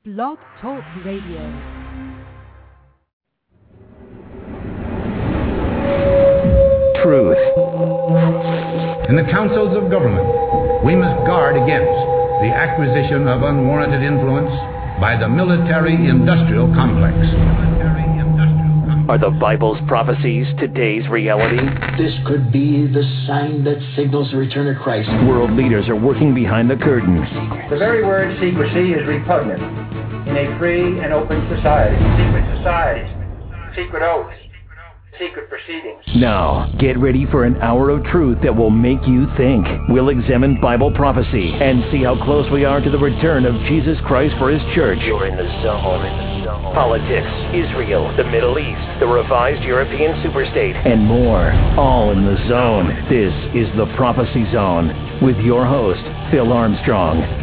Blog Talk Radio. Truth. In the councils of government, we must guard against the acquisition of unwarranted influence by the military-industrial complex. Are the Bible's prophecies today's reality? This could be the sign that signals the return of Christ. World leaders are working behind the curtain. The very word secrecy is repugnant in a free and open society. Secret societies, secret oaths, secret proceedings. Now, get ready for an hour of truth that will make you think. We'll examine Bible prophecy and see how close we are to the return of Jesus Christ for His church. You're in the zone. Politics, Israel, the Middle East, the revised European superstate, and more. All in the zone. This is the Prophecy Zone with your host, Phil Armstrong.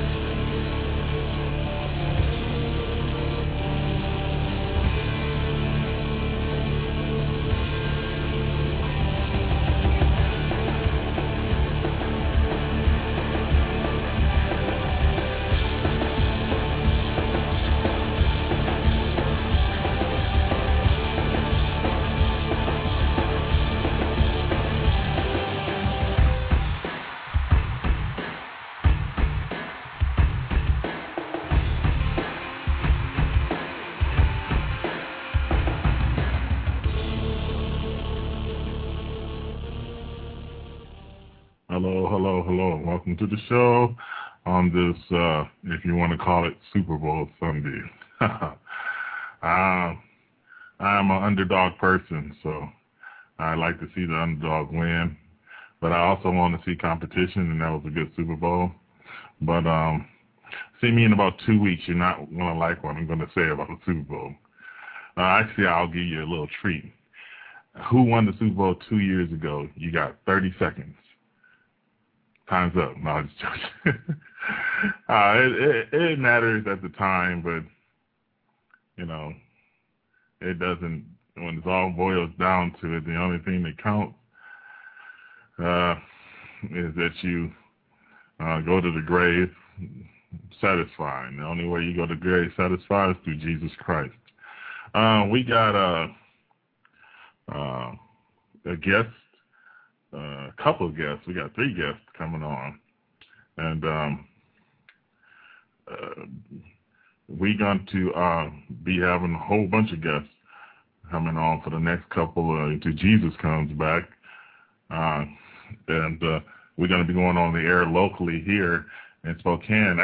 Hello. Welcome to the show on this, if you want to call it, Super Bowl Sunday. I'm an underdog person, so I like to see the underdog win. But I also want to see competition, and that was a good Super Bowl. But see me in about 2 weeks. You're not going to like what I'm going to say about the Super Bowl. Actually, I'll give you a little treat. Who won the Super Bowl 2 years ago? You got 30 seconds. Time's up. No, I'm just joking. It matters at the time, but, you know, it doesn't, when it all boils down to it, the only thing that counts is that you go to the grave satisfied. The only way you go to the grave satisfied is through Jesus Christ. We got a guest. A couple of guests. We got 3 guests coming on, and we're going to be having a whole bunch of guests coming on for the next couple until Jesus comes back, and we're going to be going on the air locally here in Spokane,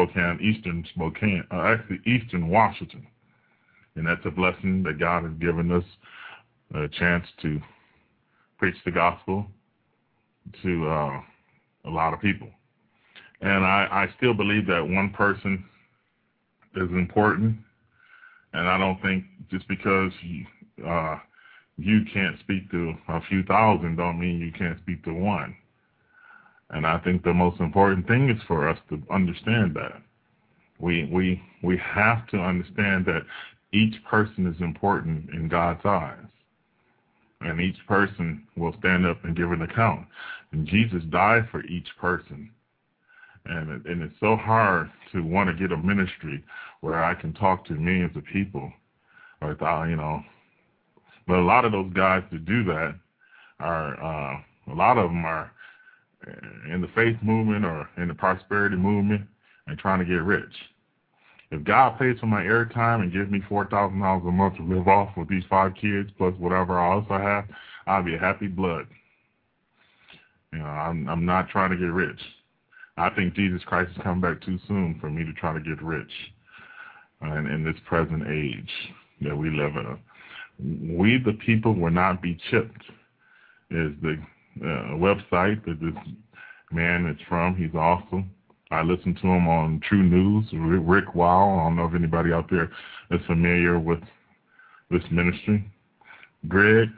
Eastern Washington, and that's a blessing that God has given us a chance to preach the gospel to a lot of people. And I still believe that one person is important, and I don't think just because you can't speak to a few thousand don't mean you can't speak to one. And I think the most important thing is for us to understand that. We have to understand that each person is important in God's eyes. And each person will stand up and give an account. And Jesus died for each person. And it's so hard to want to get a ministry where I can talk to millions of people without, you know. But a lot of those guys that do that are, a lot of them are in the faith movement or in the prosperity movement and trying to get rich. If God pays for my airtime and gives me $4,000 a month to live off with these 5 kids plus whatever else I have, I'll be a happy blood. You know, I'm not trying to get rich. I think Jesus Christ is coming back too soon for me to try to get rich. And in this present age that we live in, we the people will not be chipped. Is the website that this man is from. He's awesome. I listen to him on True News, Rick Wow. I don't know if anybody out there is familiar with this ministry. Greg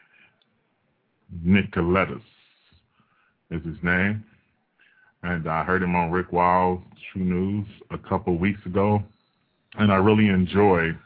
Nicoletus is his name. And I heard him on Rick Wow's True News a couple of weeks ago. And I really enjoyed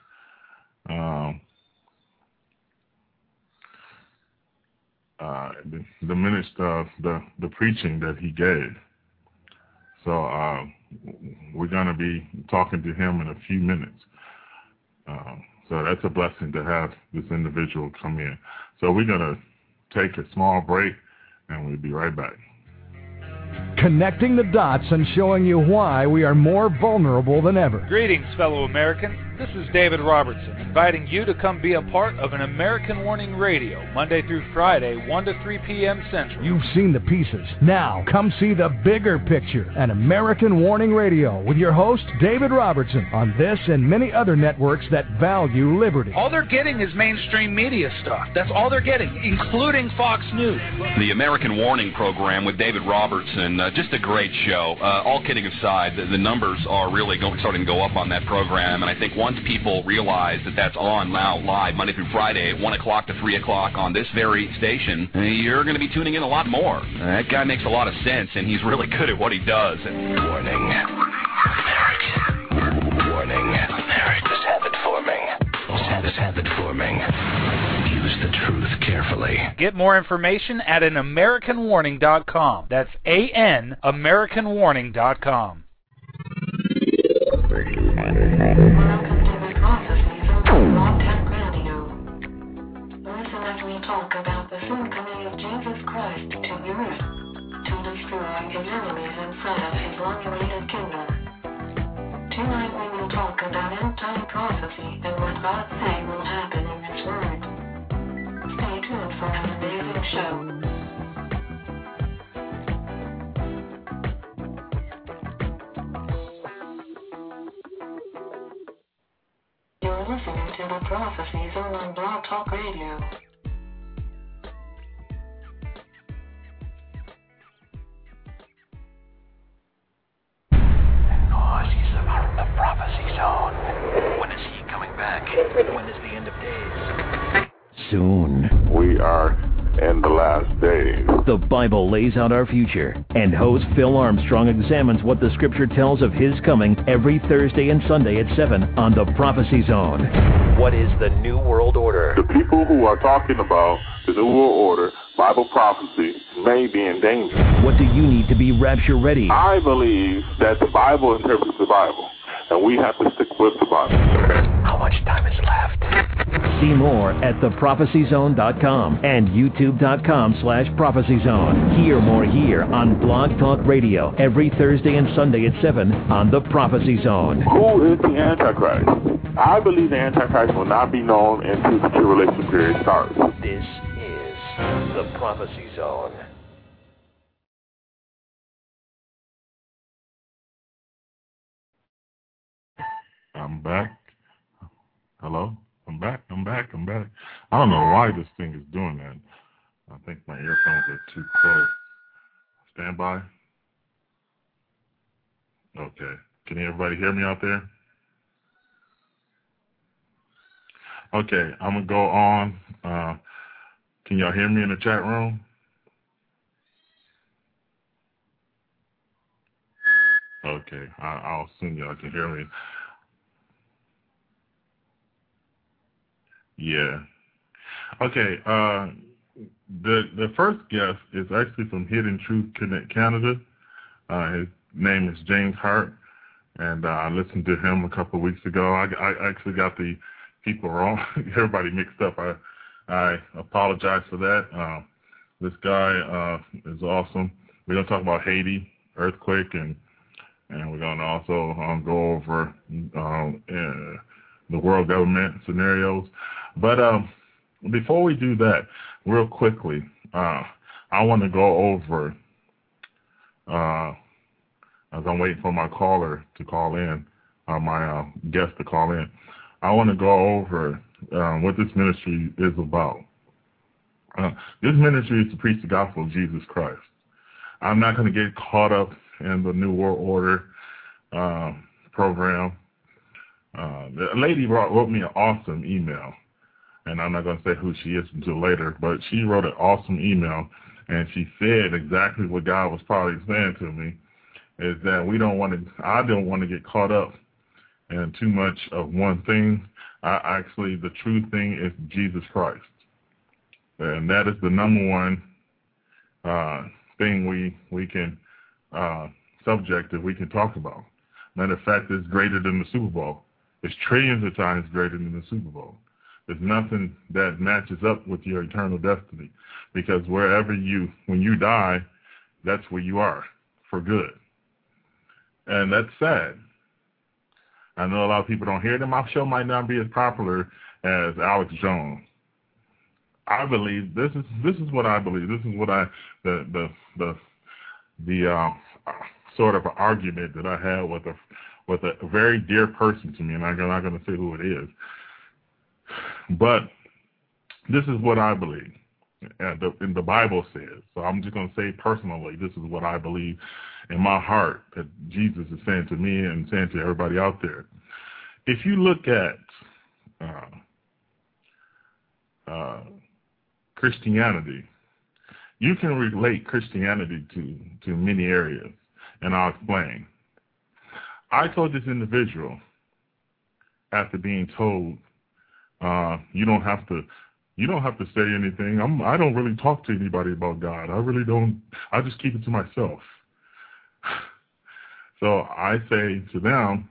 the minister, the preaching that he gave. So we're going to be talking to him in a few minutes. So that's a blessing to have this individual come in. So we're going to take a small break, and we'll be right back. Connecting the dots and showing you why we are more vulnerable than ever. Greetings, fellow Americans. This is David Robertson, inviting you to come be a part of an American Warning Radio, Monday through Friday, 1 to 3 p.m. Central. You've seen the pieces. Now, come see the bigger picture. An American Warning Radio with your host, David Robertson, on this and many other networks that value liberty. All they're getting is mainstream media stuff. That's all they're getting, including Fox News. The American Warning Program with David Robertson, just a great show. All kidding aside, the numbers are really starting to go up on that program, and I think once people realize that that's on now live Monday through Friday, 1 o'clock to 3 o'clock on this very station, you're going to be tuning in a lot more. That guy makes a lot of sense, and he's really good at what he does. Warning. Warning. This habit forming. Use the truth carefully. Get more information at AnAmericanWarning.com. That's AnAmericanWarning.com. Talk about the soon coming of Jesus Christ to the earth to destroy his enemies and set up his long-awaited kingdom. Tonight we will talk about end-time prophecy and what God says will happen in His Word. Stay tuned for an amazing show. You're listening to the Prophecy Zone on Blog Talk Radio. The Prophecy Zone. When is he coming back? When is the end of days? Soon. We are in the last days. The Bible lays out our future, and host Phil Armstrong examines what the Scripture tells of his coming every Thursday and Sunday at 7 on the Prophecy Zone. What is the New World Order? The people who are talking about the New World Order, Bible prophecy, may be in danger. What do you need to be rapture ready? I believe that the Bible interprets the Bible, and we have to stick with the Bible. How much time is left? See more at theprophecyzone.com and youtube.com/prophecyzone. Hear more here on Blog Talk Radio every Thursday and Sunday at 7 on the Prophecy Zone. Who is the Antichrist? I believe the Antichrist will not be known until the tribulation period starts. This is the Prophecy Zone. I'm back. Hello? I'm back. I don't know why this thing is doing that. I think my earphones are too close. Stand by. Okay. Can everybody hear me out there? Okay, I'm going to go on. Can y'all hear me in the chat room? Okay, I'll assume y'all can hear me. Yeah. Okay, the first guest is actually from Hidden Truth Canada. His name is James Hart, and I listened to him a couple of weeks ago. I actually got the people wrong, everybody mixed up. I apologize for that. This guy is awesome. We're going to talk about Haiti, earthquake, and we're going to also go over the world government scenarios. But before we do that, real quickly, I want to go over, as I'm waiting for my caller to call in, my guest to call in, I want to go over what this ministry is about. This ministry is to preach the gospel of Jesus Christ. I'm not going to get caught up in the New World Order program. The lady wrote me an awesome email, and I'm not going to say who she is until later, but she wrote an awesome email, and she said exactly what God was probably saying to me, is that I don't want to get caught up in too much of one thing. Actually, the true thing is Jesus Christ. And that is the number one thing we can subject that we can talk about. Matter of fact, it's greater than the Super Bowl. It's trillions of times greater than the Super Bowl. There's nothing that matches up with your eternal destiny, because when you die, that's where you are for good. And that's sad. I know a lot of people don't hear it, and my show might not be as popular as Alex Jones. I believe this is what I believe. This is what the sort of argument that I had with a very dear person to me, and I'm not going to say who it is. But this is what I believe, and the Bible says. So I'm just going to say personally, this is what I believe in my heart that Jesus is saying to me and saying to everybody out there. If you look at Christianity, you can relate Christianity to many areas, and I'll explain. I told this individual, after being told, you don't have to say anything. I don't really talk to anybody about God. I really don't. I just keep it to myself. So I say to them,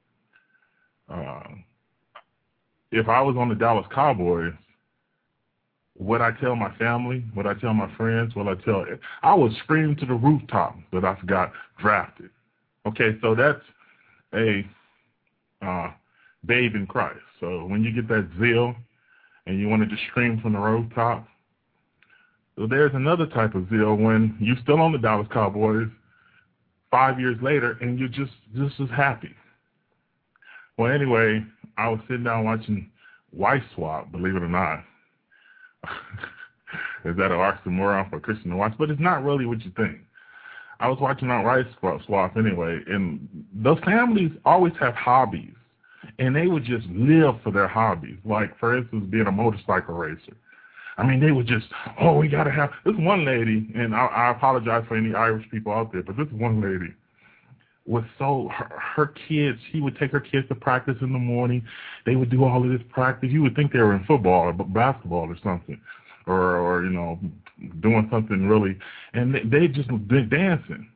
if I was on the Dallas Cowboys, would I tell my family? Would I tell my friends? I would scream to the rooftop that I got drafted. Okay, so that's a babe in Christ. So when you get that zeal and you want to just scream from the rooftop, so there's another type of zeal when you're still on the Dallas Cowboys 5 years later and you're just as happy. Well, anyway, I was sitting down watching Wife Swap, believe it or not. Is that an oxymoron for a Christian to watch? But it's not really what you think. I was watching that Wife Swap anyway, and those families always have hobbies, and they would just live for their hobbies. Like, for instance, being a motorcycle racer. I mean, they would just, we got to have, this one lady, and I apologize for any Irish people out there, but this one lady was her kids, she would take her kids to practice in the morning. They would do all of this practice. You would think they were in football or basketball or something, or doing something really, and they just been dancing.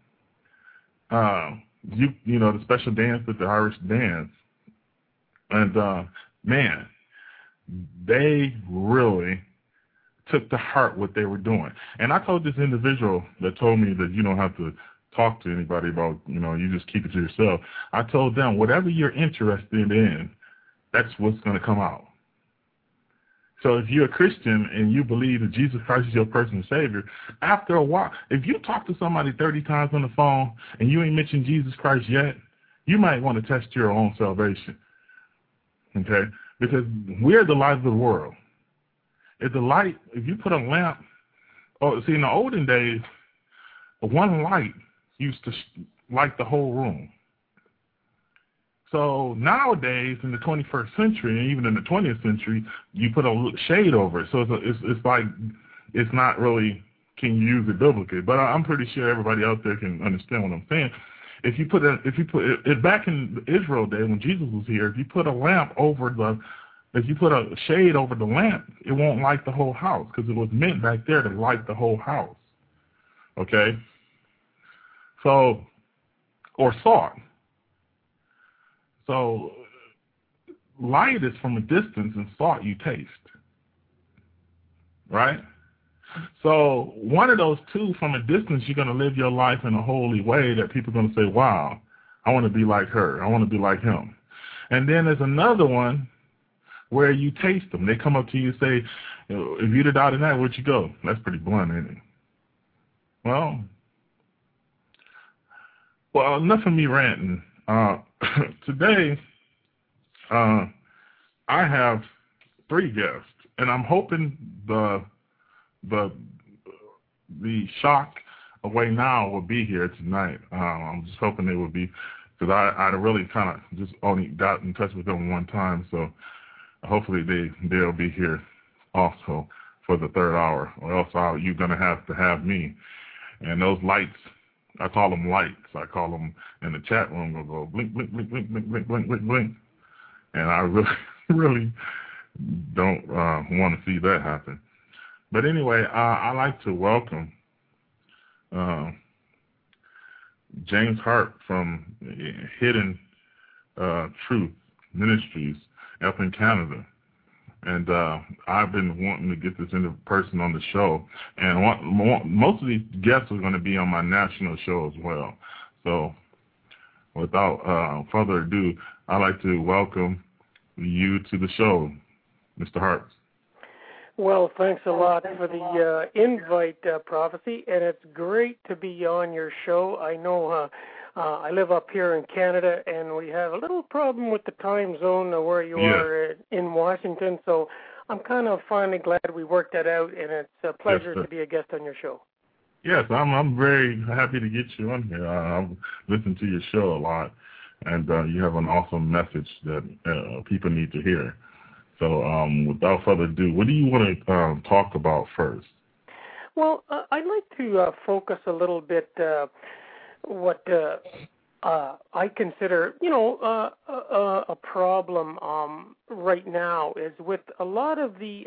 The special dance that the Irish dance. And, man, they really took to heart what they were doing. And I told this individual that told me that you don't have to talk to anybody about, you just keep it to yourself. I told them, whatever you're interested in, that's what's going to come out. So if you're a Christian and you believe that Jesus Christ is your personal Savior, after a while, if you talk to somebody 30 times on the phone and you ain't mentioned Jesus Christ yet, you might want to test your own salvation. Okay? Because we're the light of the world. If you put a lamp, in the olden days, one light used to light the whole room. So nowadays, in the 21st century, and even in the 20th century, you put a shade over it. So it's like, it's not really, can you use it biblically? But I'm pretty sure everybody out there can understand what I'm saying. If you put it back in Israel day when Jesus was here, if you put a shade over the lamp, it won't light the whole house, because it was meant back there to light the whole house. Okay? So, or salt. So, light is from a distance, and salt you taste. Right? So, one of those two, from a distance, you're going to live your life in a holy way that people are going to say, wow, I want to be like her. I want to be like him. And then there's another one where you taste them. They come up to you and say, if you'd have died tonight, where'd you go? That's pretty blunt, isn't it? Well, enough of me ranting. Today, I have 3 guests, and I'm hoping the shock away now will be here tonight. I'm just hoping they will be, because I really kind of just only got in touch with them one time, so hopefully they'll be here also for the 3rd hour, or else you're going to have me. And those lights, I call them lights. I call them in the chat room, they'll go blink, blink, blink, blink, blink, blink, blink, blink, blink. And I really don't want to see that happen. But anyway, I like to welcome James Hart from Hidden Truth Ministries up in Canada. And I've been wanting to get this person on the show. And most of these guests are going to be on my national show as well. So without further ado, I'd like to welcome you to the show, Mr. Hart. Well, thanks a lot for the invite, Prophecy, and it's great to be on your show. I know I live up here in Canada, and we have a little problem with the time zone where you are in Washington, so I'm kind of finally glad we worked that out, and it's a pleasure to be a guest on your show. Yes, I'm very happy to get you on here. I've listened to your show a lot, and you have an awesome message that people need to hear. So without further ado, what do you want to talk about first? Well, I'd like to focus a little bit what I consider, a problem right now is with a lot of the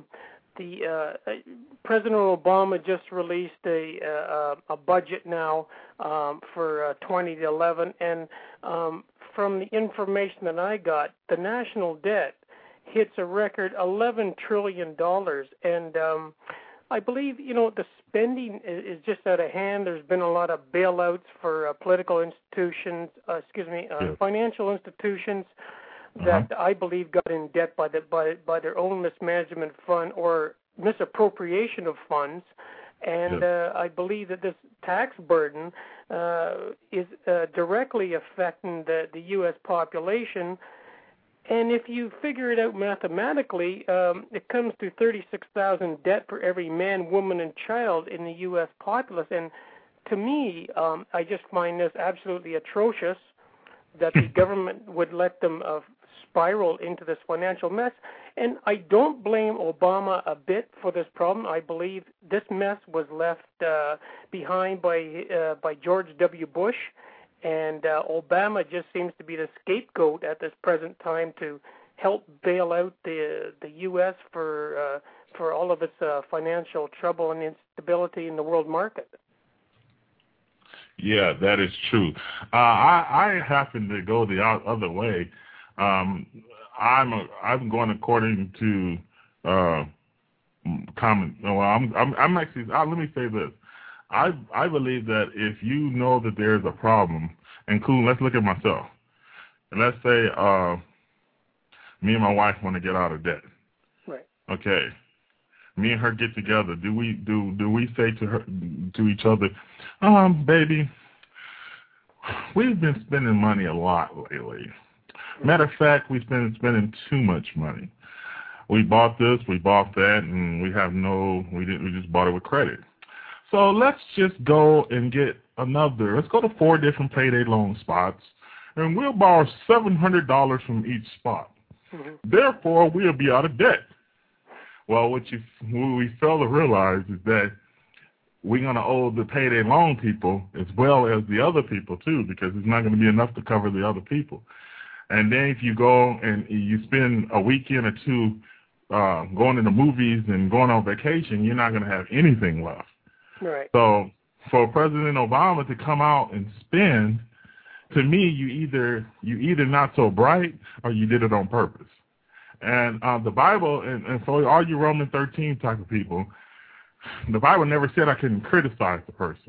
President Obama just released a budget now for 2011, and from the information that I got, the national debt hits a record $11 trillion, and I believe, the spending is just out of hand. There's been a lot of bailouts for political institutions, financial institutions that I believe got in debt by their own mismanagement fund or misappropriation of funds. And I believe that this tax burden is directly affecting the U.S. population. And if you figure it out mathematically, it comes to $36,000 debt for every man, woman, and child in the U.S. populace. And to me, I just find this absolutely atrocious that the government would let them spiral into this financial mess. And I don't blame Obama a bit for this problem. I believe this mess was left behind by George W. Bush. And Obama just seems to be the scapegoat at this present time to help bail out the U.S. for all of its financial trouble and instability in the world market. Yeah, that is true. I happen to go the other way. I'm going according to common. Well, I'm actually. Let me say this. I believe that if you know that there is a problem, and let's look at myself. And let's say me and my wife want to get out of debt. Right. Okay. Me and her get together. Do we say to each other, baby, we've been spending money a lot lately. Matter of fact, we've been spending too much money. We bought this, we bought that, and we just bought it with credit. So let's just go and get let's go to 4 different payday loan spots, and we'll borrow $700 from each spot. Mm-hmm. Therefore, we'll be out of debt. Well, what we fail to realize is that we're going to owe the payday loan people as well as the other people, too, because it's not going to be enough to cover the other people. And then if you go and you spend a weekend or two going to the movies and going on vacation, you're not going to have anything left. Right. So for President Obama to come out and spend, to me, you either not so bright or you did it on purpose. And the Bible, and for all you Romans 13 type of people, the Bible never said I couldn't criticize the person.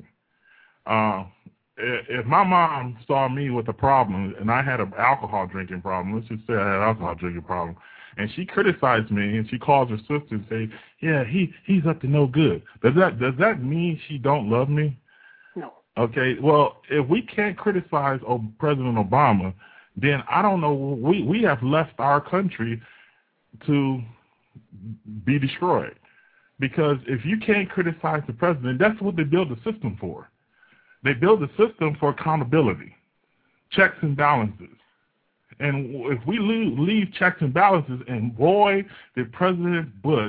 If my mom saw me with a problem and I had an alcohol drinking problem, let's just say I had an alcohol drinking problem, and she criticized me and she calls her sister and say, yeah, he's up to no good. Does that mean she don't love me? No. Okay, well, if we can't criticize President Obama, then I don't know, we have left our country to be destroyed. Because if you can't criticize the president, that's what they build the system for. They build the system for accountability, checks and balances. And if we leave checks and balances, and boy, did President Bush,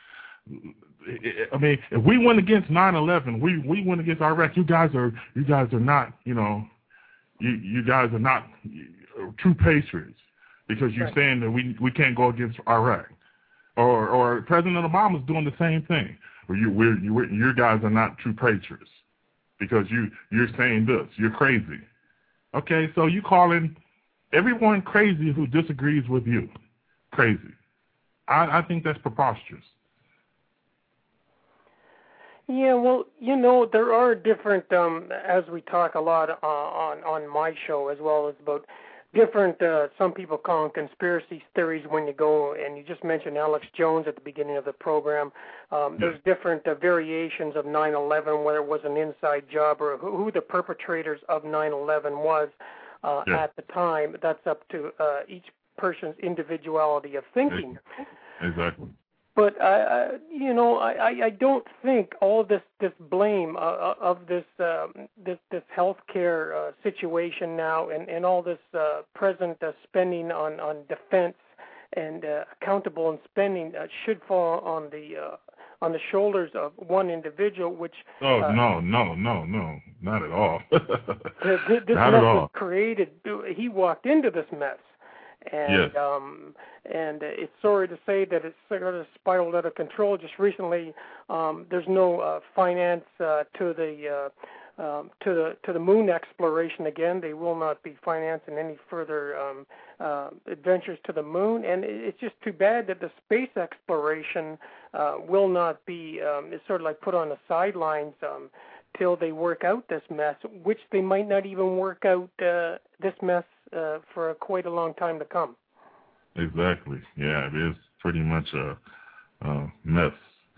I mean, if we went against 9/11, we went against Iraq. You guys are not, you guys are not true patriots because you're saying that we can't go against Iraq. Or President Obama's doing the same thing. You guys are not true patriots. because you're saying this. You're crazy. Okay, so you calling everyone crazy who disagrees with you crazy. I think that's preposterous. Yeah, well, there are different, as we talk a lot on my show as well as about different, some people call them conspiracy theories when you go, and you just mentioned Alex Jones at the beginning of the program. There's different variations of 9/11, whether it was an inside job or who the perpetrators of 9/11 was at the time. That's up to each person's individuality of thinking. Exactly. But I don't think all this blame of this healthcare situation now and all this present spending on defense and accountable and spending should fall on the shoulders of one individual. Which no, not at all. This not mess at all. was created. He walked into this mess. And and it's sorry to say that it's sort of spiraled out of control. Just recently, there's no finance to the moon exploration again. They will not be financing any further adventures to the moon, and it's just too bad that the space exploration will not be. It's sort of like put on the sidelines till they work out this mess, which they might not even work out this mess for quite a long time to come. Exactly. Yeah, it is pretty much a mess.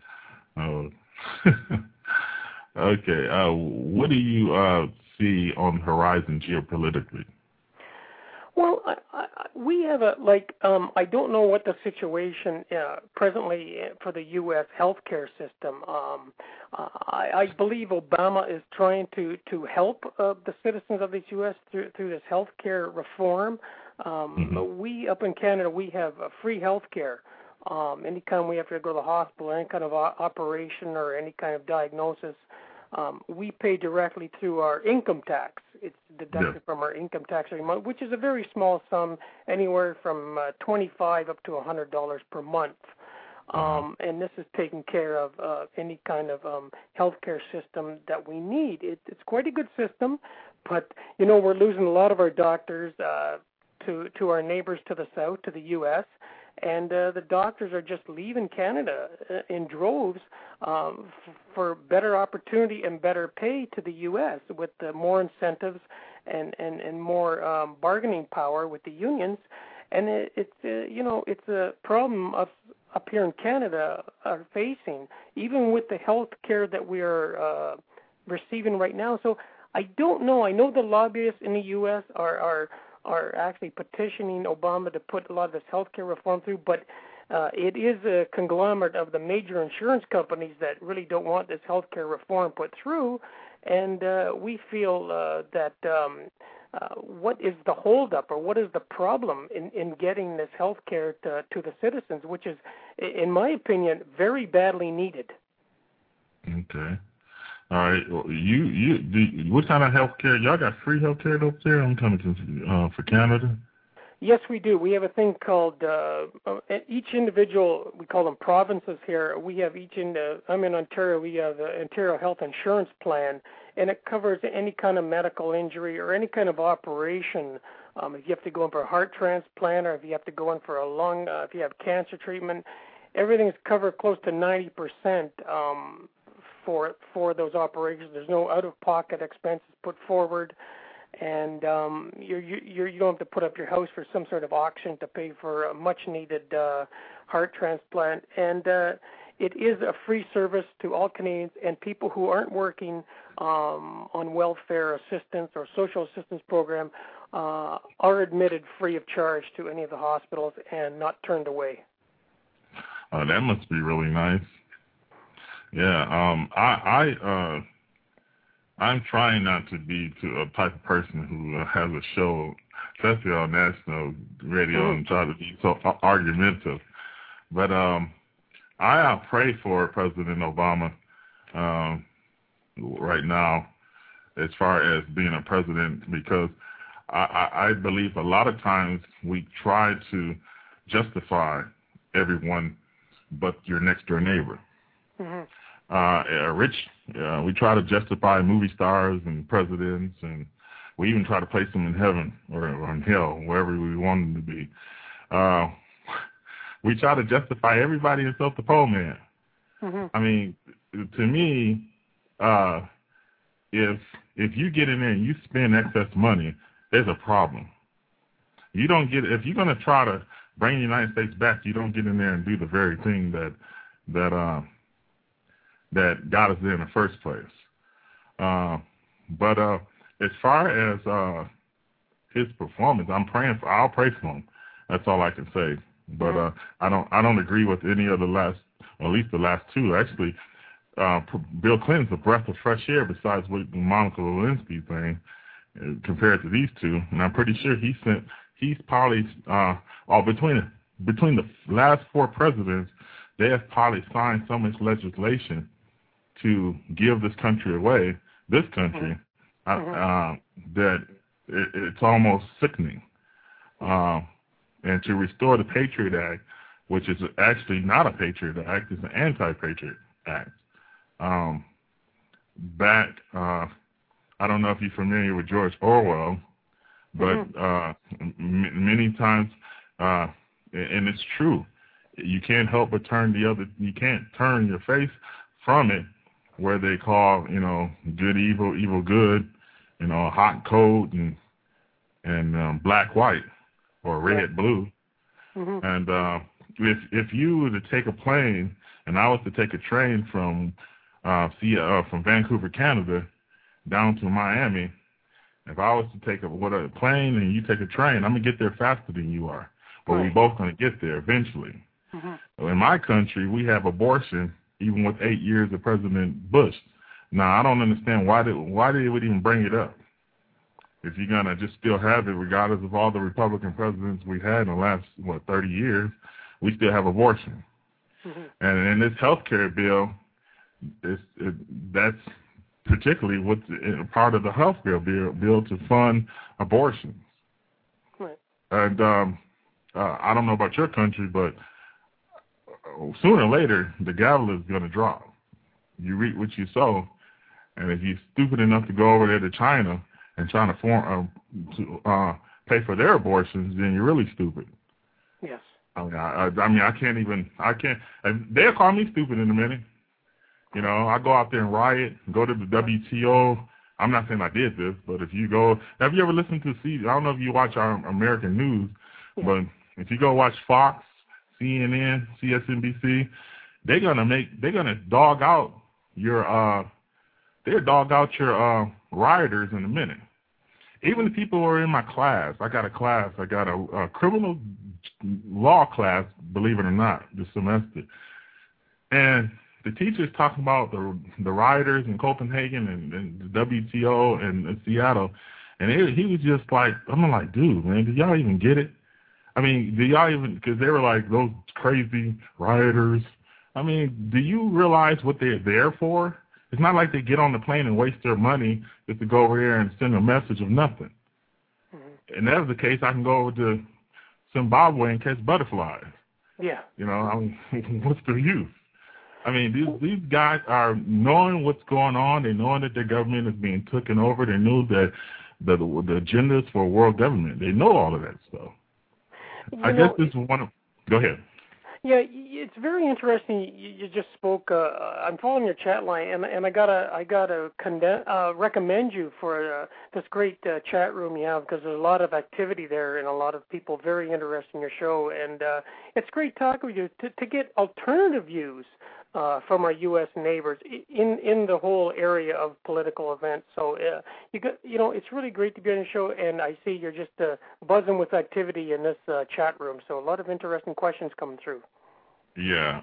Okay. What do you see on the horizon geopolitically? Well, we have I don't know what the situation presently for the U.S. healthcare system. I believe Obama is trying to help the citizens of the U.S. through this healthcare reform. We up in Canada, we have free healthcare. Anytime we have to go to the hospital, any kind of operation or any kind of diagnosis, we pay directly through our income tax. It's deducted from our income tax every month, which is a very small sum, anywhere from $25 up to $100 per month. And this is taking care of any kind of healthcare system that we need. It's quite a good system, but we're losing a lot of our doctors to our neighbors to the south, to the U.S., and the doctors are just leaving Canada in droves for better opportunity and better pay to the U.S. with more incentives and more bargaining power with the unions. And it's a problem us up here in Canada are facing, even with the health care that we are receiving right now. So I don't know. I know the lobbyists in the U.S. are actually petitioning Obama to put a lot of this health care reform through, but it is a conglomerate of the major insurance companies that really don't want this health care reform put through, and we feel that what is the holdup or what is the problem in getting this health care to the citizens, which is, in my opinion, very badly needed. Okay. All right. Well, what kind of health care? Y'all got free health care up there? I'm coming to for Canada. Yes, we do. We have a thing called each individual. We call them provinces here. We have I'm in Ontario. We have the Ontario Health Insurance Plan, and it covers any kind of medical injury or any kind of operation. If you have to go in for a heart transplant, or if you have to go in for a lung, if you have cancer treatment, everything is covered close to 90%. For those operations, there's no out-of-pocket expenses put forward, and you don't have to put up your house for some sort of auction to pay for a much-needed heart transplant. And it is a free service to all Canadians, and people who aren't working on welfare assistance or social assistance program are admitted free of charge to any of the hospitals and not turned away. That must be really nice. Yeah, I'm trying not to be a type of person who has a show, especially on national radio, and try to be so argumentative. But I pray for President Obama right now, as far as being a president, because I believe a lot of times we try to justify everyone but your next door neighbor. A rich We try to justify movie stars and presidents, and we even try to place them in heaven or in hell, wherever we want them to be. We try to justify everybody except the poor man. Mm-hmm. I mean, to me, if you get in there and you spend excess money, there's a problem. You don't get, if you're going to try to bring the United States back, you don't get in there and do the very thing that got us there in the first place. But as far as his performance, I'll pray for him. That's all I can say. But I don't agree with any of the last, or at least the last two. Actually, Bill Clinton's a breath of fresh air besides what Monica Lewinsky thing compared to these two. And I'm pretty sure he's probably between the last four presidents, they have probably signed so much legislation to give this country away, that it's almost sickening. And to restore the Patriot Act, which is actually not a Patriot Act, it's an anti-Patriot Act. I don't know if you're familiar with George Orwell, but many times, and it's true, you can't help but you can't turn your face from it, where they call, good evil, evil good, hot cold, and black white, or red blue. Mm-hmm. And if you were to take a plane, and I was to take a train from Vancouver, Canada, down to Miami, if I was to take a plane and you take a train, I'm going to get there faster than you are. But we're both going to get there eventually. Mm-hmm. In my country, we have abortion even with 8 years of President Bush. Now, I don't understand why they would even bring it up. If you're going to just still have it, regardless of all the Republican presidents we had in the last, 30 years, we still have abortion. Mm-hmm. And in this health care bill, that's particularly what's part of the health care bill to fund abortions. Right. And I don't know about your country, but sooner or later, the gavel is going to drop. You reap what you sow. And if you're stupid enough to go over there to China and trying to pay for their abortions, then you're really stupid. Yes. I can't. They'll call me stupid in a minute. I go out there and riot, go to the WTO. I'm not saying I did this, but have you ever listened to I don't know if you watch our American news, but if you go watch Fox, CNN, CSNBC, they're gonna dog out your rioters in a minute. Even the people who are in my class, I got a criminal law class, believe it or not, this semester. And the teacher's talking about the rioters in Copenhagen and the WTO and Seattle. And he was just like, I'm like, dude, man, did y'all even get it? I mean, because they were like, those crazy rioters. I mean, do you realize what they're there for? It's not like they get on the plane and waste their money just to go over here and send a message of nothing. Mm-hmm. And that's the case, I can go over to Zimbabwe and catch butterflies. Yeah. What's the use? I mean, these guys are knowing what's going on. They're knowing that their government is being taken over. They know that the agendas for world government. They know all of that stuff. I guess this is one of... Go ahead. Yeah, it's very interesting. You just spoke. I'm following your chat line, and I gotta recommend you for this great chat room you have, because there's a lot of activity there and a lot of people very interested in your show, and it's great talking with you to get alternative views from our U.S. neighbors in the whole area of political events. So it's really great to be on your show, and I see you're just buzzing with activity in this chat room. So a lot of interesting questions coming through. Yeah,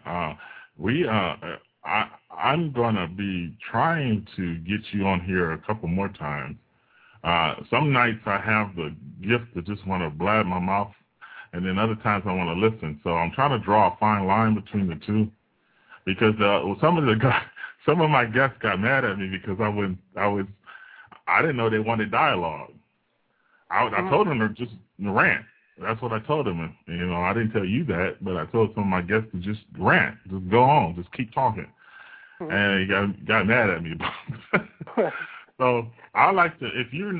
I'm gonna be trying to get you on here a couple more times. Some nights I have the gift to just want to blab my mouth, and then other times I want to listen. So I'm trying to draw a fine line between the two. Because some of my guests got mad at me because I didn't know they wanted dialogue. I told them to just rant. That's what I told them. And, I didn't tell you that, but I told some of my guests to just rant, just go on, just keep talking. and he got mad at me about it. So I like to, if you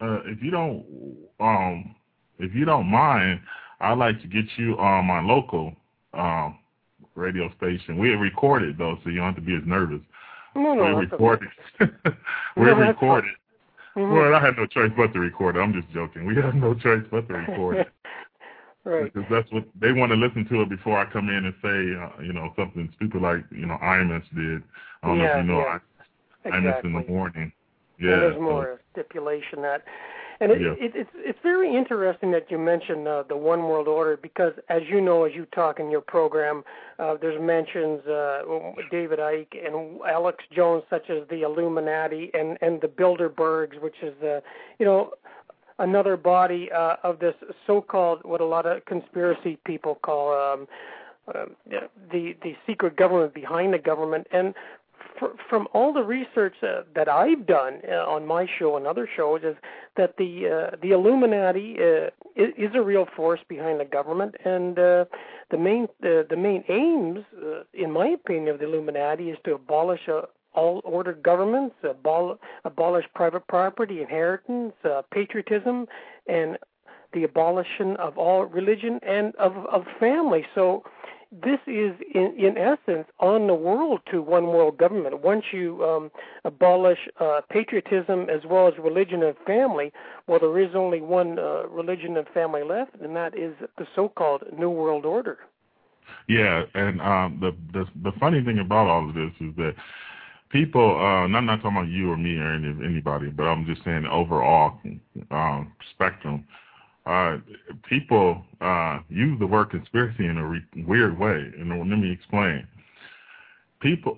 don't mind, I'd like to get you on my local radio station. We recorded though, so you don't have to be as nervous. No, we recorded. We recorded. Well, I had no choice but to record it. I'm just joking. We have no choice but to record it. Right. Because that's what they want to listen to it before I come in and say, something stupid like, Imus did. I don't know if you know Imus in the morning. Yeah. And there's more stipulation that. And it's very interesting that you mentioned the one world order, because as you know, as you talk in your program, there's mentions David Icke and Alex Jones, such as the Illuminati and the Bilderbergs, which is another body of this so-called, what a lot of conspiracy people call the secret government behind the government. And from all the research that I've done on my show and other shows, is that the Illuminati is a real force behind the government, and the main aims, in my opinion, of the Illuminati is to abolish all ordered governments, abolish private property, inheritance, patriotism, and the abolition of all religion and of family. So this is, in essence, on the world to one world government. Once you abolish patriotism as well as religion and family, well, there is only one religion and family left, and that is the so-called New World Order. Yeah, and the funny thing about all of this is that people, and I'm not talking about you or me or anybody, but I'm just saying the overall spectrum. People use the word conspiracy in a weird way, and let me explain. People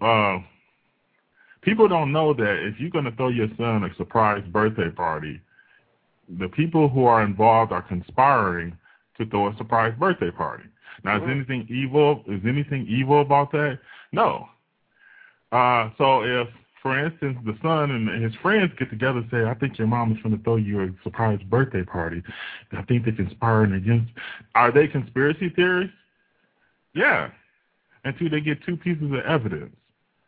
don't know that if you're going to throw your son a surprise birthday party, the people who are involved are conspiring to throw a surprise birthday party. Now, is anything evil about that? No. So if, for instance, the son and his friends get together and say, I think your mom is going to throw you a surprise birthday party, I think they're conspiring against. Are they conspiracy theorists? Yeah. Until they get two pieces of evidence.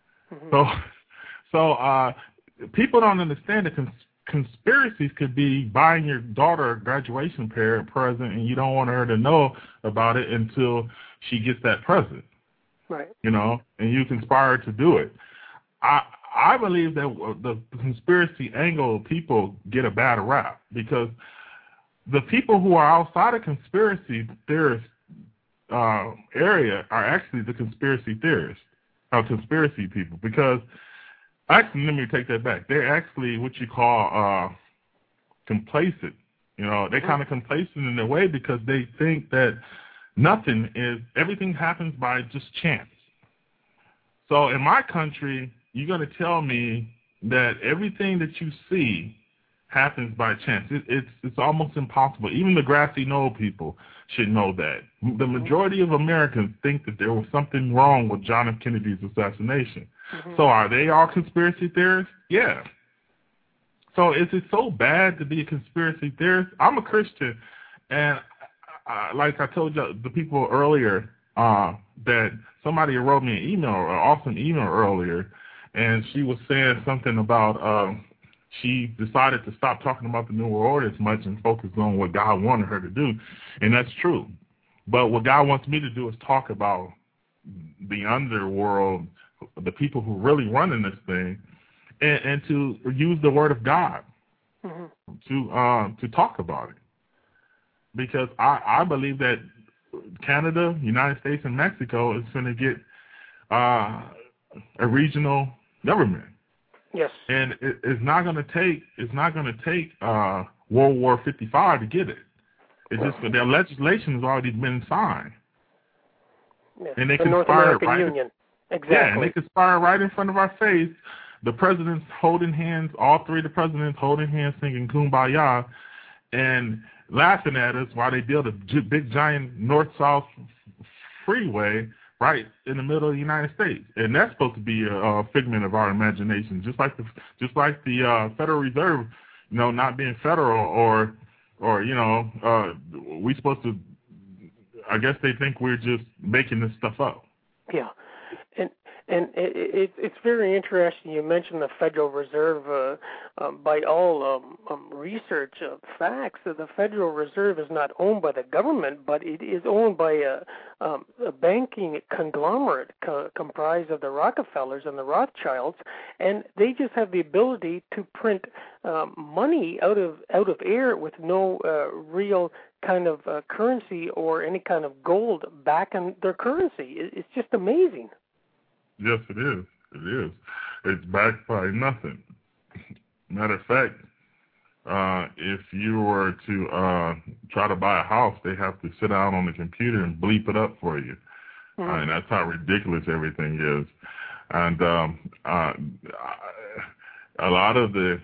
So people don't understand that conspiracies could be buying your daughter a graduation present, and you don't want her to know about it until she gets that present. Right. And you conspire to do it. I believe that the conspiracy angle people get a bad rap, because the people who are outside of conspiracy theorist area are actually the conspiracy theorists, or conspiracy people, because actually, let me take that back. They're actually what you call complacent. They're kind of complacent in a way, because they think that everything happens by just chance. So in my country, you're going to tell me that everything that you see happens by chance. It's almost impossible. Even the grassy knoll people should know that. The majority of Americans think that there was something wrong with John F. Kennedy's assassination. So are they all conspiracy theorists? Yeah. So is it so bad to be a conspiracy theorist? I'm a Christian, and like I told you, the people earlier, that somebody wrote me an awesome email earlier, and she was saying something about she decided to stop talking about the New World Order as much and focus on what God wanted her to do, and that's true. But what God wants me to do is talk about the underworld, the people who really running this thing, and to use the Word of God to talk about it. Because I believe that Canada, United States, and Mexico is going to get a regional government. Yes. And it's not going to take World War 55 to get it. It's just their legislation has already been signed. Yes. And they the North American Union. Exactly. Yeah, and they conspire right in front of our face. The presidents holding hands, all three of the presidents holding hands, singing Kumbaya, and laughing at us while they build a big giant north-south freeway right in the middle of the United States, and that's supposed to be a figment of our imagination, just like the Federal Reserve, not being federal, or we supposed to. I guess they think we're just making this stuff up. Yeah, And it's very interesting. You mentioned the Federal Reserve. By all research facts, the Federal Reserve is not owned by the government, but it is owned by a banking conglomerate comprised of the Rockefellers and the Rothschilds, and they just have the ability to print money out of air with no real kind of currency or any kind of gold back in their currency. It's just amazing. Yes, it is. It is. It's backed by nothing. Matter of fact, if you were to try to buy a house, they have to sit down on the computer and bleep it up for you. And that's how ridiculous everything is. And a lot of the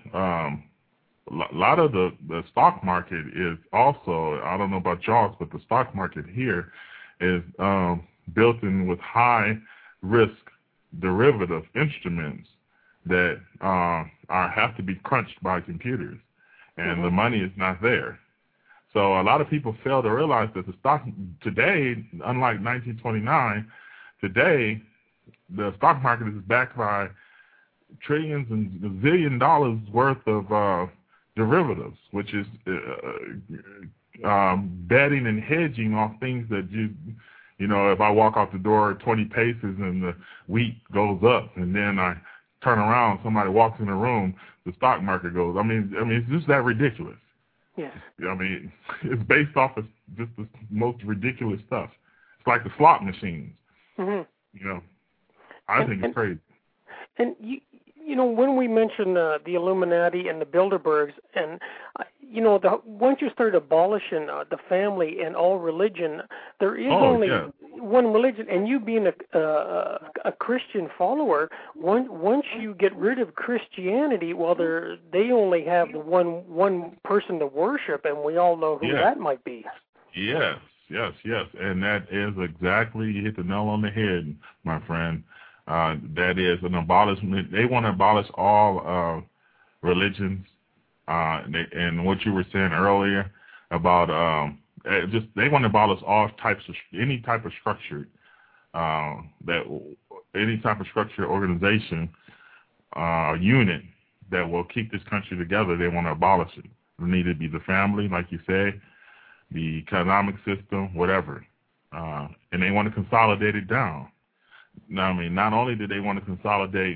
stock market is also, I don't know about y'all, but the stock market here is built in with high risk derivative instruments that have to be crunched by computers, and the money is not there. So a lot of people fail to realize that the stock today, unlike 1929, today the stock market is backed by trillions and $1 zillion worth of derivatives, which is betting and hedging off things that you know, if I walk out the door 20 paces and the wheat goes up, and then I turn around, somebody walks in the room, the stock market goes. I mean, it's just that ridiculous. Yes. I mean, it's based off of just the most ridiculous stuff. It's like the slot machines. You know, I think it's crazy. And you know, when we mention the Illuminati and the Bilderbergs, and you know, once you start abolishing the family and all religion, there is only one religion. And you being a Christian follower, once you get rid of Christianity, well, they only have one person to worship, and we all know who that might be. Yes, and that is exactly, you hit the nail on the head, my friend. That is an abolishment. They want to abolish all religions, and what you were saying earlier about they want to abolish all types of any type of structure organization unit that will keep this country together. They want to abolish it. It need to be the family, like you say, the economic system, whatever, and they want to consolidate it down. Now, I mean, not only did they want to consolidate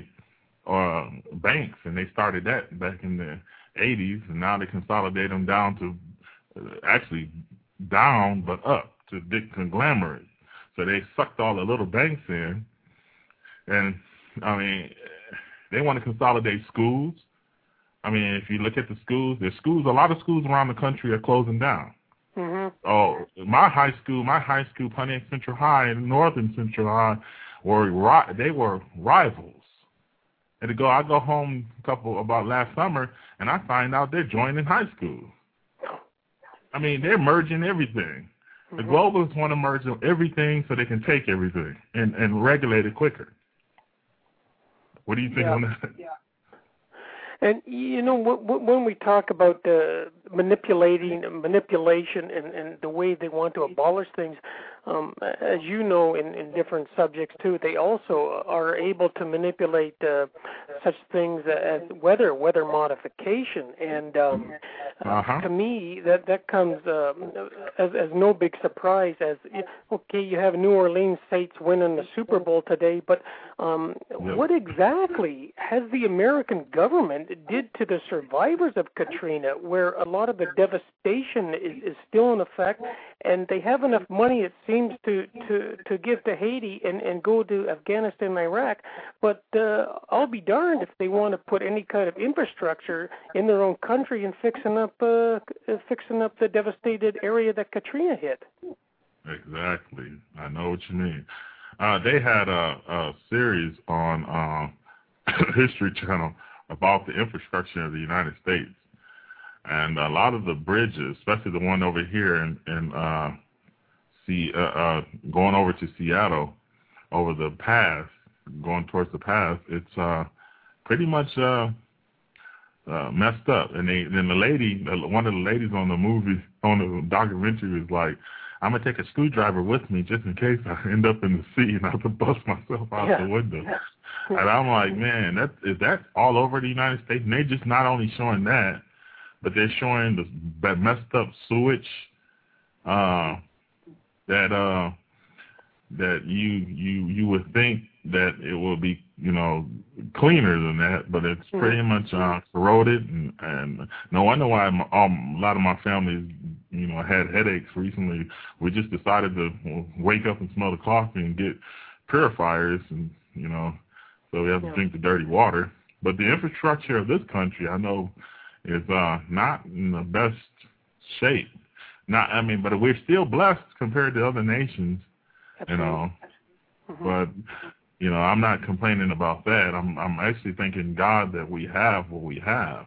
banks, and they started that back in the 80s, and now they consolidate them down to, actually down but up to big conglomerates. So they sucked all the little banks in, and, I mean, they want to consolidate schools. I mean, if you look at the schools, a lot of schools around the country are closing down. Oh, my high school, Pontiac Central High and Northern Central High, they were rivals. And I go home about last summer, and I find out they're joining high school. I mean, they're merging everything. The globalists want to merge everything so they can take everything and regulate it quicker. What do you think on that? Yeah. And, you know, when we talk about manipulation and the way they want to abolish things, as you know, in different subjects, too, they also are able to manipulate such things as weather modification. And to me, that comes as no big surprise as, okay, you have New Orleans Saints winning the Super Bowl today, but what exactly has the American government did to the survivors of Katrina, where a lot of the devastation is still in effect, and they have enough money, it seems, to give to Haiti and go to Afghanistan and Iraq, but I'll be darned if they want to put any kind of infrastructure in their own country and fixing up the devastated area that Katrina hit. Exactly. I know what you mean. They had a series on History Channel about the infrastructure of the United States. And a lot of the bridges, especially the one over here in going over to Seattle, over the pass, going towards the pass, it's pretty much messed up. And then one of the ladies on the movie, on the documentary, was like, I'm going to take a screwdriver with me just in case I end up in the sea and I have to bust myself out the window. And I'm like, man, is that all over the United States? And they're just not only showing that, but they're showing that messed up sewage that you would think that it will be, cleaner than that, but it's pretty much corroded, and no wonder why a lot of my family, had headaches recently. We just decided to wake up and smell the coffee and get purifiers, and so we have to drink the dirty water. But the infrastructure of this country, I know, is not in the best shape. But we're still blessed compared to other nations, But I'm not complaining about that. I'm actually thanking God that we have what we have,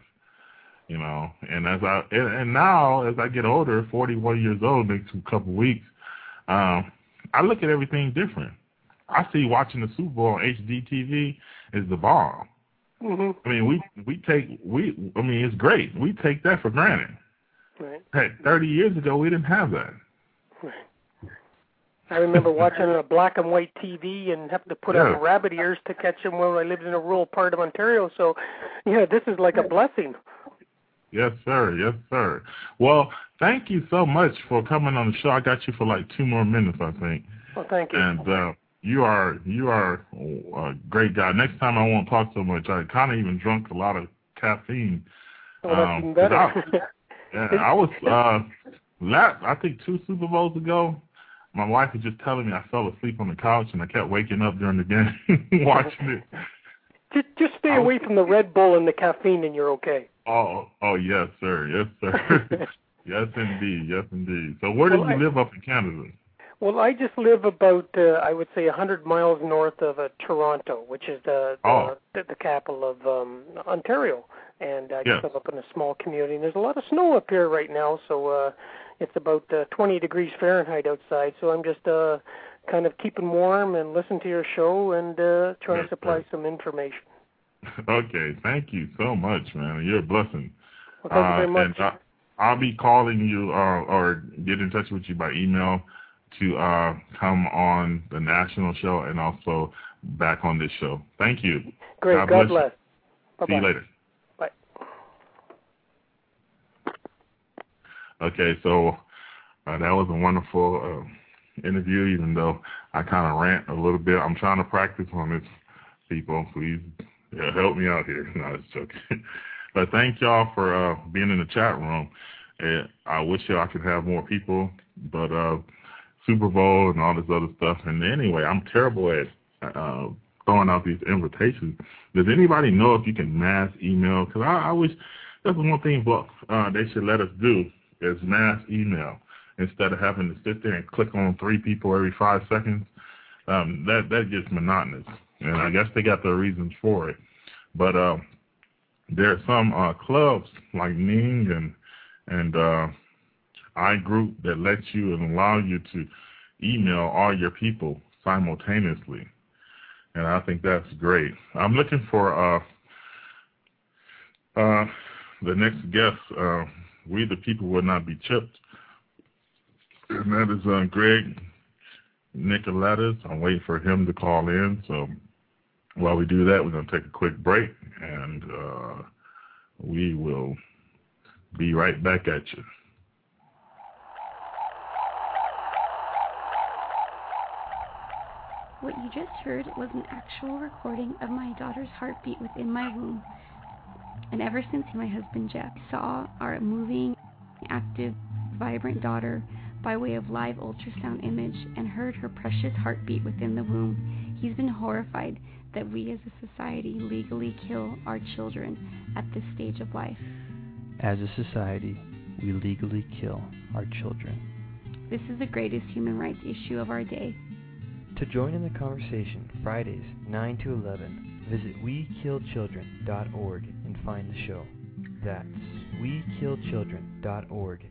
And now as I get older, 41 years old, next couple weeks, I look at everything different. I see watching the Super Bowl on HDTV is the bomb. I mean, it's great. We take that for granted. Right. Heck, 30 years ago, we didn't have that. Right. I remember watching a black and white TV and having to put on rabbit ears to catch them when I lived in a rural part of Ontario. So, this is like a blessing. Yes, sir. Yes, sir. Well, thank you so much for coming on the show. I got you for like 2 more minutes, I think. Well, thank you. And you are a great guy. Next time I won't talk so much. I kind of even drunk a lot of caffeine. Oh, that's even better. I was I think 2 Super Bowls ago. My wife was just telling me I fell asleep on the couch and I kept waking up during the game watching it. Just stay away from the Red Bull and the caffeine, and you're okay. Oh, yes, sir. Yes, sir. Yes, indeed. Yes, indeed. So where do you live up in Canada? Well, I just live about, I would say, 100 miles north of Toronto, which is the capital of Ontario. And I just live up in a small community. And there's a lot of snow up here right now, so it's about 20 degrees Fahrenheit outside. So I'm just kind of keeping warm and listening to your show and trying to supply some information. Okay, thank you so much, man. You're a blessing. Well, thank you very much. And I'll be calling you or get in touch with you by email to come on the national show and also back on this show. Thank you. Great. God bless. Bye-bye. See you later. Bye. Okay, so that was a wonderful interview, even though I kind of rant a little bit. I'm trying to practice on this, people. Please help me out here. No, it's joking. But thank y'all for being in the chat room. I wish y'all could have more people, but Super Bowl and all this other stuff. And anyway, I'm terrible at throwing out these invitations. Does anybody know if you can mass email? Because I wish that's one thing they should let us do is mass email instead of having to sit there and click on 3 people every 5 seconds. That gets monotonous, and I guess they got their reasons for it. But there are some clubs like Ning and iGroup that lets you and allow you to email all your people simultaneously, and I think that's great. I'm looking for the next guest. We the people will not be chipped, and that is Greg Nicoletas. I'm waiting for him to call in. So while we do that, we're going to take a quick break, and we will be right back at you. What you just heard was an actual recording of my daughter's heartbeat within my womb. And ever since my husband Jeff saw our moving, active, vibrant daughter by way of live ultrasound image and heard her precious heartbeat within the womb, he's been horrified that we as a society legally kill our children at this stage of life. As a society, we legally kill our children. This is the greatest human rights issue of our day. To join in the conversation, Fridays, 9 to 11, visit WeKillChildren.org and find the show. That's WeKillChildren.org.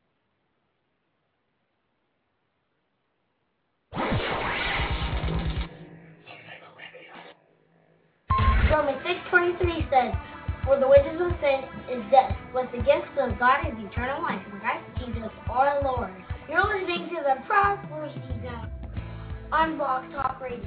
Romans 6:23 says, "For the wages of sin is death, but the gift of God is eternal life in Christ Jesus our Lord." You're listening to the Prosperity Zone on Blog Talk Radio.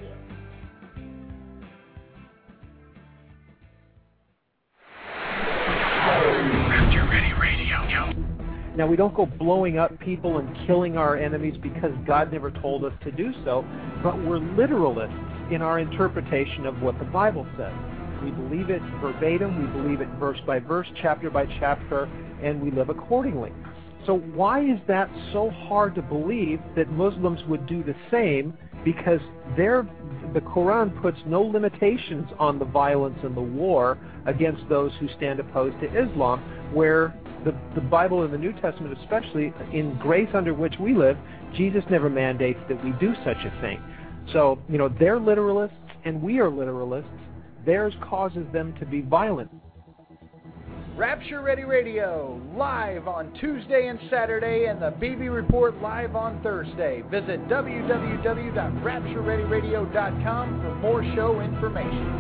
Rapture Ready Radio. Now, we don't go blowing up people and killing our enemies because God never told us to do so, but we're literalists in our interpretation of what the Bible says. We believe it verbatim, we believe it verse by verse, chapter by chapter, and we live accordingly. So why is that so hard to believe that Muslims would do the same? Because the Quran puts no limitations on the violence and the war against those who stand opposed to Islam, where the Bible and the New Testament especially, in grace under which we live, Jesus never mandates that we do such a thing. So, they're literalists and we are literalists. Theirs causes them to be violent. Rapture Ready Radio, live on Tuesday and Saturday, and the BB Report live on Thursday. Visit www.rapturereadyradio.com for more show information.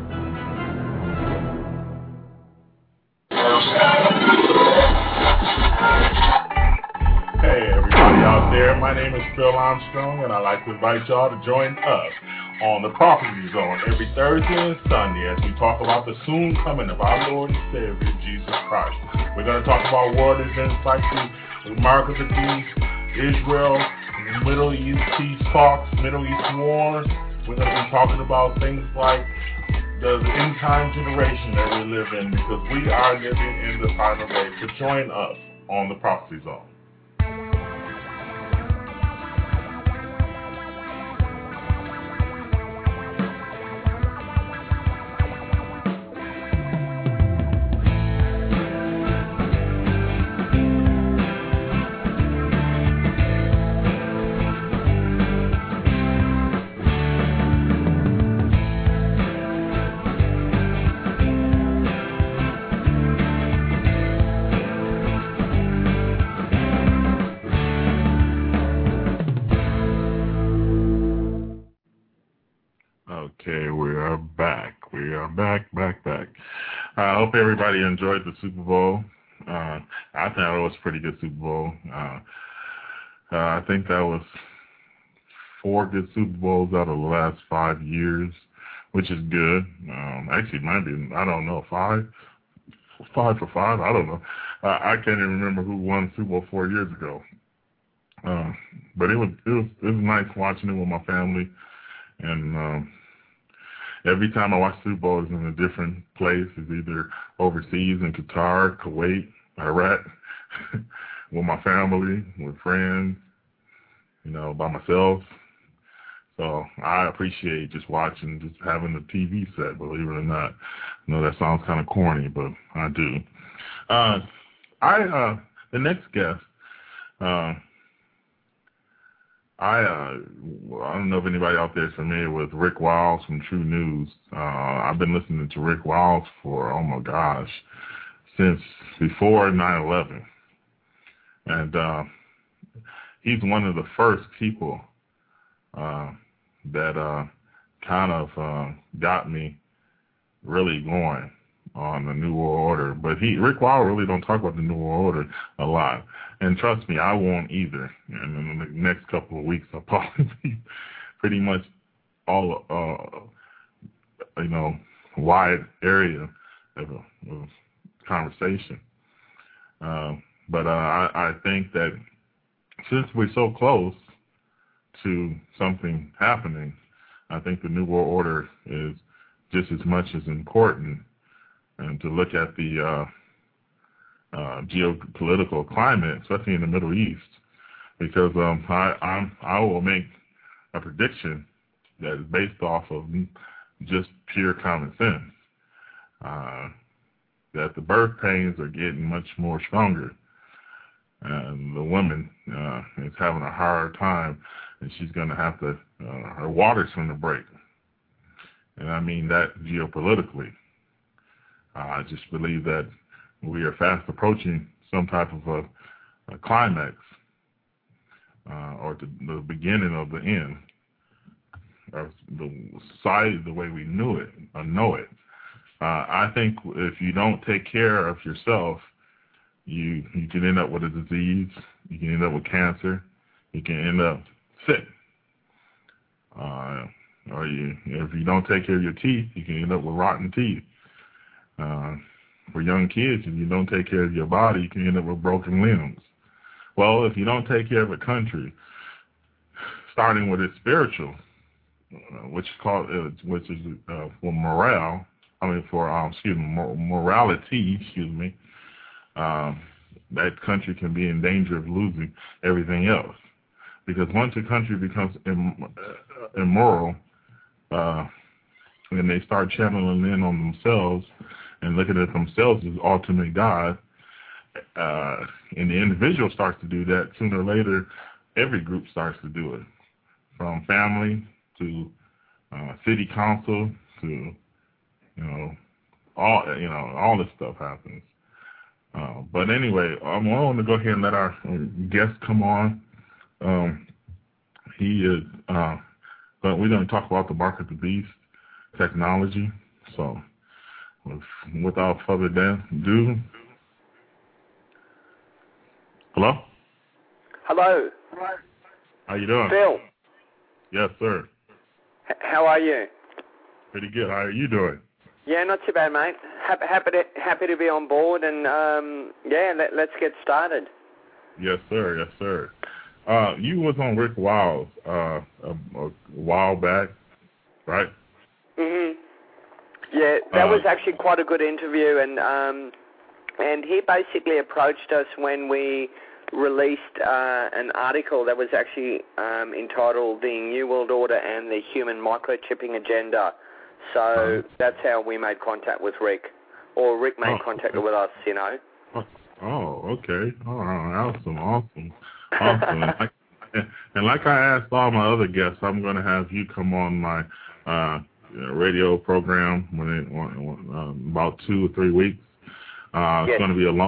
Hey everybody out there, my name is Phil Armstrong, and I'd like to invite y'all to join us on the Prophecy Zone every Thursday and Sunday as we talk about the soon coming of our Lord and Savior, Jesus Christ. We're going to talk about world events like the Mark of the Beast, Israel, Middle East peace talks, Middle East wars. We're going to be talking about things like the end time generation that we live in, because we are living in the final days. So join us on the Prophecy Zone. Okay, we are back. We are back. I hope everybody enjoyed the Super Bowl. I think it was a pretty good Super Bowl. I think that was 4 good Super Bowls out of the last 5 years, which is good. Actually, might be, I don't know, 5 for 5. I don't know. I can't even remember who won the Super Bowl 4 years ago. But it was nice watching it with my family, and every time I watch Super Bowl, it's in a different place. It's either overseas in Qatar, Kuwait, Iraq, with my family, with friends, by myself. So I appreciate just watching, just having the TV set, believe it or not. I know that sounds kind of corny, but I do. The next guest, I don't know if anybody out there is familiar with Rick Wiles from True News. I've been listening to Rick Wiles for, oh my gosh, since before 9/11. And he's one of the first people that kind of got me really going on the New World Order. But Rick Wiles really don't talk about the New World Order a lot. And trust me, I won't either. And in the next couple of weeks, I'll probably be pretty much all, wide area of conversation. But I think that since we're so close to something happening, I think the New World Order is just as much as important, and to look at the geopolitical climate, especially in the Middle East, because I will make a prediction that is based off of just pure common sense, that the birth pains are getting much more stronger, and the woman is having a hard time, and she's going to have to, her water's going to break. And I mean that geopolitically. I just believe that we are fast approaching some type of a climax, or the beginning of the end of the society the way we knew it or know it. I think if you don't take care of yourself, you can end up with a disease. You can end up with cancer. you can end up sick. Or if you don't take care of your teeth, you can end up with rotten teeth. For young kids, if you don't take care of your body, you can end up with broken limbs. Well, if you don't take care of a country, starting with its spiritual, which is for morale. I mean, for morality. That country can be in danger of losing everything else, because once a country becomes immoral, and they start channeling in on themselves and looking at themselves as ultimate God, and the individual starts to do that, sooner or later, every group starts to do it, from family to city council to all this stuff happens. But anyway, I want to go ahead and let our guest come on. He is. But we're going to talk about the mark of the beast, technology. So, without further ado, hello. Hello. How you doing? Phil. Yes, sir. How are you? Pretty good. How are you doing? Yeah, not too bad, mate. Happy to be on board, and let's get started. Yes, sir. Yes, sir. You was on Rick Wiles a while back, right? Mhm. Yeah, that was actually quite a good interview, and he basically approached us when we released an article that was actually entitled "The New World Order and the Human Microchipping Agenda." So that's how we made contact with Rick, or Rick made contact with us, Oh, okay. Oh, awesome. And like I asked all my other guests, I'm going to have you come on my radio program when about 2 or 3 weeks. It's going to be a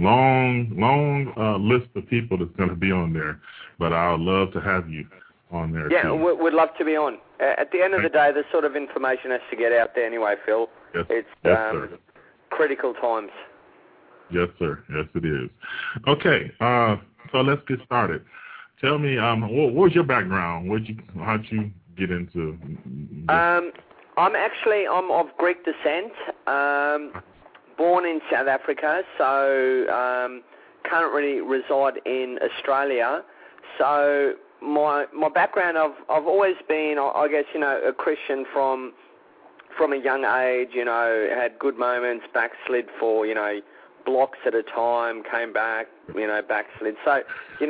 long list of people that's going to be on there, but I would love to have you on there. Yeah, too. we'd love to be on. At the end of the day, this sort of information has to get out there anyway, Phil. Yes, it's critical times. Yes, sir. Yes, it is. Okay, so let's get started. Tell me, what was your background? How'd you get into this? I'm of Greek descent, born in South Africa, so currently reside in Australia. So my background, I've always been, I guess, a Christian from a young age. Had good moments, backslid for blocks at a time, came back, backslid. So,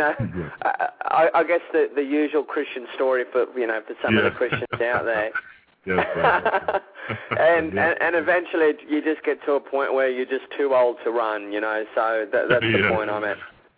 I guess the usual Christian story for some of the Christians out there. Yes, and eventually you just get to a point where you're just too old to run, so that's the point I'm at.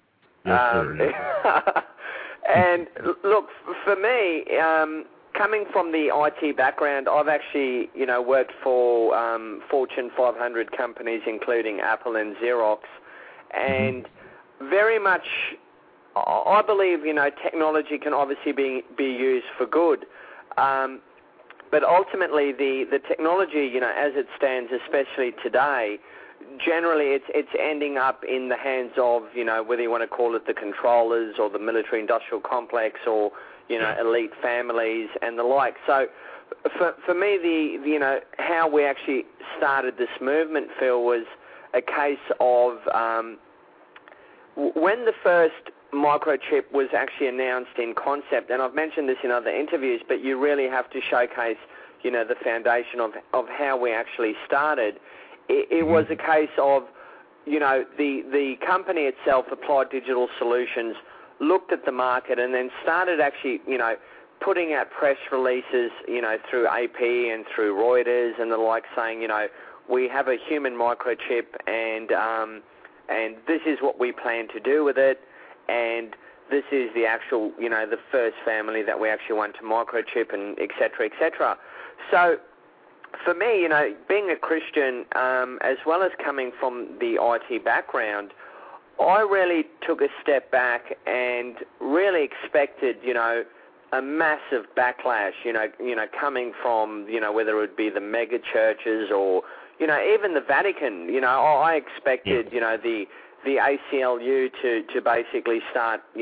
Yes, and look, for me, coming from the IT background, I've actually, worked for Fortune 500 companies, including Apple and Xerox, and very much, I believe, technology can obviously be used for good, but ultimately the technology, as it stands, especially today, generally it's ending up in the hands of, whether you want to call it the controllers or the military-industrial complex or elite families and the like. So for me, the how we actually started this movement, Phil, was a case of when the first microchip was actually announced in concept, and I've mentioned this in other interviews, but you really have to showcase, the foundation of how we actually started. It was a case of, the company itself, Applied Digital Solutions, looked at the market and then started actually, putting out press releases, through AP and through Reuters and the like, saying, we have a human microchip and this is what we plan to do with it, and this is the actual, the first family that we actually want to microchip, and et cetera, et cetera. So for me, being a Christian, as well as coming from the IT background, I really took a step back and really expected, a massive backlash, coming from, whether it would be the mega churches or, even the Vatican. I expected, the ACLU to basically start,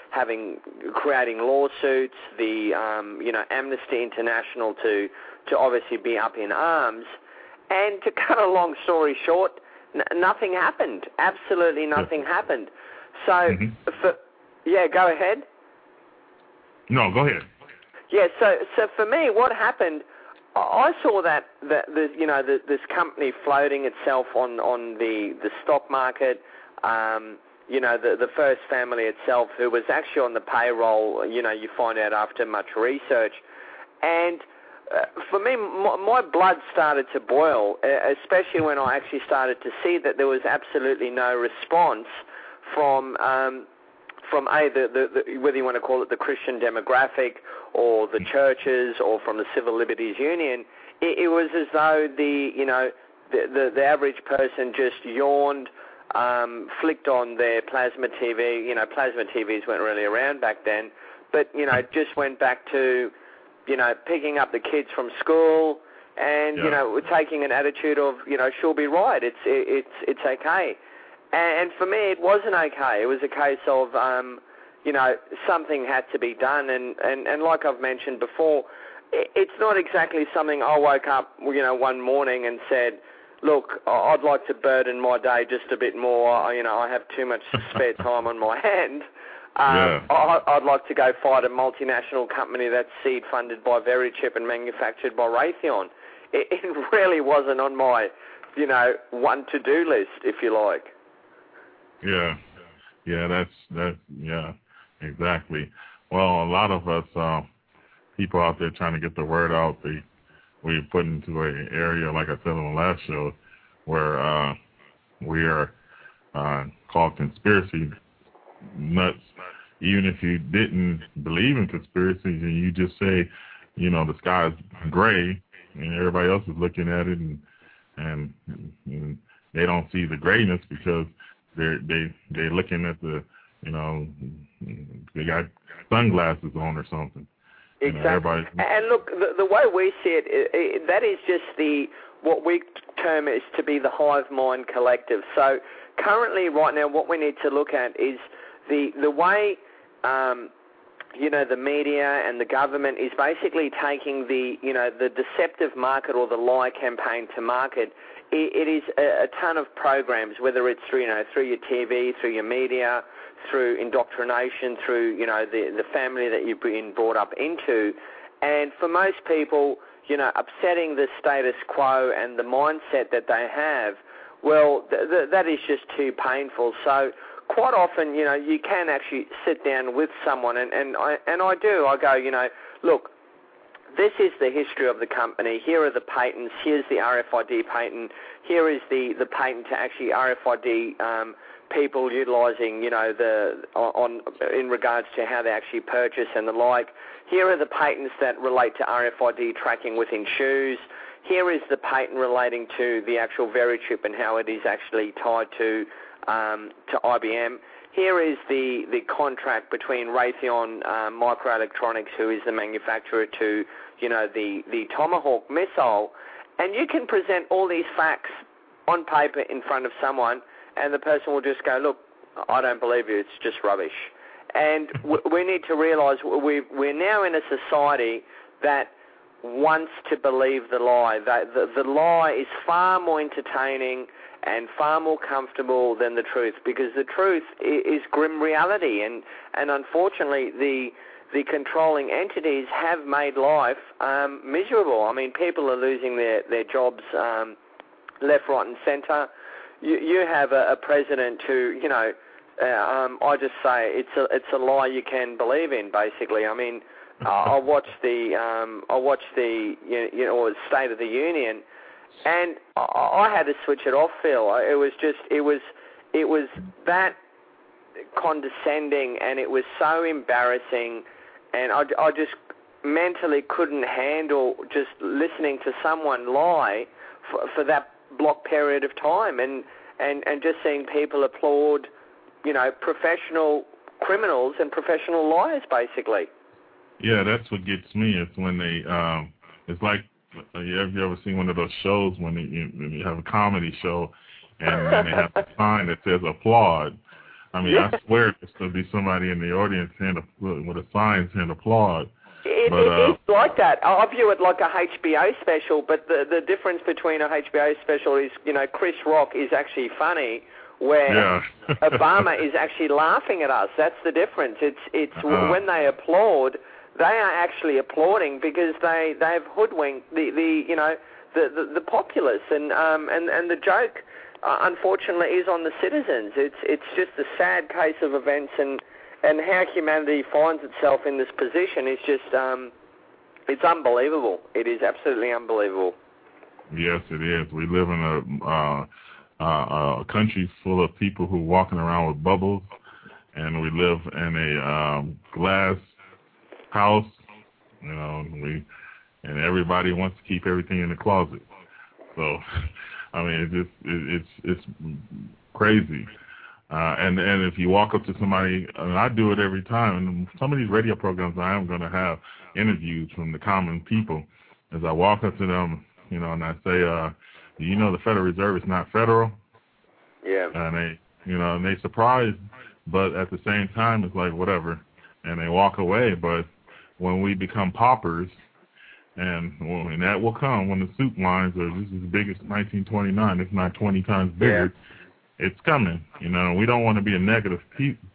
creating lawsuits, the Amnesty International to obviously be up in arms, and to cut a long story short, nothing happened. Absolutely nothing happened. So, go ahead. No, go ahead. Yeah, so for me, what happened? I saw that this company floating itself on the stock market. The first family itself, who was actually on the payroll. You find out after much research, and for me, my blood started to boil, especially when I actually started to see that there was absolutely no response from either whether you want to call it the Christian demographic or the churches or from the Civil Liberties Union. It was as though the average person just yawned, flicked on their plasma TV. Plasma TVs weren't really around back then, but just went back to picking up the kids from school and taking an attitude of she'll be right. It's okay. And for me, it wasn't okay. It was a case of, something had to be done. And like I've mentioned before, it's not exactly something I woke up, one morning and said, look, I'd like to burden my day just a bit more. I have too much spare time on my hand. I'd like to go fight a multinational company that's seed funded by Verichip and manufactured by Raytheon. It really wasn't on my, one to-do list, if you like. Yeah, exactly. Well, a lot of us people out there trying to get the word out, we put into an area, like I said on the last show, where we are called conspiracy nuts. Even if you didn't believe in conspiracies and you just say, the sky is gray, and everybody else is looking at it and they don't see the grayness because they're looking at the, they got sunglasses on or something. Exactly. And look, the way we see it, that is just what we term is to be the hive mind collective. So currently, right now, what we need to look at is the way, the media and the government is basically taking the deceptive market or the lie campaign to market. It is a ton of programs, whether it's through your TV, through your media, through indoctrination, through the family that you've been brought up into, and for most people, upsetting the status quo and the mindset that they have, well, that is just too painful. So quite often, you can actually sit down with someone, and I do. I go, look, this is the history of the company. Here are the patents. Here's the RFID patent. Here is the patent to actually RFID people utilising, in regards to how they actually purchase and the like. Here are the patents that relate to RFID tracking within shoes. Here is the patent relating to the actual Verichip and how it is actually tied to IBM. Here is the contract between Raytheon Microelectronics, who is the manufacturer, to the Tomahawk missile, and you can present all these facts on paper in front of someone, and the person will just go, look, I don't believe you, it's just rubbish. And we need to realise we're now in a society that wants to believe the lie. The lie is far more entertaining and far more comfortable than the truth, because the truth is grim reality, and unfortunately the controlling entities have made life miserable. I mean, people are losing their jobs left, right and centre. You have a president who, I just say it's a lie you can believe in, basically. I mean, I watched the State of the Union, and I had to switch it off, Phil. It was that condescending, and it was so embarrassing, and I just mentally couldn't handle just listening to someone lie for that block period of time, and just seeing people applaud, professional criminals and professional liars, basically. Yeah, that's what gets me. It's when they, it's like, have you ever seen one of those shows when you have a comedy show and they have a sign that says applaud? I mean, I swear there'll be somebody in the audience with a sign saying applaud. It's like that. I view it like a HBO special, but the difference between a HBO special is, Chris Rock is actually funny, where Obama is actually laughing at us. That's the difference. It's when they applaud, they are actually applauding because they've hoodwinked the populace, and the joke, unfortunately, is on the citizens. It's just a sad case of events, and how humanity finds itself in this position is just it's unbelievable. It is absolutely unbelievable. Yes, it is. We live in a country full of people who are walking around with bubbles, and we live in a glass house, and everybody wants to keep everything in the closet. So, I mean, it's crazy. And if you walk up to somebody, and I do it every time, and some of these radio programs I am going to have interviews from the common people, as I walk up to them, and I say, the Federal Reserve is not federal? Yeah. And they surprised, but at the same time, it's like, whatever, and they walk away. But when we become paupers, and that will come when the soup lines are just as big as 1929, if not 20 times bigger. It's coming. We don't want to be a negative people,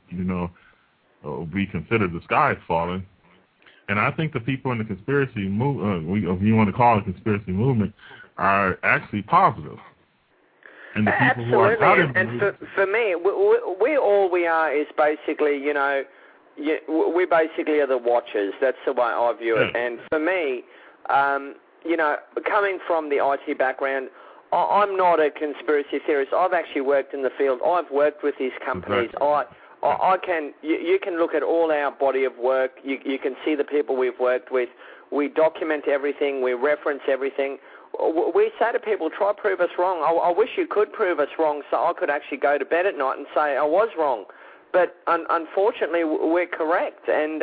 we consider the sky falling. And I think the people in the conspiracy movement, if you want to call it a conspiracy movement, are actually positive. And the people who are not in the movement, for me, we are is basically, we basically are the watchers. That's the way I view it. And for me, coming from the IT background, I'm not a conspiracy theorist. I've actually worked in the field. I've worked with these companies. Exactly. You can look at all our body of work. You can see the people we've worked with. We document everything. We reference everything. We say to people, try to prove us wrong. I wish you could prove us wrong so I could actually go to bed at night and say I was wrong. But unfortunately, we're correct. And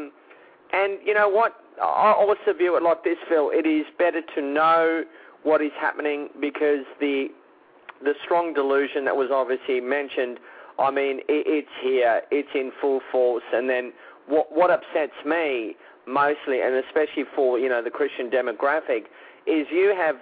you know what? I also view it like this, Phil. It is better to know what is happening, because the strong delusion that was obviously mentioned, I mean, it's here, it's in full force. And then what upsets me mostly, and especially for the Christian demographic, is you have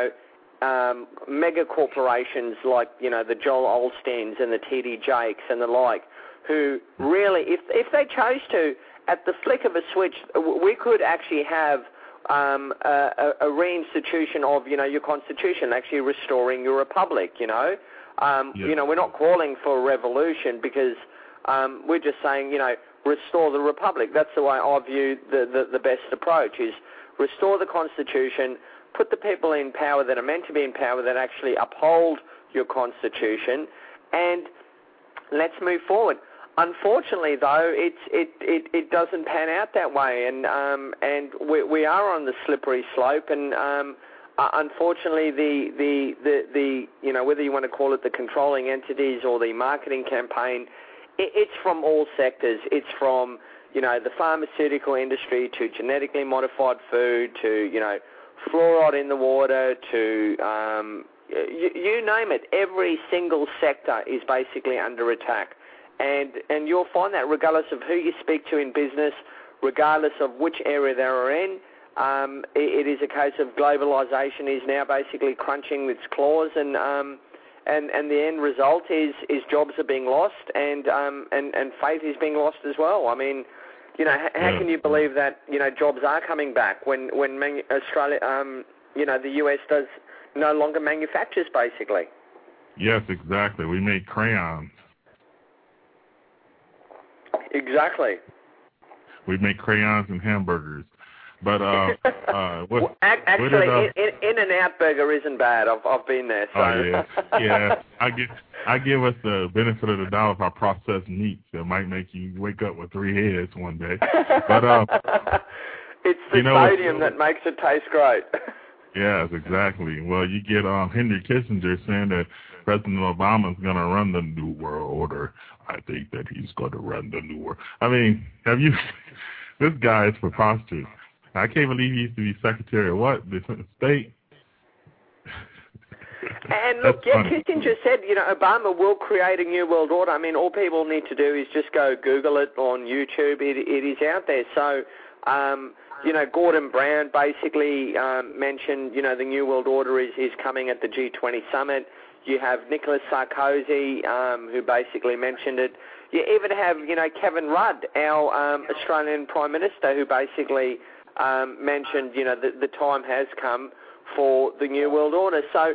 mega corporations like the Joel Osteens and the T.D. Jakes and the like, who really, if they chose to, at the flick of a switch, we could actually have a reinstitution of your constitution, actually restoring your republic. We're not calling for a revolution, because we're just saying restore the republic. That's the way I view the best approach, is restore the constitution, put the people in power that are meant to be in power, that actually uphold your constitution, and let's move forward. Unfortunately, though, it doesn't pan out that way, and we are on the slippery slope, and unfortunately, the whether you want to call it the controlling entities or the marketing campaign, it's from all sectors. It's from the pharmaceutical industry to genetically modified food to fluoride in the water to you name it. Every single sector is basically under attack. And you'll find that regardless of who you speak to in business, regardless of which area they're in, it is a case of globalization is now basically crunching its claws, and the end result is jobs are being lost, and faith is being lost as well. I mean, how can you believe that jobs are coming back when Australia, the US does no longer manufactures basically? Yes, exactly. We make crayons. Exactly. We make crayons and hamburgers. But actually, In-N-Out Burger isn't bad. I've been there. So. Oh yeah. I give us the benefit of the doubt of our processed meats that might make you wake up with 3 heads one day. But it's the sodium that makes it taste great. Yes, exactly. Well, you get Henry Kissinger saying that President Obama is going to run the New World Order. I think that he's going to run the New World. I mean, this guy is preposterous. I can't believe he used to be Secretary of what? The State? And look, Kissinger said, Obama will create a new world order. I mean, all people need to do is just go Google it on YouTube. It is out there. So, Gordon Brown basically mentioned, the new world order is coming at the G20 summit. You have Nicolas Sarkozy, who basically mentioned it. You even have, Kevin Rudd, our Australian Prime Minister, who basically mentioned, the time has come for the New World Order. So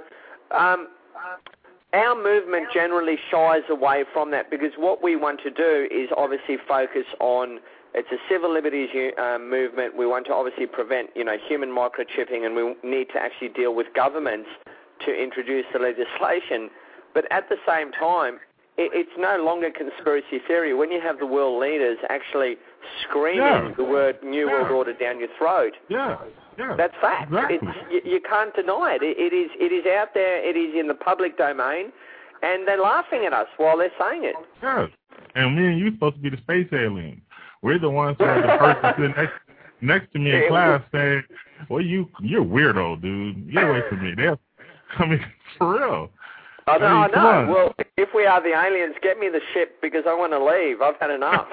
our movement generally shies away from that because what we want to do is obviously focus on, it's a civil liberties movement. We want to obviously prevent, human microchipping, and we need to actually deal with governments to introduce the legislation. But at the same time, it's no longer conspiracy theory. When you have the world leaders actually screaming the word New World Order down your throat, that's fact. Exactly. You can't deny it. It is out there. It is in the public domain, and they're laughing at us while they're saying it. Yes. And me and you supposed to be the space aliens. We're the ones who are the person sitting next to me in class saying, well, you're weirdo, dude. Get away from me. For real. I know. Well, if we are the aliens, get me the ship because I want to leave. I've had enough.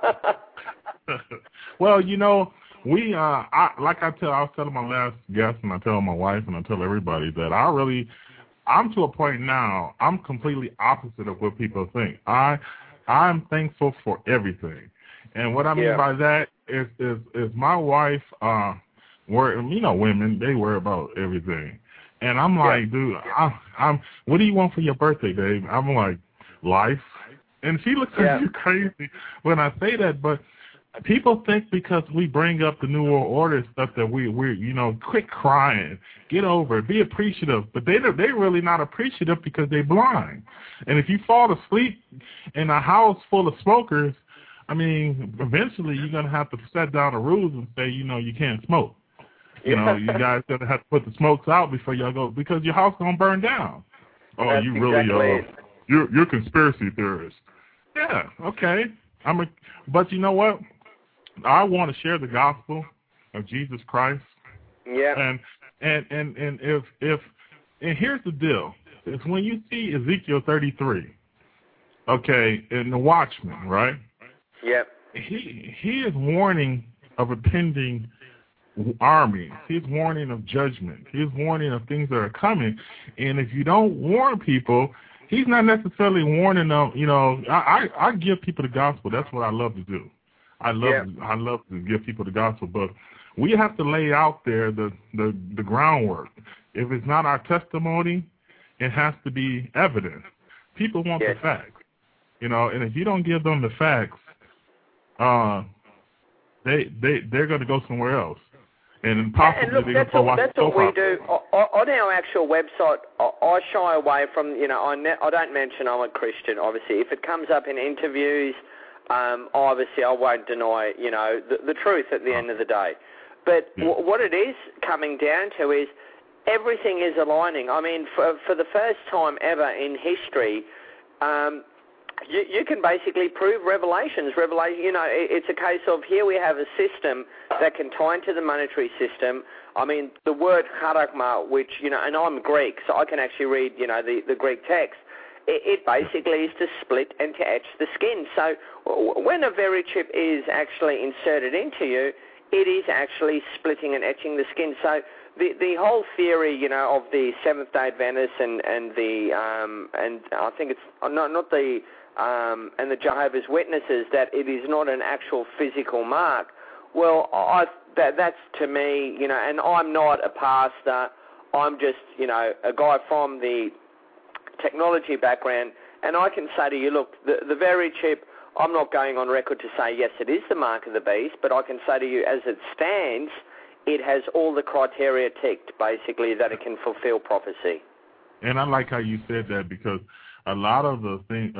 Well, we I was telling my last guest, and I tell my wife, and I tell everybody that I'm to a point now, I'm completely opposite of what people think. I'm thankful for everything. And what I mean by that is my wife, women, they worry about everything. And I'm like, dude, what do you want for your birthday, Dave? I'm like, life. And she looks at me crazy when I say that, but people think because we bring up the New World Order stuff that we're quit crying, get over it, be appreciative. But they're really not appreciative because they're blind. And if you fall asleep in a house full of smokers, I mean, eventually you're going to have to set down the rules and say, you can't smoke. You guys going to have to put the smokes out before y'all go because your house going to burn down. Oh, that's you really you're conspiracy theorist. Yeah, okay. But you know what? I want to share the gospel of Jesus Christ. Yeah. And here's the deal. It's when you see Ezekiel 33, okay, in the Watchman, right? Yep. He is warning of a pending army. He's warning of judgment. He's warning of things that are coming. And if you don't warn people, he's not necessarily warning them. I give people the gospel. That's what I love to do. I love to give people the gospel. But we have to lay out there the groundwork. If it's not our testimony, it has to be evidence. People want the facts. And if you don't give them the facts, they're going to go somewhere else. And possibly look, that's what we do. On our actual website, I shy away from, I don't mention I'm a Christian, obviously. If it comes up in interviews, obviously I won't deny, the truth at the end of the day. But what it is coming down to is everything is aligning. I mean, for the first time ever in history, you can basically prove revelations. It's a case of here we have a system that can tie into the monetary system. I mean, the word charakma, which, and I'm Greek, so I can actually read, the Greek text. It basically is to split and to etch the skin. So when a Verichip is actually inserted into you, it is actually splitting and etching the skin. So the whole theory, of the Seventh-day Adventists and I think it's not the and the Jehovah's Witnesses, that it is not an actual physical mark. Well, that's to me, and I'm not a pastor. I'm just, a guy from the technology background, and I can say to you, look, the Verichip, I'm not going on record to say, yes, it is the mark of the beast, but I can say to you, as it stands, it has all the criteria ticked, basically, that it can fulfill prophecy. And I like how you said that, because a lot of the thing,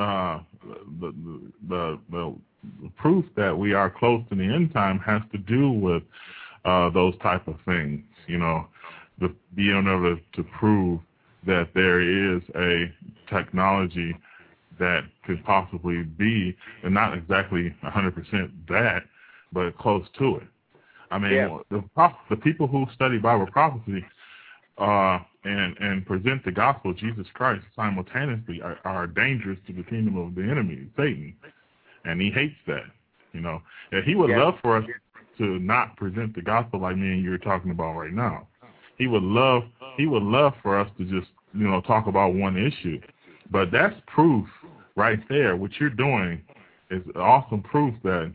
the proof that we are close to the end time has to do with those type of things. Being able to prove that there is a technology that could possibly be, and not exactly 100% that, but close to it. I mean, the people who study Bible prophecy, and present the gospel of Jesus Christ simultaneously are dangerous to the kingdom of the enemy, Satan, and he hates that. And he would love for us to not present the gospel like me and you're talking about right now. He would love for us to just talk about one issue, but that's proof right there. What you're doing is awesome proof that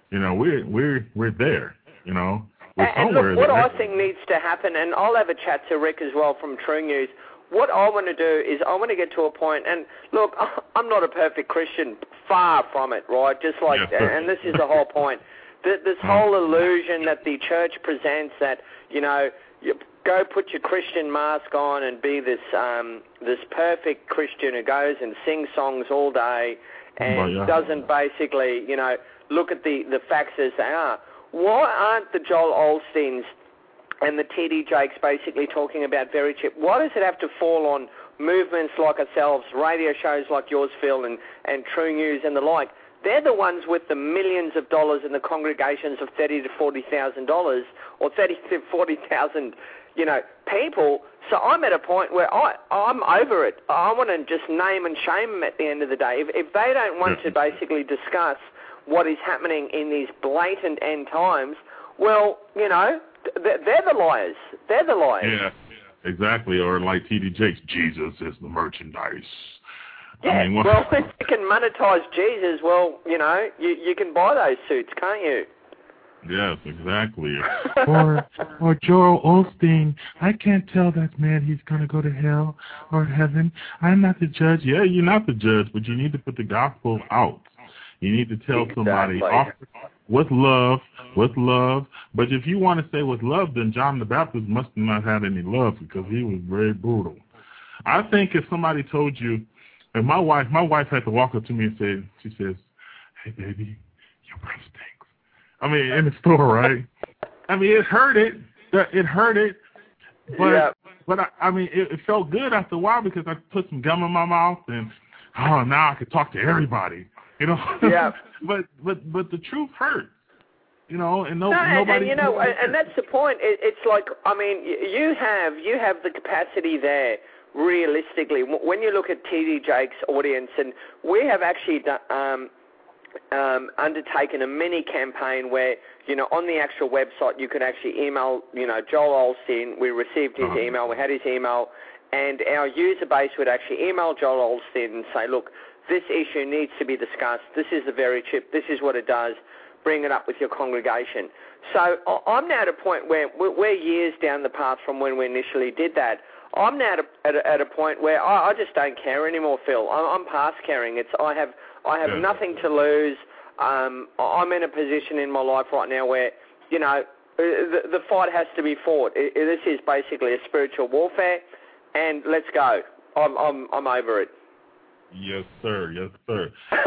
we're there. And look, what I think needs to happen, and I'll have a chat to Rick as well from True News. What I want to do is I want to get to a point, and look, I'm not a perfect Christian, far from it, right? Just like, and this is the whole point. This whole illusion that the church presents that, you go put your Christian mask on and be this perfect Christian who goes and sings songs all day and doesn't basically, look at the facts as they are. Why aren't the Joel Osteens and the T.D. Jakes basically talking about Very Chip? Why does it have to fall on movements like ourselves, radio shows like yours, Phil, and True News and the like? They're the ones with the millions of dollars in the congregations of $30,000 to $40,000 or 30,000 to 40,000, people. So I'm at a point where I'm over it. I want to just name and shame them at the end of the day. If they don't want to basically discuss what is happening in these blatant end times, well, they're the liars. They're the liars. Yeah, exactly. Or like T.D. Jakes, Jesus is the merchandise. Yeah, well, if you can monetize Jesus, well, you can buy those suits, can't you? Yes, exactly. or Joel Osteen, I can't tell that man he's going to go to hell or heaven. I'm not the judge. Yeah, you're not the judge, but you need to put the gospel out. You need to tell somebody with love. But if you want to say with love, then John the Baptist must have not had any love because he was very brutal. I think if somebody told you, and my wife had to walk up to me and she says, "Hey baby, your breath stinks." I mean, in the store, right? I mean, it hurt it. But I mean, it felt good after a while because I put some gum in my mouth and now I could talk to everybody. Yeah. but the truth hurts, and nobody. And that's the point. It's like, I mean, you have the capacity there. Realistically, when you look at T.D. Jakes' audience, and we have actually undertaken a mini campaign where, on the actual website you could actually email, Joel Osteen. We received his email, we had his email, and our user base would actually email Joel Osteen and say, look, this issue needs to be discussed. This is the Very Chip. This is what it does. Bring it up with your congregation. So I'm now at a point where we're years down the path from when we initially did that. I'm now at a point where I just don't care anymore, Phil. I'm past caring. I have nothing to lose. I'm in a position in my life right now where, the fight has to be fought. This is basically a spiritual warfare, and let's go. I'm over it. Yes, sir. Yes, sir.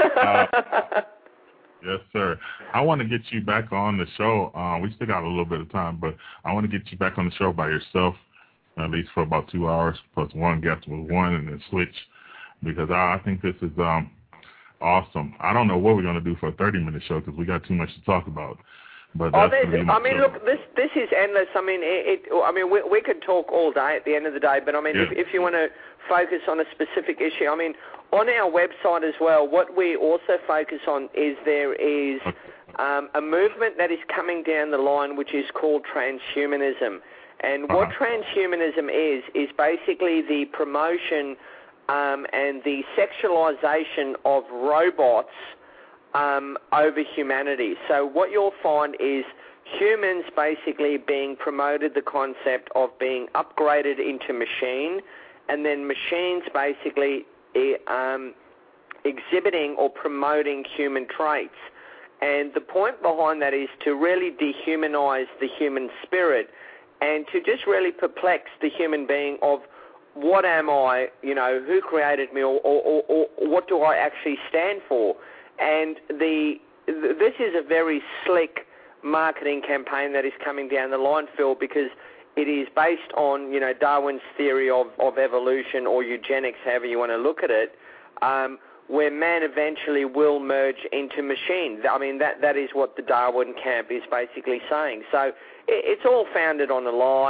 Yes, sir. I want to get you back on the show. We still got a little bit of time, but I want to get you back on the show by yourself, at least for about 2 hours, plus one guest with one, and then switch, because I think this is awesome. I don't know what we're going to do for a 30-minute show because we got too much to talk about. But look, this is endless. I mean, we could talk all day at the end of the day, but I mean, if you want to focus on a specific issue, I mean, on our website as well, what we also focus on is there is a movement that is coming down the line which is called transhumanism. And what transhumanism is basically the promotion and the sexualization of robots over humanity. So what you'll find is humans basically being promoted the concept of being upgraded into machine, and then machines basically exhibiting or promoting human traits. And the point behind that is to really dehumanize the human spirit and to just really perplex the human being of what am I, who created me, or what do I actually stand for? And this is a very slick marketing campaign that is coming down the line, Phil, because it is based on, Darwin's theory of evolution or eugenics, however you want to look at it, where man eventually will merge into machine. I mean, that is what the Darwin camp is basically saying. So it's all founded on a lie.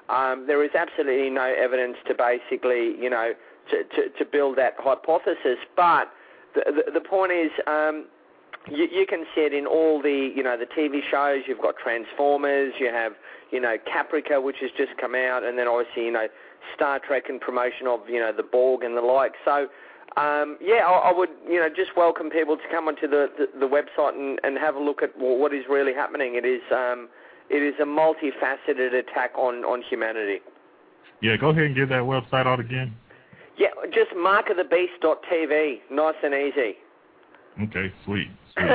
there is absolutely no evidence to basically, to build that hypothesis. But the point is, you can see it in all the, the TV shows. You've got Transformers, you have, Caprica, which has just come out, and then obviously, Star Trek and promotion of, the Borg and the like. So, I would, just welcome people to come onto the website and have a look at what is really happening. It is a multifaceted attack on humanity. Yeah, go ahead and give that website out again. Yeah, just markofthebeast.tv. Nice and easy. Okay, sweet.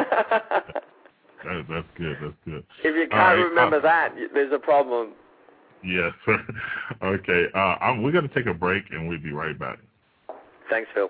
That's good. That's good. If you can't remember that, there's a problem. Yes. Okay. We're going to take a break, and we'll be right back. Thanks, Phil.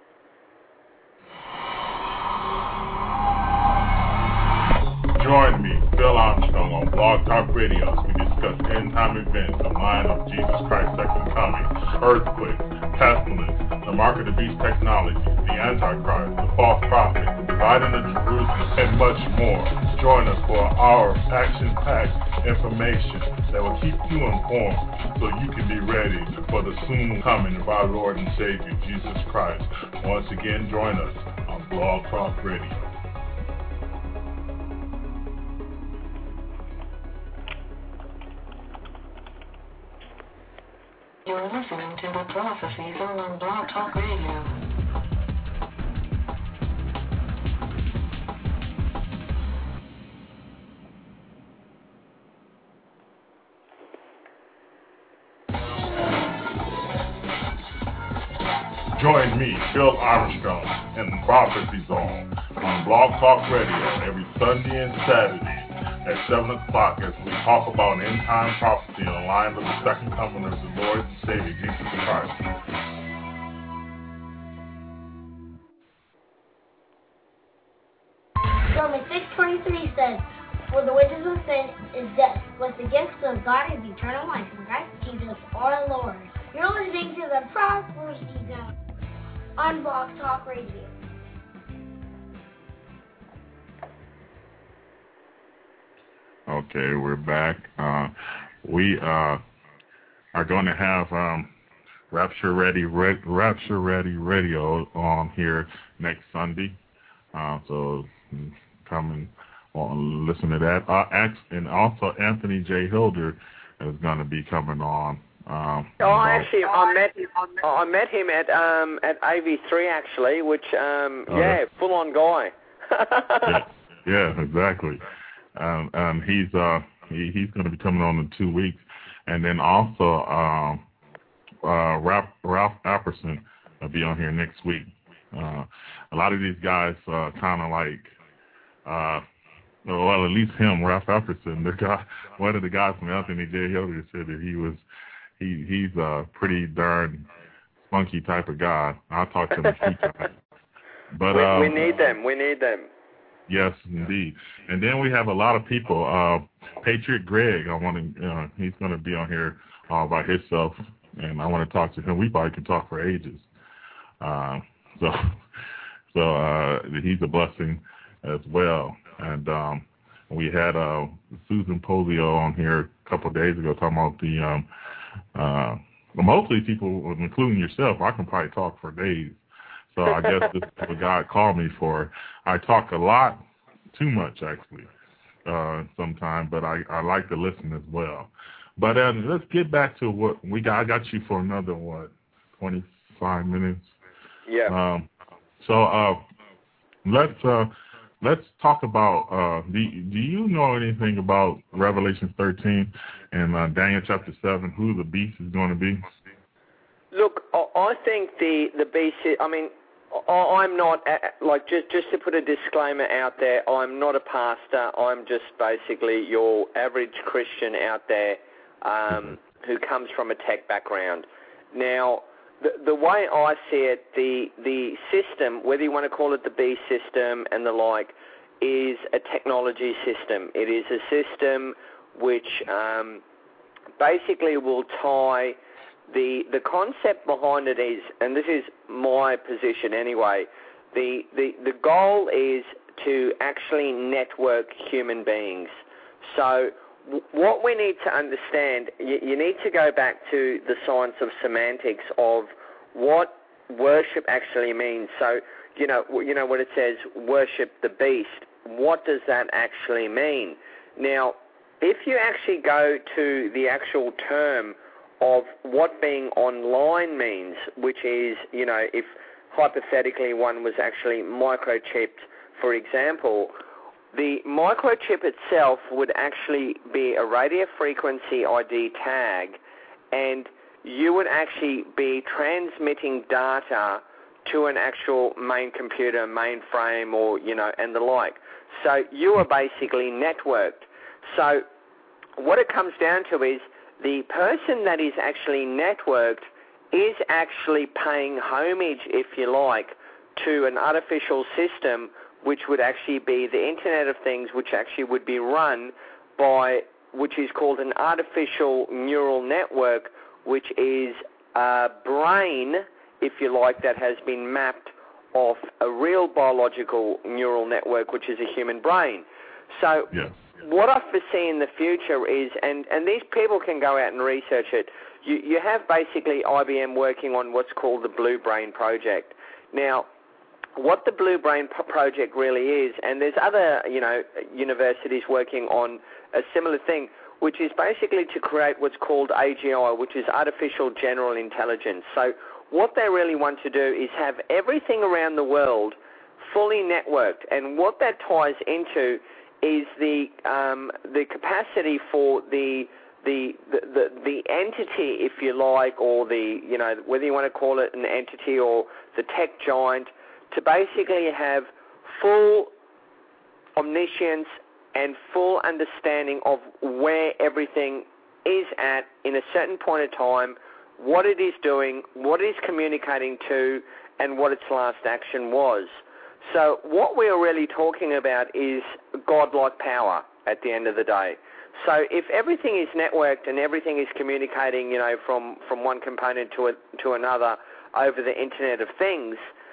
Join me, Phil Armstrong, on Blog Talk Radio as we discuss end-time events, the mind of Jesus Christ's second coming, earthquakes, pestilence, the mark of the beast technology, the Antichrist, the false prophet, the dividing of Jerusalem, and much more. Join us for our action-packed information that will keep you informed so you can be ready for the soon coming of our Lord and Savior, Jesus Christ. Once again, join us on Blog Talk Radio. You're listening to the Prophecy Zone on Blog Talk Radio. Join me, Phil Armstrong, in the Prophecy Zone on Blog Talk Radio every Sunday and Saturday at 7 o'clock as we talk about end-time prophecy in line with the second coming of the Lord and Savior, Jesus Christ. Romans 6:23 says, "For the wages of sin is death, but the gift of God is eternal life in Christ Jesus our Lord." You're listening to the Prophecy Zone on Blog Talk Radio. Okay, we're back. We are going to have Rapture Ready Radio on here next Sunday. So come and listen to that. And also Anthony J. Hilder is going to be coming on. I met him at AV3 actually, which full on guy. yeah, exactly. He's going to be coming on in 2 weeks, and then also Ralph Apperson will be on here next week. A lot of these guys kind of like, well, at least him, Ralph Apperson, one of the guys from Anthony J. Hilder said that he's a pretty darn spunky type of guy. I talked to him a few times. But we need them. We need them. Yes, indeed. And then we have a lot of people. Patriot Greg, he's going to be on here all by himself, and I want to talk to him. We probably can talk for ages. So he's a blessing as well. And we had Susan Polio on here a couple of days ago talking about mostly people, including yourself. I can probably talk for days. So I guess this is what God called me for. I talk a lot, too much actually, sometimes, but I like to listen as well. But let's get back to what we got. I got you for another, 25 minutes? Yeah. Let's talk about, do you know anything about Revelation 13 and Daniel chapter 7, who the beast is going to be? Look, I think the beast, I'm not, just to put a disclaimer out there, I'm not a pastor. I'm just basically your average Christian out there who comes from a tech background. Now, the way I see it, the system, whether you want to call it the beast system and the like, is a technology system. It is a system which basically will tie the concept behind it is, and this is my position anyway, the goal is to actually network human beings. So what we need to understand, you need to go back to the science of semantics of what worship actually means. So, you know what it says, worship the beast. What does that actually mean? Now, if you actually go to the actual term of what being online means, which is, if hypothetically one was actually microchipped, for example, the microchip itself would actually be a radio frequency ID tag, and you would actually be transmitting data to an actual main computer, mainframe, or, and the like. So you are basically networked. So what it comes down to is the person that is actually networked is actually paying homage, if you like, to an artificial system, which would actually be the Internet of Things, which actually would be run by, which is called an artificial neural network, which is a brain, if you like, that has been mapped off a real biological neural network, which is a human brain. So what I foresee in the future is, and these people can go out and research it, you have basically IBM working on what's called the Blue Brain Project. Now, what the Blue Brain Project really is, and there's other, universities working on a similar thing, which is basically to create what's called AGI, which is Artificial General Intelligence. So what they really want to do is have everything around the world fully networked, and what that ties into is the capacity for the entity, if you like, or whether you want to call it an entity or the tech giant, to basically have full omniscience and full understanding of where everything is at in a certain point of time, what it is doing, what it is communicating to, and what its last action was. So what we are really talking about is godlike power at the end of the day. So if everything is networked and everything is communicating, from one component to another over the Internet of Things,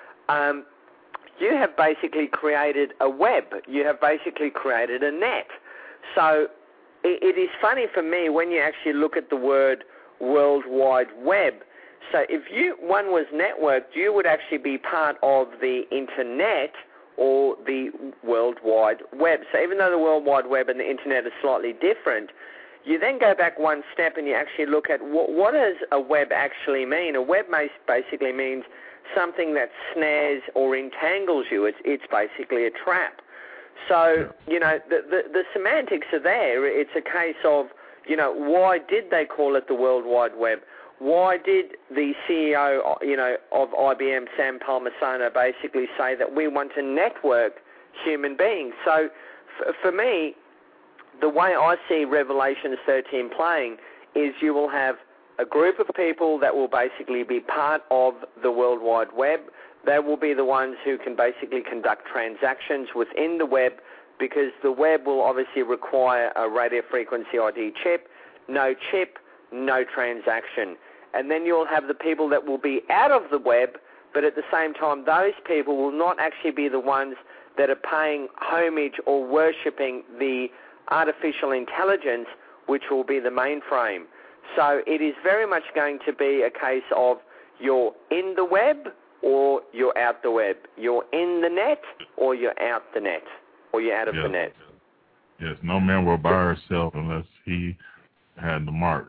you have basically created a web. You have basically created a net. So it is funny for me when you actually look at the word World Wide Web. So if one was networked, you would actually be part of the Internet or the World Wide Web. So even though the World Wide Web and the Internet are slightly different, you then go back one step and you actually look at what does a web actually mean. A web basically means something that snares or entangles you. It's basically a trap. So, the semantics are there. It's a case of, why did they call it the World Wide Web? Why did the CEO, of IBM, Sam Palmisano, basically say that we want to network human beings? So, for me, the way I see Revelation 13 playing is you will have a group of people that will basically be part of the World Wide Web. They will be the ones who can basically conduct transactions within the web, because the web will obviously require a radio frequency ID chip, no transaction. And then you'll have the people that will be out of the web, but at the same time, those people will not actually be the ones that are paying homage or worshipping the artificial intelligence, which will be the mainframe. So it is very much going to be a case of you're in the web or you're out the web. You're in the net or you're out the net, or you're out of the net. Yes, no man will buy himself unless he had the mark.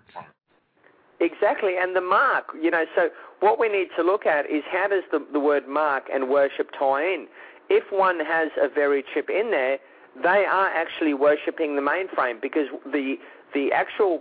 Exactly, and the mark, so what we need to look at is how does the word mark and worship tie in? If one has a very chip in there, they are actually worshipping the mainframe, because the actual,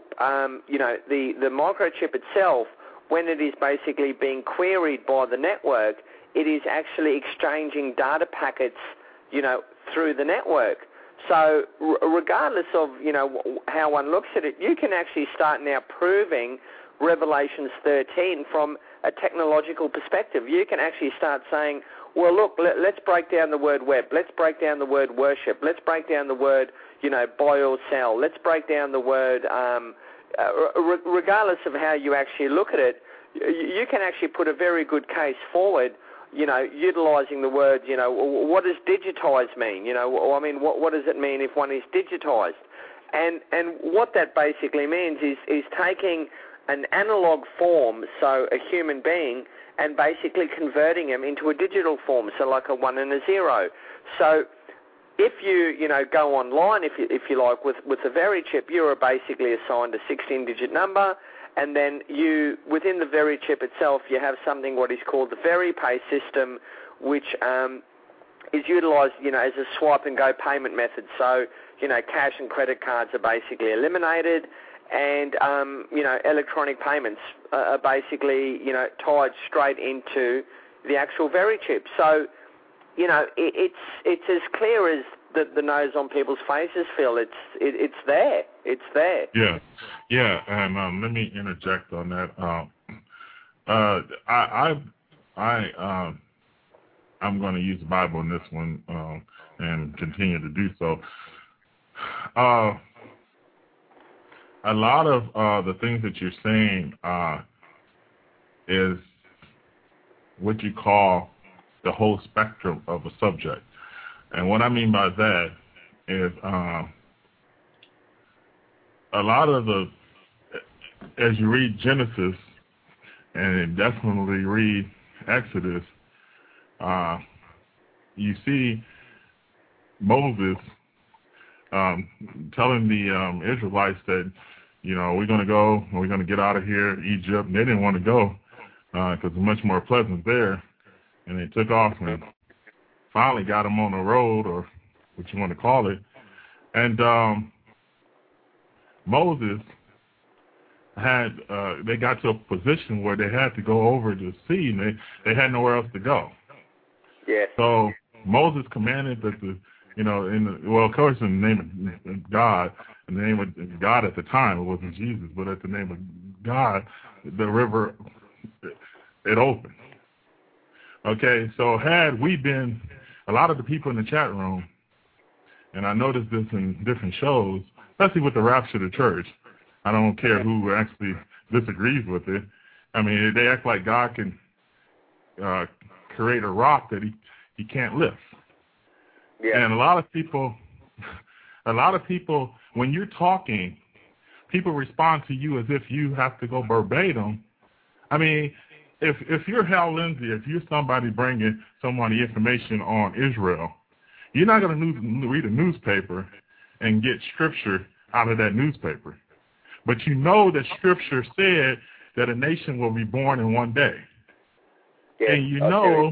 the microchip itself, when it is basically being queried by the network, it is actually exchanging data packets, through the network. So regardless of, how one looks at it, you can actually start now proving Revelations 13 from a technological perspective. You can actually start saying, well, look, let's break down the word web. Let's break down the word worship. Let's break down the word, buy or sell. Let's break down the word, regardless of how you actually look at it, you can actually put a very good case forward, utilizing the word, what does digitize mean? What does it mean if one is digitized? And what that basically means is taking an analog form, so a human being, and basically converting them into a digital form, so like a 1 and a 0. So if you go online, if you like, with the VeriChip, you are basically assigned a 16-digit number, and then within the VeriChip itself, you have something what is called the VeriPay system, which is utilised, as a swipe and go payment method. So, cash and credit cards are basically eliminated, and electronic payments are basically tied straight into the actual VeriChip. So, it's as clear as the nose on people's faces, Phil. It's there. It's there. Yeah. And let me interject on that. I'm going to use the Bible in this one and continue to do so. A lot of the things that you're saying is what you call the whole spectrum of a subject. And what I mean by that is a lot of as you read Genesis and definitely read Exodus, you see Moses telling the Israelites that, we're going to go, we're going to get out of here, Egypt. And they didn't want to go because it's much more pleasant there. And they took off and finally got them on the road, or what you want to call it. And Moses they got to a position where they had to go over the sea, and they had nowhere else to go. Yeah. So Moses commanded that of course, in the name of God, in the name of God at the time, it wasn't Jesus, but at the name of God, the river, it opened. Okay, so had we been, a lot of the people in the chat room, and I noticed this in different shows, especially with the rapture of the church, I don't care who actually disagrees with it. I mean, they act like God can create a rock that he can't lift. Yeah. And a lot of people, when you're talking, people respond to you as if you have to go verbatim. I mean, if you're Hal Lindsey, if you're somebody bringing somebody information on Israel, you're not going to read a newspaper and get scripture out of that newspaper. But you know that scripture said that a nation will be born in one day. Yeah, and you know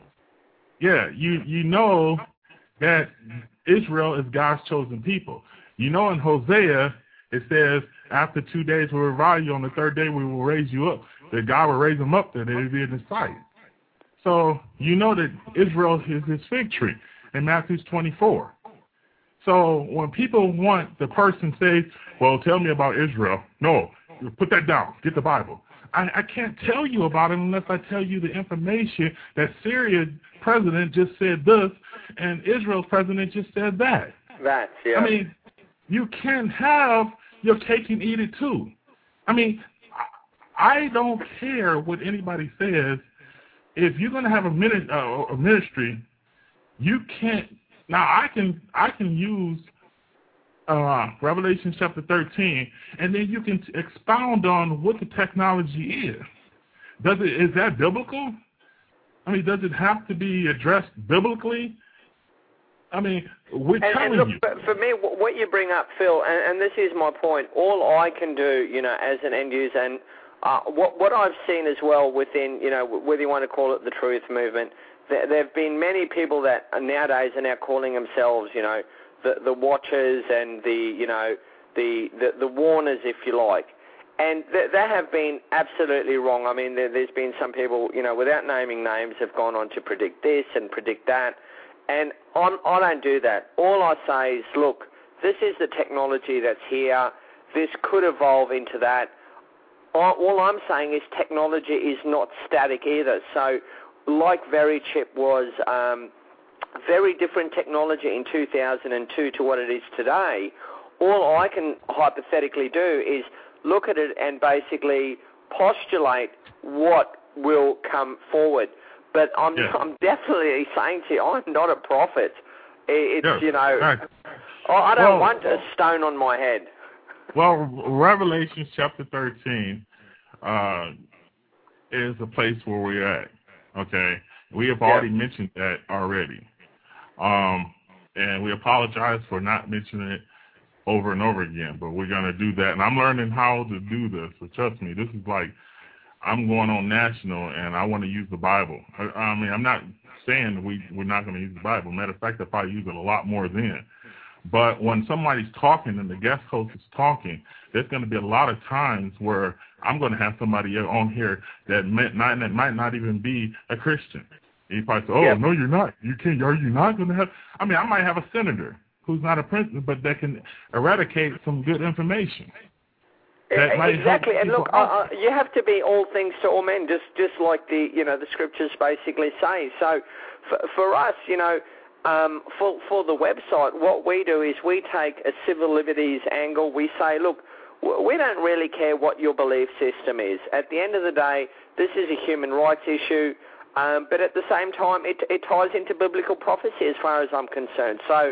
that Israel is God's chosen people. In Hosea, it says, after 2 days we'll revive you, on the third day we will raise you up. That God will raise them up, that they will be in his sight. So that Israel is his fig tree in Matthew 24. So when people want the person say, well, tell me about Israel. No, put that down. Get the Bible. I can't tell you about it unless I tell you the information that Syria's president just said this and Israel's president just said that. That, yeah. I mean, you can't have your cake and eat it too. I mean, I don't care what anybody says. If you're going to have a ministry, you can't. Now, I can use Revelation chapter 13, and then you can expound on what the technology is. Is that biblical? I mean, does it have to be addressed biblically? I mean, we're telling you. But for me, what you bring up, Phil, and this is my point, all I can do, as an end user, and what I've seen as well within, whether you want to call it the truth movement, there have been many people that nowadays are now calling themselves, the watchers and the warners, if you like. And they have been absolutely wrong. I mean, there's been some people, without naming names, have gone on to predict this and predict that. And I don't do that. All I say is, look, this is the technology that's here. This could evolve into that. All I'm saying is technology is not static either. So like VeriChip was very different technology in 2002 to what it is today, all I can hypothetically do is look at it and basically postulate what will come forward. But I'm definitely saying to you, I'm not a prophet. It's, Oh, I don't want a stone on my head. Well, Revelation chapter 13 is a place where we're at. Okay, we have already mentioned that already, and we apologize for not mentioning it over and over again. But we're gonna do that, and I'm learning how to do this. So trust me, this is like I'm going on national, and I want to use the Bible. I mean, I'm not saying we're not going to use the Bible. Matter of fact, I'll probably use it a lot more then. But when somebody's talking and the guest host is talking, there's going to be a lot of times where I'm going to have somebody on here that might not even be a Christian. And you probably say, "Oh, no, you're not. You can't. Are you not going to have?" I mean, I might have a senator who's not a president, but that can eradicate some good information. Exactly, and look, you have to be all things to all men, just like the scriptures basically say. So, for us, for the website, what we do is we take a civil liberties angle. We say, look, we don't really care what your belief system is. At the end of the day, this is a human rights issue, but at the same time, it ties into biblical prophecy as far as I'm concerned. So.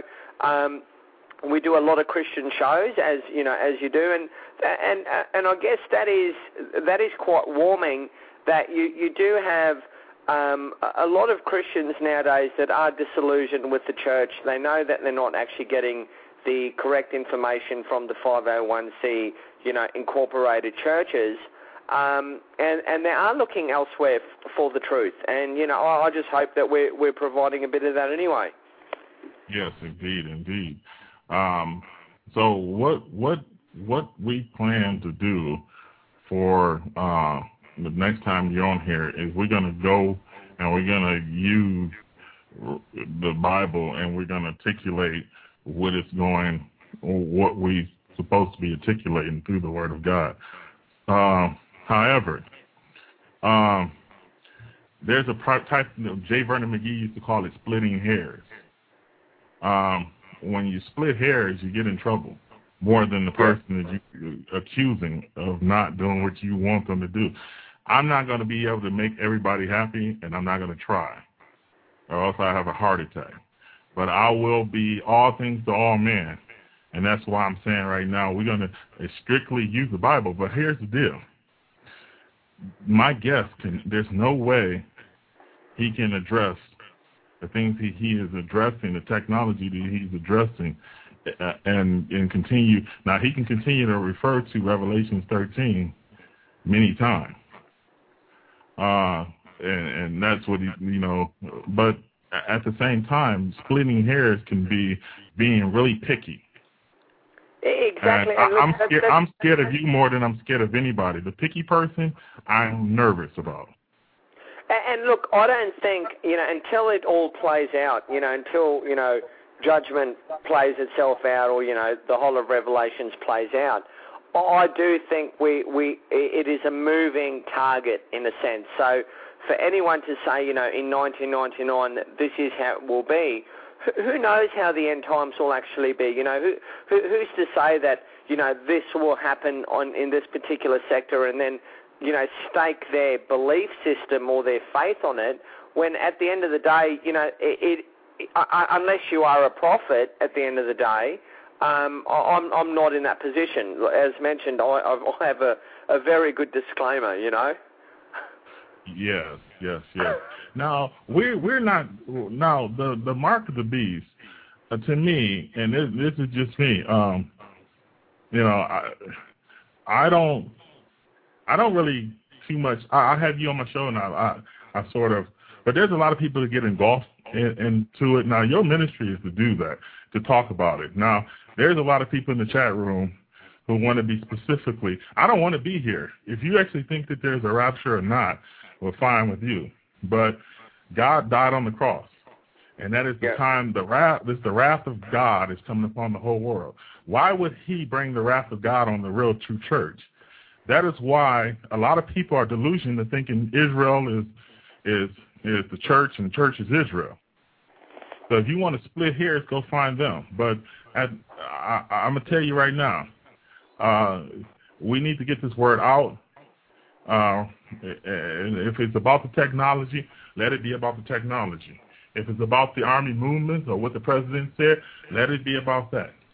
We do a lot of Christian shows, as you do, and I guess that is quite warming. That you do have a lot of Christians nowadays that are disillusioned with the church. They know that they're not actually getting the correct information from the 501c, incorporated churches, and they are looking elsewhere for the truth. And I just hope that we're providing a bit of that anyway. Yes, indeed. So what we plan to do for the next time you're on here is we're going to go and we're going to use the Bible and we're going to articulate what we're supposed to be articulating through the Word of God. However, there's a type J. Vernon McGee used to call it splitting hairs. When you split hairs, you get in trouble more than the person that you're accusing of not doing what you want them to do. I'm not going to be able to make everybody happy, and I'm not going to try, or else I have a heart attack. But I will be all things to all men, and that's why I'm saying right now we're going to strictly use the Bible. But here's the deal. My guest there's no way he can address the things he is addressing, the technology that he's addressing, and continue. Now, he can continue to refer to Revelation 13 many times. And that's what but at the same time, splitting hairs can be being really picky. Exactly. I'm scared of you more than I'm scared of anybody. The picky person, I'm nervous about. And look, I don't think, until it all plays out, until, judgment plays itself out or, the whole of Revelations plays out, I do think it is a moving target in a sense. So for anyone to say, in 1999 that this is how it will be, who knows how the end times will actually be? Who's to say that, this will happen in this particular sector and then, stake their belief system or their faith on it, when at the end of the day, unless you are a prophet at the end of the day, I'm not in that position. As mentioned, I have a very good disclaimer, Yes. Now, we're not, now, the mark of the beast, to me, and this is just me, I don't really too much. I have you on my show, and I sort of. But there's a lot of people that get engulfed into it. Now, your ministry is to do that, to talk about it. Now, there's a lot of people in the chat room who want to be specifically. I don't want to be here. If you actually think that there's a rapture or not, we're fine with you. But God died on the cross, and that is the time the wrath of God is coming upon the whole world. Why would He bring the wrath of God on the real true church? That is why a lot of people are delusioned to thinking Israel is the church and the church is Israel. So if you want to split hairs, go find them. But I'm going to tell you right now, we need to get this word out. If it's about the technology, let it be about the technology. If it's about the army movements or what the president said, let it be about that.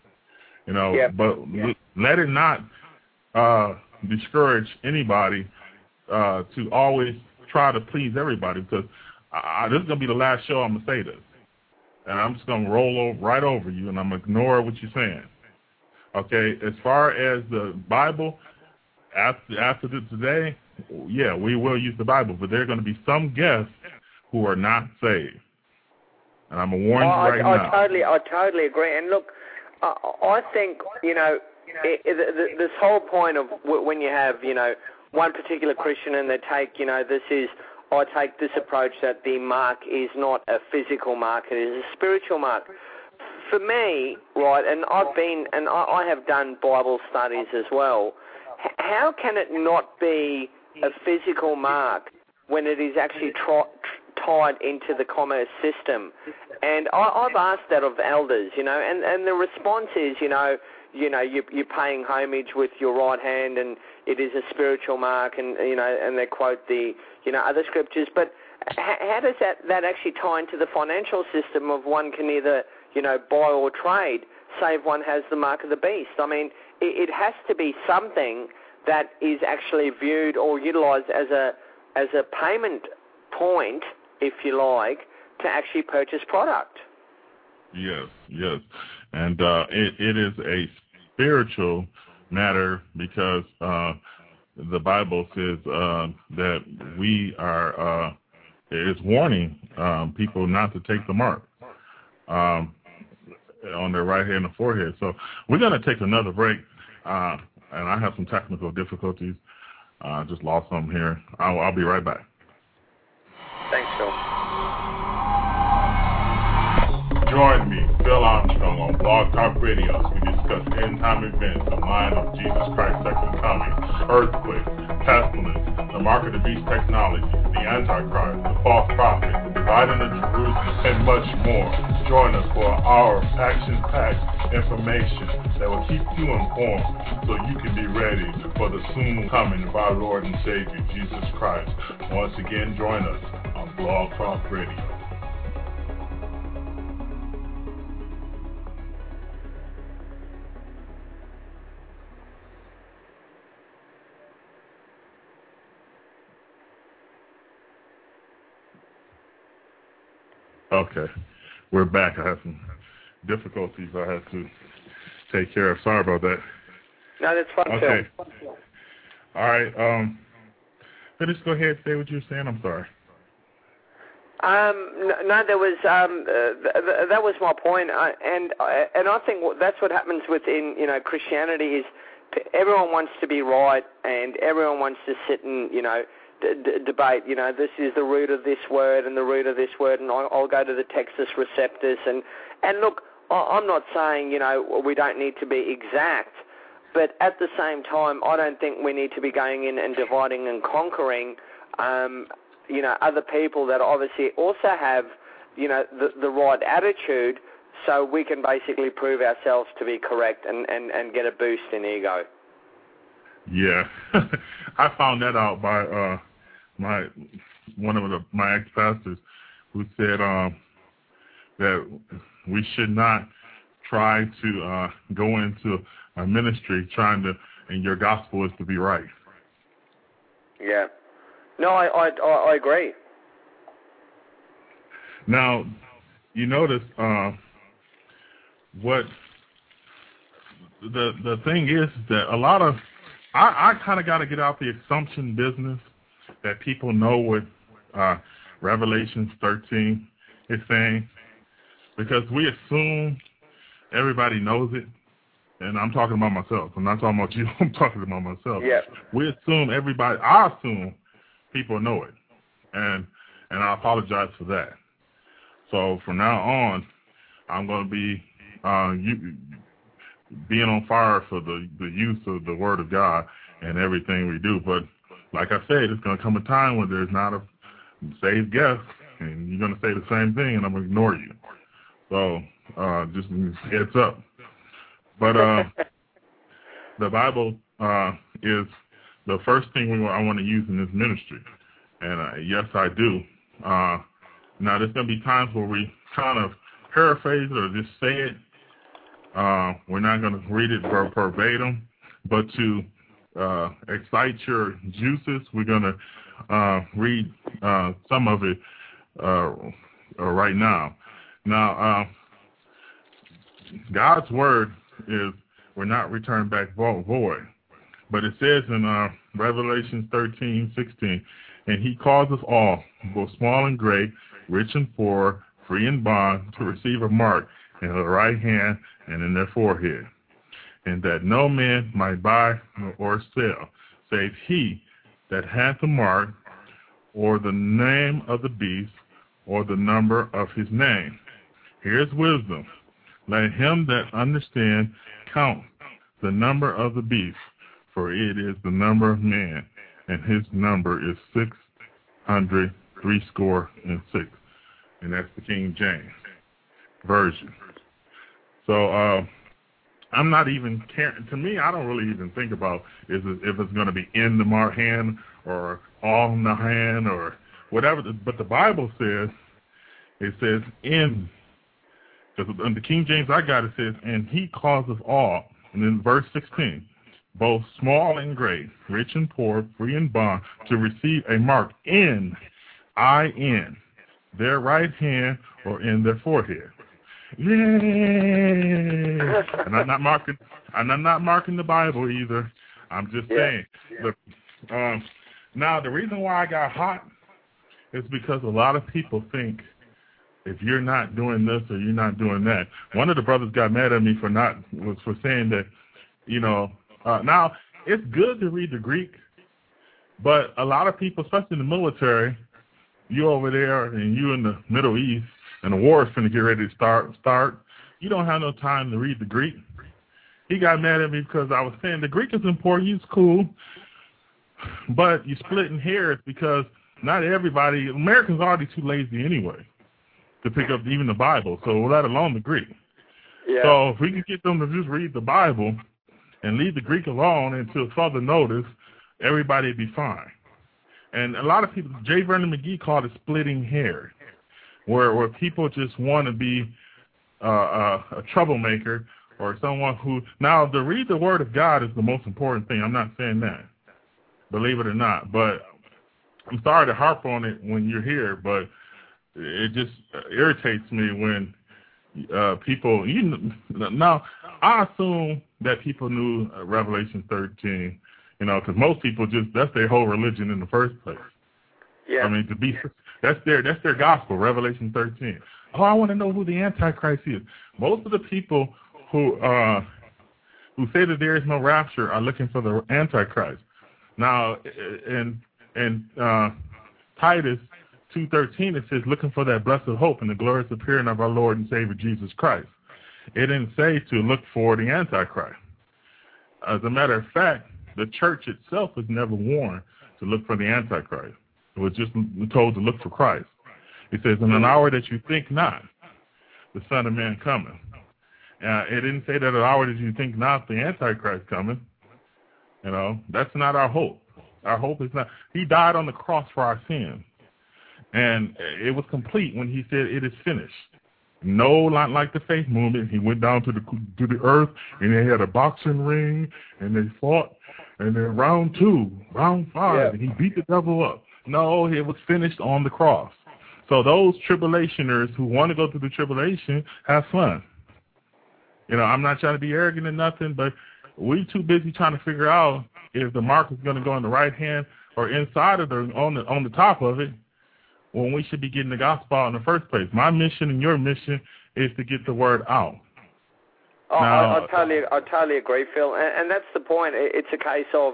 You know, Yep. but let it not discourage anybody to always try to please everybody, because this is going to be the last show I'm going to say this. And I'm just going to roll right over you, and I'm going to ignore what you're saying. Okay, as far as the Bible, after today, yeah, we will use the Bible, but there are going to be some guests who are not saved. And I'm going to warn you right now. I totally agree. And look, I think, you know, this whole point of when you have, you know, one particular Christian and they take, you know, I take this approach that the mark is not a physical mark, it is a spiritual mark. For me, right, and I have done Bible studies as well, how can it not be a physical mark when it is actually tied into the commerce system? And I've asked that of elders, you know, and the response is, you know, you're paying homage with your right hand, and it is a spiritual mark, and you know, and they quote the, you know, other scriptures. But how does that actually tie into the financial system of one can either, you know, buy or trade, save one has the mark of the beast? I mean, it has to be something that is actually viewed or utilized as a payment point, if you like, to actually purchase product. Yes, and it is a spiritual matter, because the Bible says that we are it's warning people not to take the mark on their right hand and forehead. So we're going to take another break, and I have some technical difficulties. Just lost something here. I'll be right back. Thanks, Phil. Join me, Phil Armstrong, on Blog Talk Radio as we discuss end-time events, the mind of Jesus Christ's second coming, earthquakes, pestilence, the mark of the beast technology, the Antichrist, the false prophet, the dividing of Jerusalem, and much more. Join us for our action-packed information that will keep you informed so you can be ready for the soon coming of our Lord and Savior, Jesus Christ. Once again, join us on Blog Talk Radio. Okay, we're back. I have some difficulties I had to take care of. Sorry about that. No, that's fine. Okay. All right. Just go ahead and say what you were saying. I'm sorry. No, there was that was my point, and I think that's what happens within, you know, Christianity is everyone wants to be right, and everyone wants to sit and, you know, debate, you know, this is the root of this word and the root of this word, and I'll go to the Textus Receptus, and look, I'm not saying, you know, we don't need to be exact, but at the same time, I don't think we need to be going in and dividing and conquering, you know, other people that obviously also have, you know, the right attitude, so we can basically prove ourselves to be correct and get a boost in ego. Yeah, I found that out by one of my ex-pastors, who said that we should not try to go into a ministry trying to, and your gospel is to be right. Yeah. No, I agree. Now, you notice what the thing is that a lot of I kind of got to get out the assumption business that people know what Revelation 13 is saying, because we assume everybody knows it, and I'm talking about myself. I'm not talking about you. I'm talking about myself. Yeah. We assume everybody. I assume people know it, and I apologize for that. So from now on, I'm going to be being on fire for the use of the Word of God and everything we do. But like I said, it's going to come a time when there's not a saved guest, and you're going to say the same thing, and I'm going to ignore you. So just heads up. But the Bible is the first thing I want to use in this ministry. And yes, I do. Now, there's going to be times where we kind of paraphrase it or just say it We're not going to read it verbatim, but to excite your juices, we're going to read some of it right now. Now, God's word will not return back void. But it says in Revelation 13:16, and he calls us all, both small and great, rich and poor, free and bond, to receive a mark in their right hand and in their forehead, and that no man might buy or sell, save he that hath the mark, or the name of the beast, or the number of his name. Here's wisdom. Let him that understand count the number of the beast, for it is the number of man, and his number is 666. And that's the King James Version. So I'm not even caring. To me, I don't really even think about if it's going to be in the hand or on the hand or whatever. But the Bible says, it says in. Because in the King James I got, it says, and he calls us all. And then verse 16, both small and great, rich and poor, free and bond, to receive a mark in their right hand or in their forehead. Yay! And I'm not marking the Bible either. I'm just saying. Look, now the reason why I got hot is because a lot of people think if you're not doing this or you're not doing that. One of the brothers got mad at me for saying that, now it's good to read the Greek, but a lot of people, especially in the military, you over there and you in the Middle East and the war is going to get ready to start, you don't have no time to read the Greek. He got mad at me because I was saying the Greek is important, it's cool, but you're splitting hairs because not everybody, Americans are already too lazy anyway to pick up even the Bible, so let alone the Greek. Yeah. So if we can get them to just read the Bible and leave the Greek alone until further notice, everybody would be fine. And a lot of people, J. Vernon McGee called it splitting hair, where people just want to be a troublemaker or someone who, now to read the Word of God is the most important thing. I'm not saying that, believe it or not, but I'm sorry to harp on it when you're here, but it just irritates me when people, now I assume that people knew Revelation 13, because most people that's their whole religion in the first place. Yeah. I mean, that's their gospel, Revelation 13. Oh, I want to know who the Antichrist is. Most of the people who say that there is no rapture are looking for the Antichrist. Now, in Titus 2:13, it says, looking for that blessed hope and the glorious appearing of our Lord and Savior Jesus Christ. It didn't say to look for the Antichrist. As a matter of fact, the church itself was never warned to look for the Antichrist. It was just told to look for Christ. It says, in an hour that you think not, the Son of Man cometh. It didn't say that an hour that you think not, the Antichrist cometh. That's not our hope. Our hope is not. He died on the cross for our sins. And it was complete when he said it is finished. No, not like the faith movement. He went down to the earth, and they had a boxing ring, and they fought, and then round 5, and he beat the devil up. No, it was finished on the cross. So those tribulationers who want to go through the tribulation, have fun. I'm not trying to be arrogant or nothing, but we too busy trying to figure out if the mark is going to go in the right hand or inside of on the top of it, when we should be getting the gospel out in the first place. My mission and your mission is to get the word out. Oh, now, I totally agree, Phil, and that's the point. It's a case of,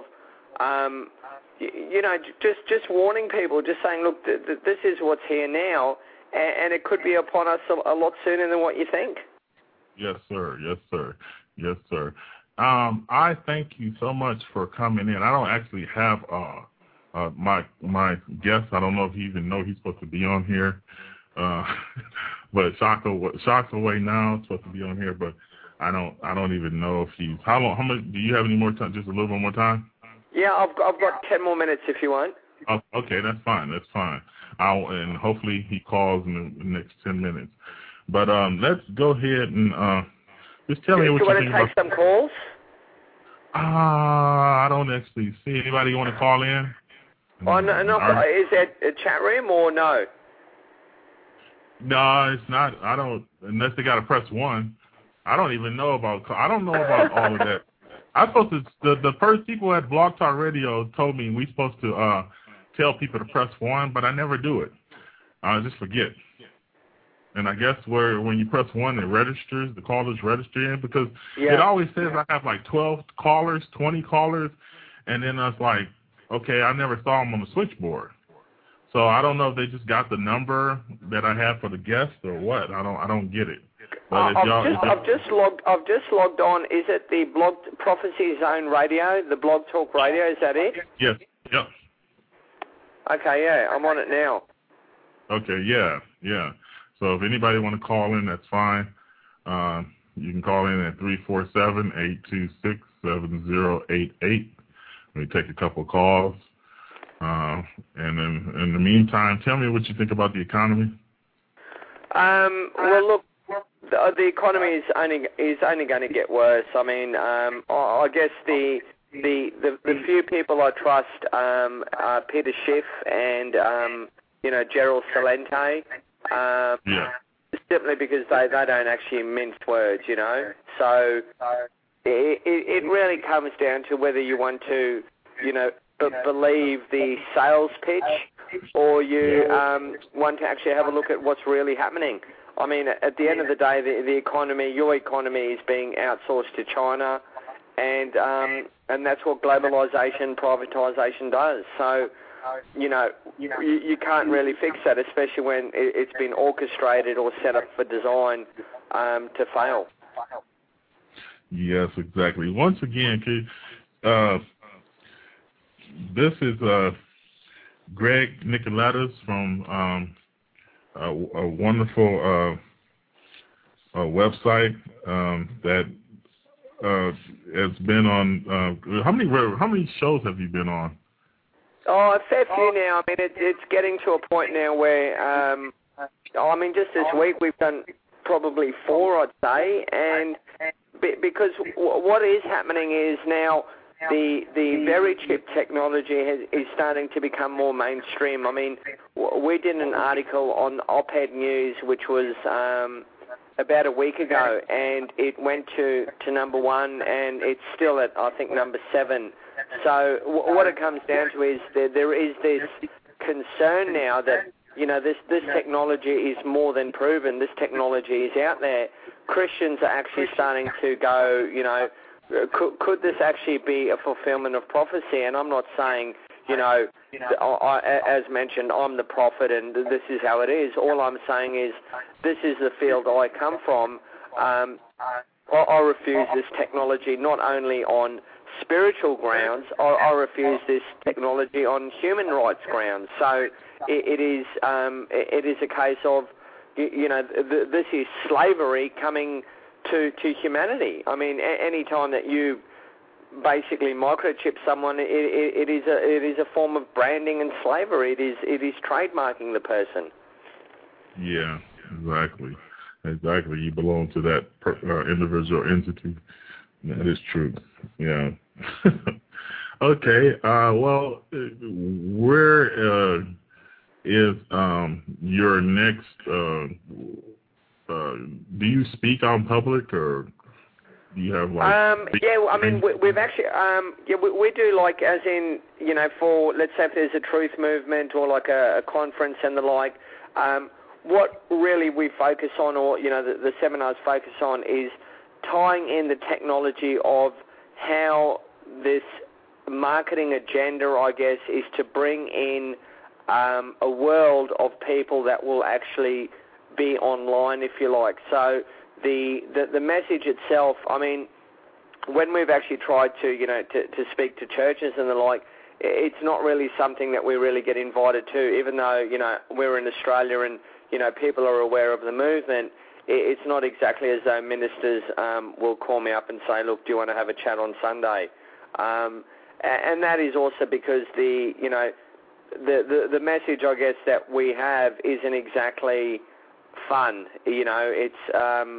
just warning people, just saying, look, this is what's here now, and it could be upon us a lot sooner than what you think. Yes, sir. Yes, sir. Yes, sir. I thank you so much for coming in. I don't actually have my guest. I don't know if he even know he's supposed to be on here. But Shock's away now. Supposed to be on here, but I don't even know if he's. How much do you have any more time? Just a little bit more time? Yeah, I've got 10 more minutes if you want. Oh, okay, that's fine. That's fine. And hopefully he calls in the next 10 minutes. But let's go ahead and Just tell me what you think. Do you want to take some calls? I don't actually see anybody want to call in. Oh, no, is that a chat room or no? No, it's not. I don't, unless they got to press 1. I don't even know about all of that. I'm supposed to, the first people at Blog Talk Radio told me we're supposed to tell people to press 1, but I never do it. I just forget. And I guess when you press 1, it registers, the callers register in, because it always says I have like 12 callers, 20 callers, and then I was like, okay, I never saw them on the switchboard. So I don't know if they just got the number that I have for the guest or what. I don't get it. But I've just logged on. Is it the Blog Prophecy Zone Radio, the Blog Talk Radio? Is that it? Yes. Yep. Okay. Yeah, I'm on it now. Okay. Yeah. So if anybody want to call in, that's fine. You can call in at 347-826-7088. We take a couple of calls. And then in the meantime, tell me what you think about the economy. Well, look, the economy is only going to get worse. I mean, I guess the few people I trust are Peter Schiff and Gerald Celente. Simply because they don't actually mince words, So it really comes down to whether you want to, believe the sales pitch, or you want to actually have a look at what's really happening. I mean, at the end of the day, the economy, your economy, is being outsourced to China, and that's what globalization, privatization does. So, you can't really fix that, especially when it's been orchestrated or set up for design to fail. Yes, exactly. Once again, this is Greg Nicoletis from a wonderful website that has been on. How many shows have you been on? Oh, a fair few now. I mean, it's getting to a point now where, just this week we've done probably 4, I'd say, and because what is happening is now the very chip technology is starting to become more mainstream. I mean, we did an article on Op-Ed News, which was about a week ago, and it went to number 1, and it's still at, I think, number 7. So what it comes down to is there is this concern now that, this technology is more than proven. This technology is out there. Christians are actually starting to go, could this actually be a fulfillment of prophecy? And I'm not saying, as mentioned, I'm the prophet and this is how it is. All I'm saying is this is the field I come from. I refuse this technology not only on spiritual grounds, I refuse this technology on human rights grounds. So it is a case of, this is slavery coming to humanity. I mean, any time that you basically microchip someone, it is a form of branding and slavery. It is trademarking the person. Yeah, exactly. You belong to that individual entity. That is true. Yeah. Okay. Well, where is your next? Do you speak on public, or do you have we've actually we do, like, as in, for, let's say if there's a truth movement or like a conference and the like. What really we focus on, or the seminars focus on, is tying in the technology of how this marketing agenda, I guess, is to bring in a world of people that will actually be online, if you like. So the message itself, I mean, when we've actually tried to speak to churches and the like, it's not really something that we really get invited to, even though we're in Australia and people are aware of the movement. It's not exactly as though ministers will call me up and say, look, do you want to have a chat on Sunday? And that is also because the the message, I guess, that we have isn't exactly fun. It's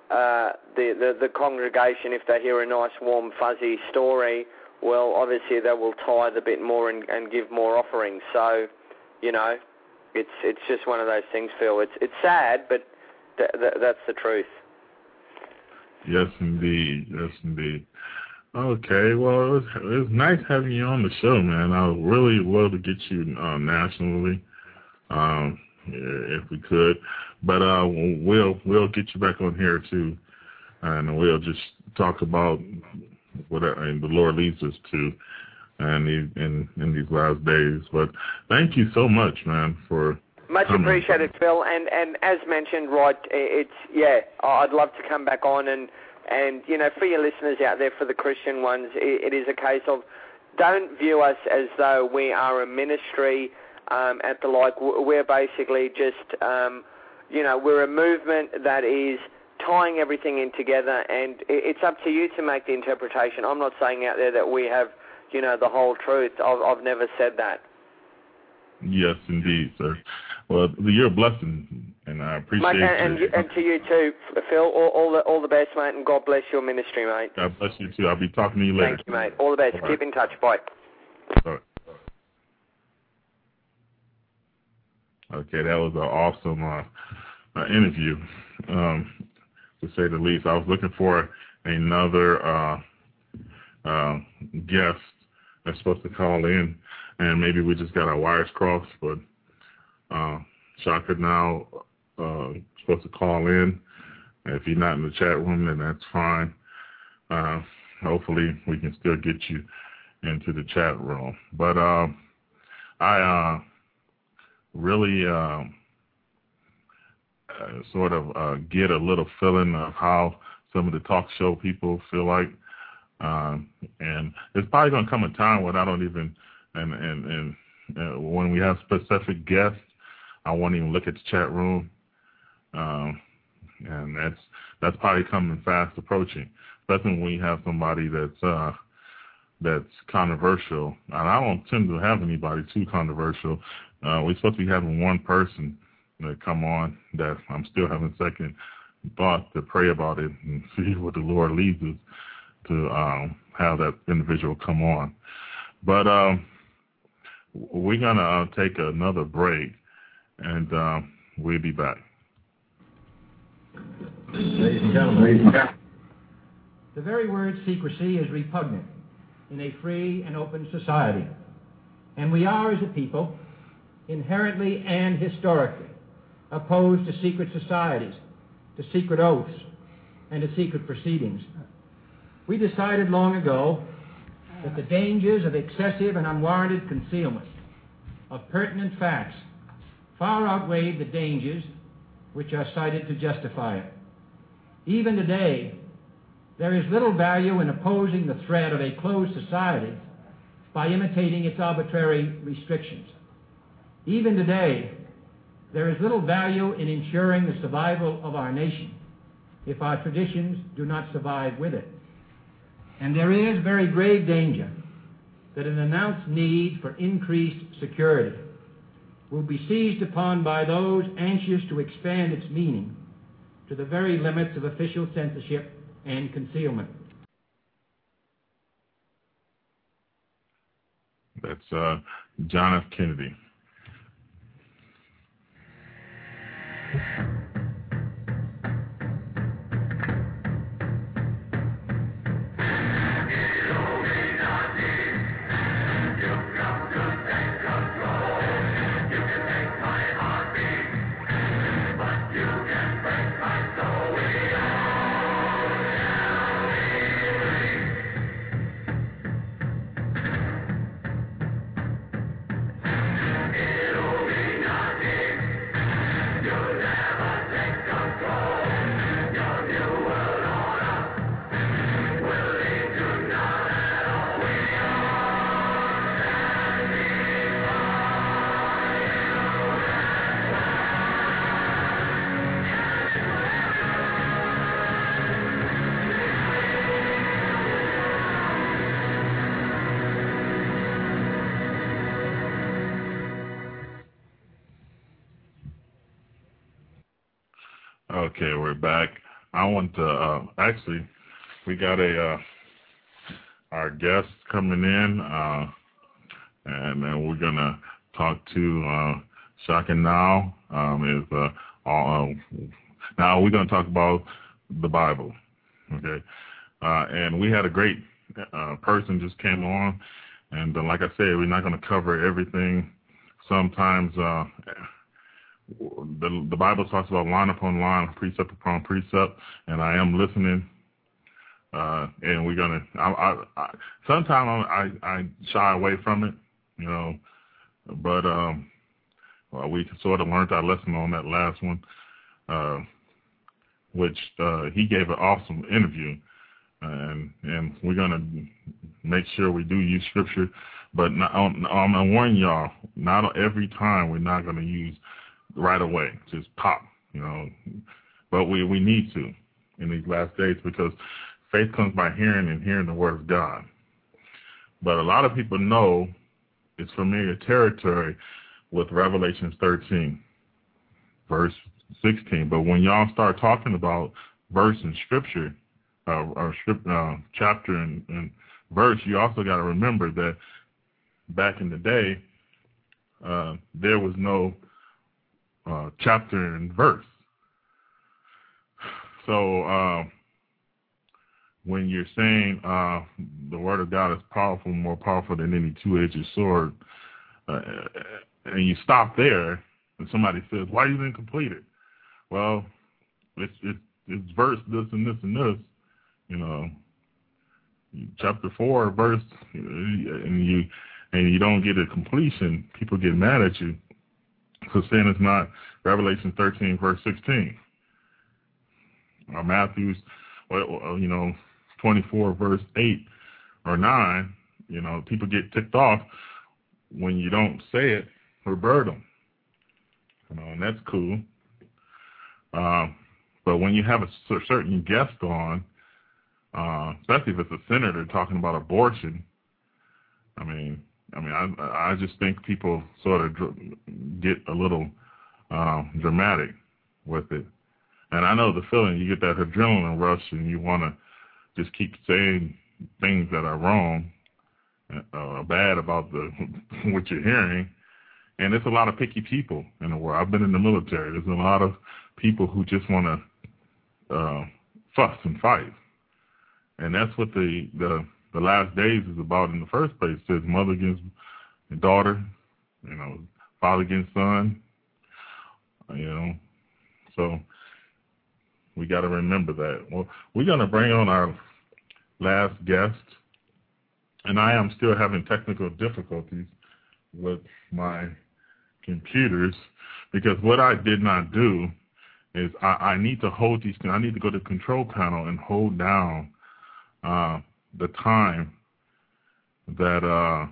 the congregation, if they hear a nice, warm, fuzzy story, well, obviously they will tithe a bit more and give more offerings. So, you know, it's just one of those things, Phil. It's sad, but that's the truth. Yes, indeed. Yes, indeed. Okay, well, it was nice having you on the show, man. I would really love to get you nationally, if we could. But we'll get you back on here too, and we'll just talk about whatever the Lord leads us to, and in these last days. But thank you so much, man, for much coming. Appreciated, Phil. And as mentioned, right, I'd love to come back on and you know, for your listeners out there, for the Christian ones, it is a case of don't view us as though we are a ministry at the like. We're basically just, you know, we're a movement that is tying everything in together, and it's up to you to make the interpretation. I'm not saying out there that we have, you know, the whole truth. I've never said that. Yes, indeed, sir. Well, you're a blessing, and I appreciate it. And to you too, Phil. All the best, mate, and God bless your ministry, mate. God bless you too. I'll be talking to you later. Thank you, mate. All the best. All Keep in touch. Bye. All right. Okay, that was an awesome interview, to say the least. I was looking for another guest that's supposed to call in, and maybe we just got our wires crossed, but Shaka now supposed to call in. If you're not in the chat room, then that's fine. Hopefully we can still get you into the chat room. But I really sort of get a little feeling of how some of the talk show people feel like. And there's probably going to come a time when I don't even, and when we have specific guests, I won't even look at the chat room. And that's probably coming fast approaching, especially when we have somebody that's controversial. And I don't tend to have anybody too controversial. We're supposed to be having one person that come on that I'm still having second thoughts to pray about it and see what the Lord leads us to have that individual come on. But we're going to take another break, and we'll be back. Ladies and gentlemen, the very word secrecy is repugnant in a free and open society. And we are, as a people, inherently and historically opposed to secret societies, to secret oaths, and to secret proceedings. We decided long ago that the dangers of excessive and unwarranted concealment of pertinent facts far outweighed the dangers which are cited to justify it. Even today, there is little value in opposing the threat of a closed society by imitating its arbitrary restrictions. Even today, there is little value in ensuring the survival of our nation if our traditions do not survive with it. And there is very grave danger that an announced need for increased security will be seized upon by those anxious to expand its meaning to the very limits of official censorship and concealment. That's John F. Kennedy. Okay, we're back. I want to actually, we got our guest coming in, and then we're gonna talk to Shaka now. Now we're gonna talk about the Bible, okay? And we had a great person just came on, and like I said, we're not gonna cover everything. Sometimes the Bible talks about line upon line, precept upon precept, and I am listening. And we're gonna. Sometimes I shy away from it, you know, but we sort of learned our lesson on that last one, which he gave an awesome interview, and we're gonna make sure we do use scripture, but I'm gonna warn y'all, not every time we're not gonna use right away, just pop, you know, but we need to in these last days, because faith comes by hearing, and hearing the word of God. But a lot of people know it's familiar territory with Revelation 13, verse 16. But when y'all start talking about verse in scripture, chapter and verse, you also got to remember that back in the day, there was no chapter and verse. So when you're saying the word of God is powerful, more powerful than any two-edged sword, and you stop there, and somebody says, why you didn't complete it? Well, it's verse this and this and this, you know, chapter 4 verse, and you don't get a completion, people get mad at you for saying it's not Revelation 13 verse 16, or Matthew's, you know, 24 verse 8 or 9, you know, people get ticked off when you don't say it verbatim, you know, and that's cool. But when you have a certain guest on, especially if it's a senator talking about abortion, I just think people sort of get a little dramatic with it. And I know the feeling, you get that adrenaline rush and you want to just keep saying things that are wrong, bad about what you're hearing. And there's a lot of picky people in the world. I've been in the military. There's a lot of people who just want to fuss and fight. And that's what the last days is about in the first place. It says mother against daughter, you know, father against son, you know. So we got to remember that. Well, we're going to bring on our last guest, and I am still having technical difficulties with my computers, because what I did not do is I need to hold these things. I need to go to the control panel and hold down the time that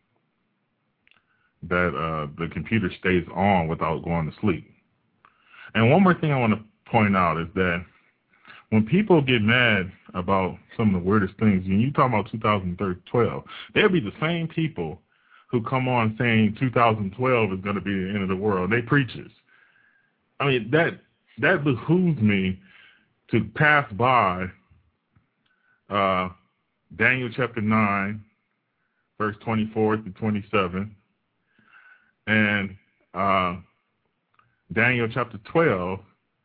the computer stays on without going to sleep. And one more thing I want to point out is that when people get mad about some of the weirdest things, when you talk about 2012, they'll be the same people who come on saying 2012 is going to be the end of the world. They preachers. I mean, that behooves me to pass by Daniel chapter 9, verse 24 to 27, and Daniel chapter 12,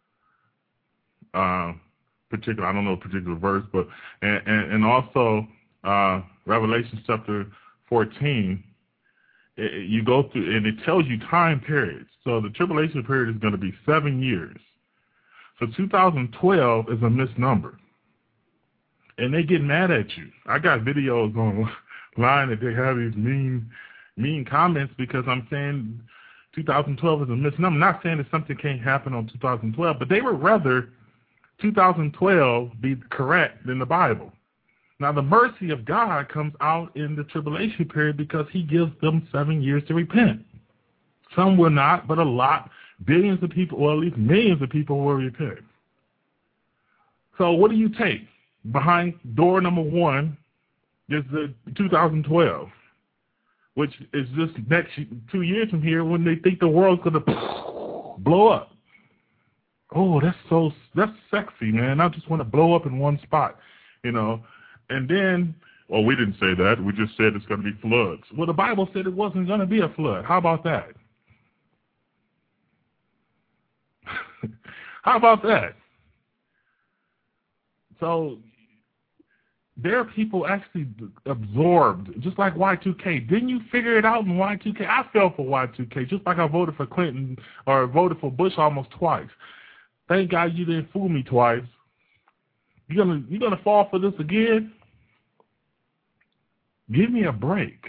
I don't know a particular verse, but and also Revelation chapter 14. You go through, and it tells you time periods. So the tribulation period is going to be 7 years. So 2012 is a misnumber. And they get mad at you. I got videos online that they have these mean comments because I'm saying 2012 is a misnumber. I'm not saying that something can't happen on 2012, but they would rather 2012 be correct than the Bible. Now, the mercy of God comes out in the tribulation period because he gives them 7 years to repent. Some will not, but a lot, billions of people, or at least millions of people will repent. So what do you take? Behind door number 1 is the 2012, which is just next 2 years from here when they think the world's going to blow up. oh, that's sexy, man. I just want to blow up in one spot, you know. And then, well, we didn't say that. We just said it's going to be floods. Well, the Bible said it wasn't going to be a flood. How about that? How about that? So there are people actually absorbed, just like Y2K. Didn't you figure it out in Y2K? I fell for Y2K, just like I voted for Clinton or voted for Bush almost twice. Thank God you didn't fool me twice. You gonna fall for this again? Give me a break.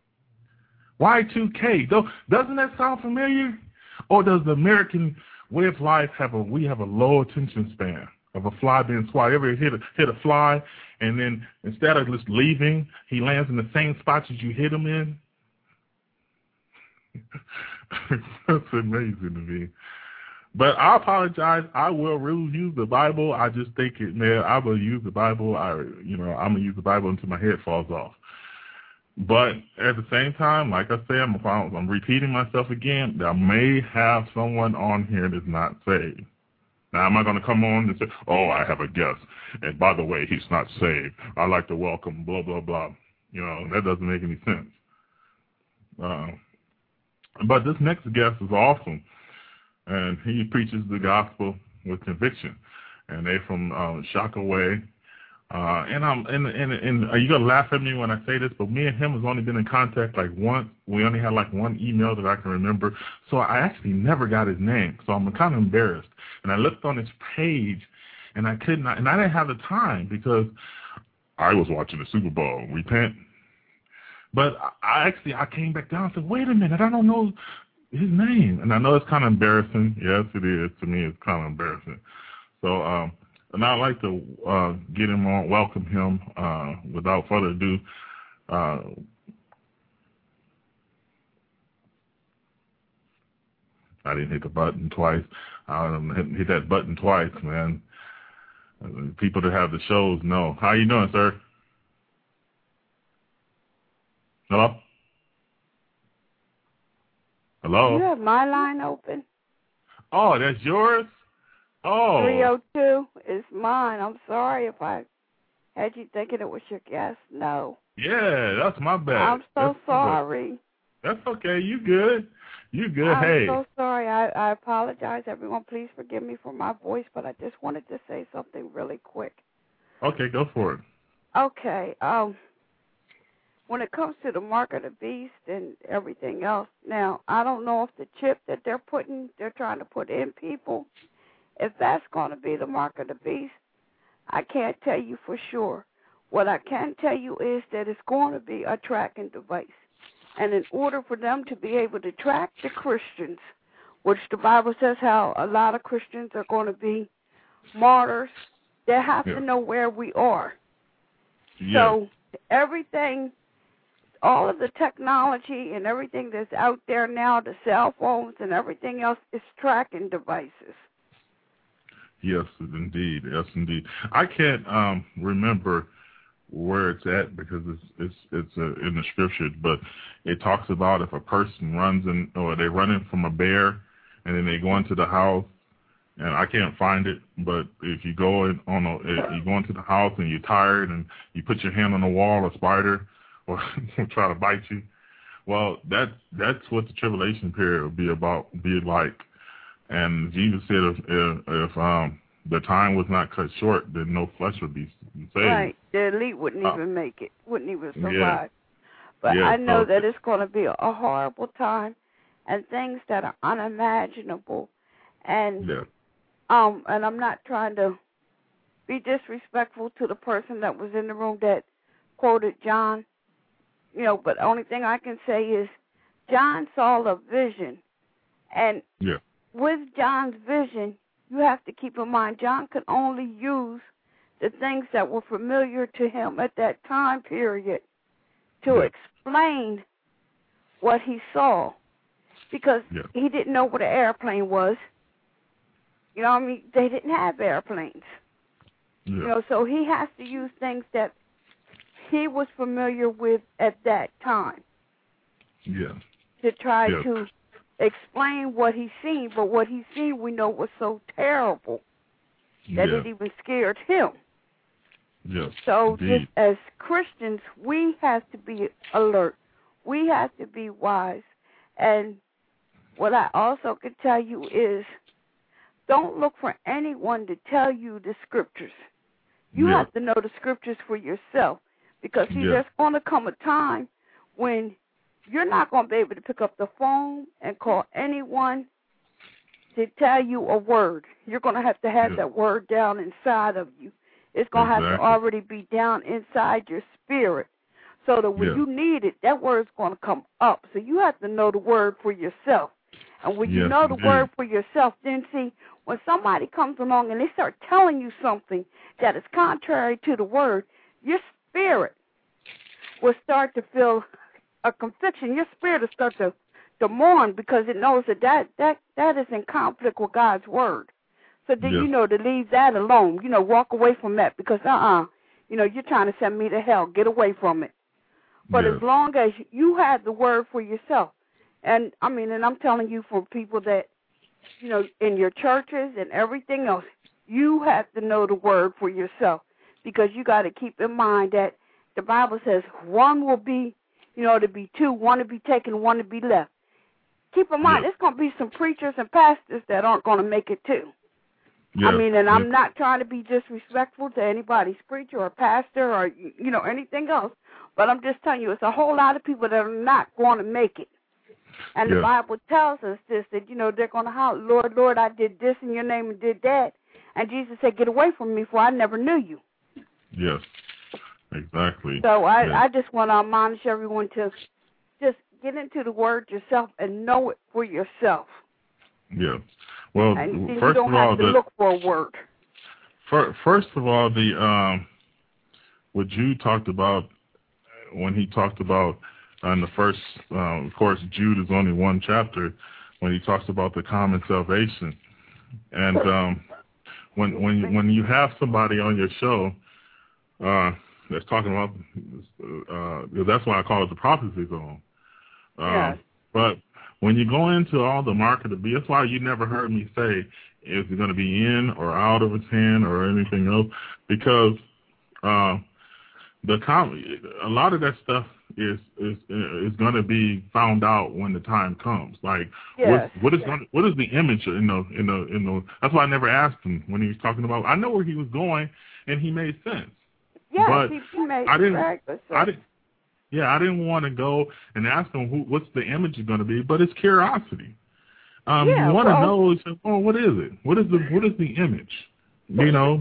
Y2K, doesn't that sound familiar? Or does the American way of life we have a low attention span of a fly being swatted? Ever hit a fly, and then instead of just leaving, he lands in the same spots as you hit him in? That's amazing to me. But I apologize. I will really use the Bible. I just think I will use the Bible. I'm gonna use the Bible until my head falls off. But at the same time, like I said, I'm repeating myself again. I may have someone on here that's not saved. Now, am I going to come on and say, oh, I have a guest, and by the way, he's not saved. I'd like to welcome blah, blah, blah. You know, that doesn't make any sense. But this next guest is awesome, and he preaches the gospel with conviction. And they're from Shockaway. And you're gonna laugh at me when I say this, but me and him has only been in contact like once. We only had like one email that I can remember, so I actually never got his name. So I'm kind of embarrassed. And I looked on his page, and I could not, and I didn't have the time because I was watching the Super Bowl. Repent. But I came back down and said, wait a minute, I don't know his name, and I know it's kind of embarrassing. Yes, it is. To me, it's kind of embarrassing. So and I'd like to get him on, welcome him. Without further ado, I didn't hit the button twice. I hit that button twice, man. People that have the shows know. How you doing, sir? Hello? Hello? You have my line open. Oh, that's yours? Oh. 302 is mine. I'm sorry if I had you thinking it was your guest. No. Yeah, that's my bad. I'm so sorry. That's okay. You good. You good. I'm so sorry. I apologize. Everyone, please forgive me for my voice, but I just wanted to say something really quick. Okay, go for it. Okay. When it comes to the mark of the beast and everything else, now, I don't know if the chip that they're trying to put in people, if that's going to be the mark of the beast, I can't tell you for sure. What I can tell you is that it's going to be a tracking device. And in order for them to be able to track the Christians, which the Bible says how a lot of Christians are going to be martyrs, they have to know where we are. Yeah. So everything, all of the technology and everything that's out there now, the cell phones and everything else, is tracking devices. Yes, indeed. Yes, indeed. I can't remember where it's at because it's in the scripture, but it talks about if a person runs in, or they're running from a bear, and then they go into the house, and I can't find it, but if you go you go into the house and you're tired and you put your hand on the wall, a spider or try to bite you, well, that's what the tribulation period will be like. And Jesus said if the time was not cut short, then no flesh would be saved. Right. The elite wouldn't even make it, wouldn't even survive. Yeah. But I know that it's going to be a horrible time and things that are unimaginable. And and I'm not trying to be disrespectful to the person that was in the room that quoted John, but the only thing I can say is John saw a vision. And with John's vision, you have to keep in mind, John could only use the things that were familiar to him at that time period to explain what he saw, because he didn't know what an airplane was. You know what I mean? They didn't have airplanes. So he has to use things that he was familiar with at that time. To try to explain what he's seen, but what he's seen we know was so terrible that it even scared him. Yes. So just as Christians, we have to be alert. We have to be wise. And what I also can tell you is don't look for anyone to tell you the scriptures. You have to know the scriptures for yourself. Because, see, there's going to come a time when you're not going to be able to pick up the phone and call anyone to tell you a word. You're going to have that word down inside of you. It's going to have to already be down inside your spirit so that when you need it, that word's going to come up. So you have to know the word for yourself. And when you know the word for yourself, then see, when somebody comes along and they start telling you something that is contrary to the word, your spirit will start to feel a conviction. Your spirit will start to mourn because it knows that is in conflict with God's word. So then you know to leave that alone. You know, walk away from that because you know, you're trying to send me to hell. Get away from it. But as long as you have the word for yourself, and I mean, and I'm telling you for people that, you know, in your churches and everything else, you have to know the word for yourself because you got to keep in mind that the Bible says one will be, you know, to be two, one to be taken, one to be left. Keep in mind, there's going to be some preachers and pastors that aren't going to make it too. I mean, and I'm not trying to be disrespectful to anybody's preacher or pastor or, you know, anything else, but I'm just telling you, it's a whole lot of people that are not going to make it. And the Bible tells us this, that, you know, they're going to holler, Lord, Lord, I did this in your name and did that. And Jesus said, get away from me, for I never knew you. Yes, exactly. So I just want to admonish everyone to just get into the word yourself and know it for yourself. Yeah. Well, and first you don't of all, have to look for a word. First of all, what Jude talked about when he talked about in the first, of course, Jude is only one chapter when he talks about the common salvation, and when you have somebody on your show that's talking about, that's why I call it the prophecy zone. But when you go into all the marketability, that's why you never heard me say is it going to be in or out of his hand or anything else, because a lot of that stuff is going to be found out when the time comes. Like what is the image in the that's why I never asked him when he was talking about. I know where he was going and he made sense. Yeah, but he made I didn't want to go and ask him what's the image going to be, but it's curiosity. You want to know, oh, what is it? What is the image? You know,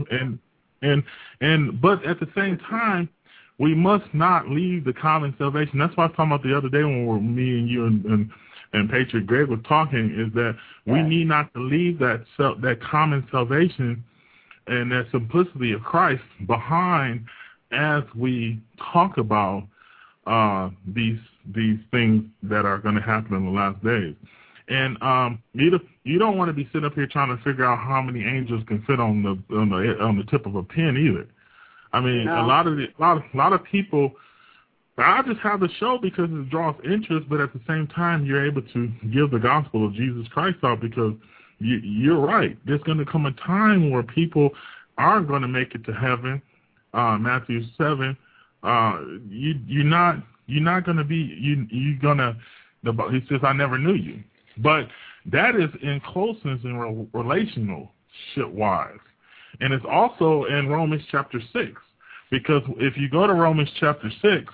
and but at the same time, we must not leave the common salvation. That's why I was talking about the other day when me and you and Patriot Greg were talking, is that we need not to leave that common salvation and that simplicity of Christ behind as we talk about these things that are going to happen in the last days. And you don't want to be sitting up here trying to figure out how many angels can fit on the tip of a pen either. I mean, a lot of people. I just have the show because it draws interest, but at the same time, you're able to give the gospel of Jesus Christ out because you're right. There's going to come a time where people aren't going to make it to heaven. Matthew 7. You're not going to be. You're gonna. He says, "I never knew you." But that is in closeness and relationship wise, and it's also in Romans chapter 6. Because if you go to Romans chapter 6,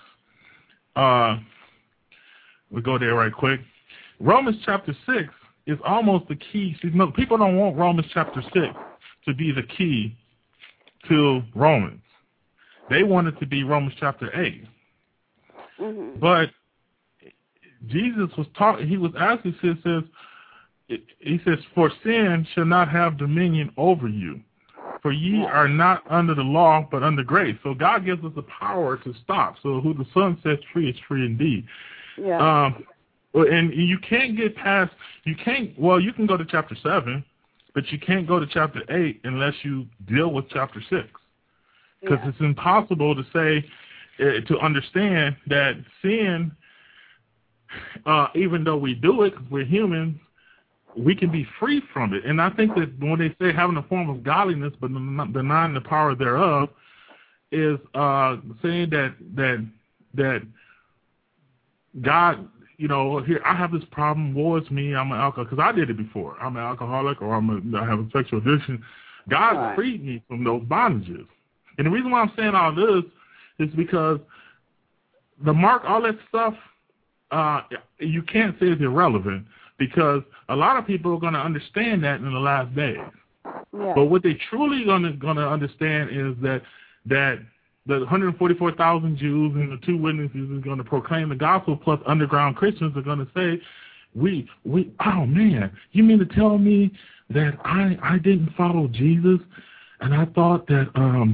we go there right quick. Romans chapter 6 is almost the key. See, no, people don't want Romans chapter 6 to be the key to Romans. They want it to be Romans chapter 8. Mm-hmm. But Jesus was talking. He was asking. He says, "For sin shall not have dominion over you. For ye are not under the law, but under grace." So God gives us the power to stop. So who the Son sets free is free indeed. Yeah. And you can't get past. You can go to chapter 7, but you can't go to chapter 8 unless you deal with chapter 6, because it's impossible to say to understand that sin even though we do it because we're humans, we can be free from it. And I think that when they say having a form of godliness but denying the power thereof is saying that God, here, I have this problem, woe is me, I'm an alcoholic, because I did it before. I'm an alcoholic or I have a sexual addiction. God freed me from those bondages. And the reason why I'm saying all this is because the mark, all that stuff, you can't say is irrelevant because a lot of people are going to understand that in the last days. Yeah. But what they truly going to understand is that the 144,000 Jews and the 2 witnesses is going to proclaim the gospel, plus underground Christians are going to say, oh man, you mean to tell me that I didn't follow Jesus and I thought that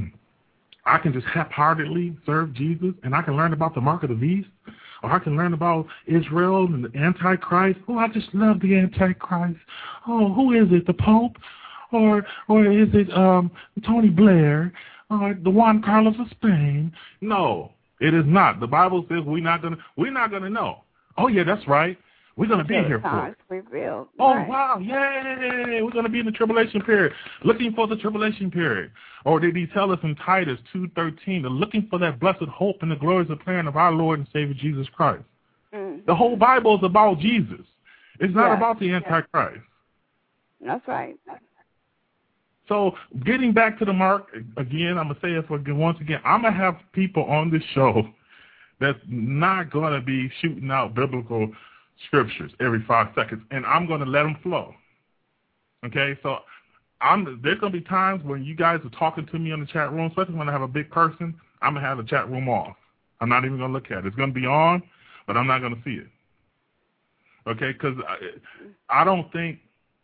I can just half-heartedly serve Jesus and I can learn about the mark of the beast, or I can learn about Israel and the Antichrist. Oh, I just love the Antichrist. Oh, who is it, the Pope? Or is it Tony Blair? The Juan Carlos of Spain? No, it is not. The Bible says we're not gonna know. Oh yeah, that's right. We're gonna be here for it. Oh wow, yay! We're gonna be in the tribulation period, looking for the tribulation period. Or did he tell us in Titus 2:13, they're looking for that blessed hope and the glorious appearing of our Lord and Savior Jesus Christ. The whole Bible is about Jesus. It's not about the Antichrist. That's right. So getting back to the mark, again, I'm going to say it once again, I'm going to have people on this show that's not going to be shooting out biblical scriptures every 5 seconds, and I'm going to let them flow. Okay? So there's going to be times when you guys are talking to me in the chat room, especially when I have a big person, I'm going to have the chat room off. I'm not even going to look at it. It's going to be on, but I'm not going to see it. Okay? Because I don't think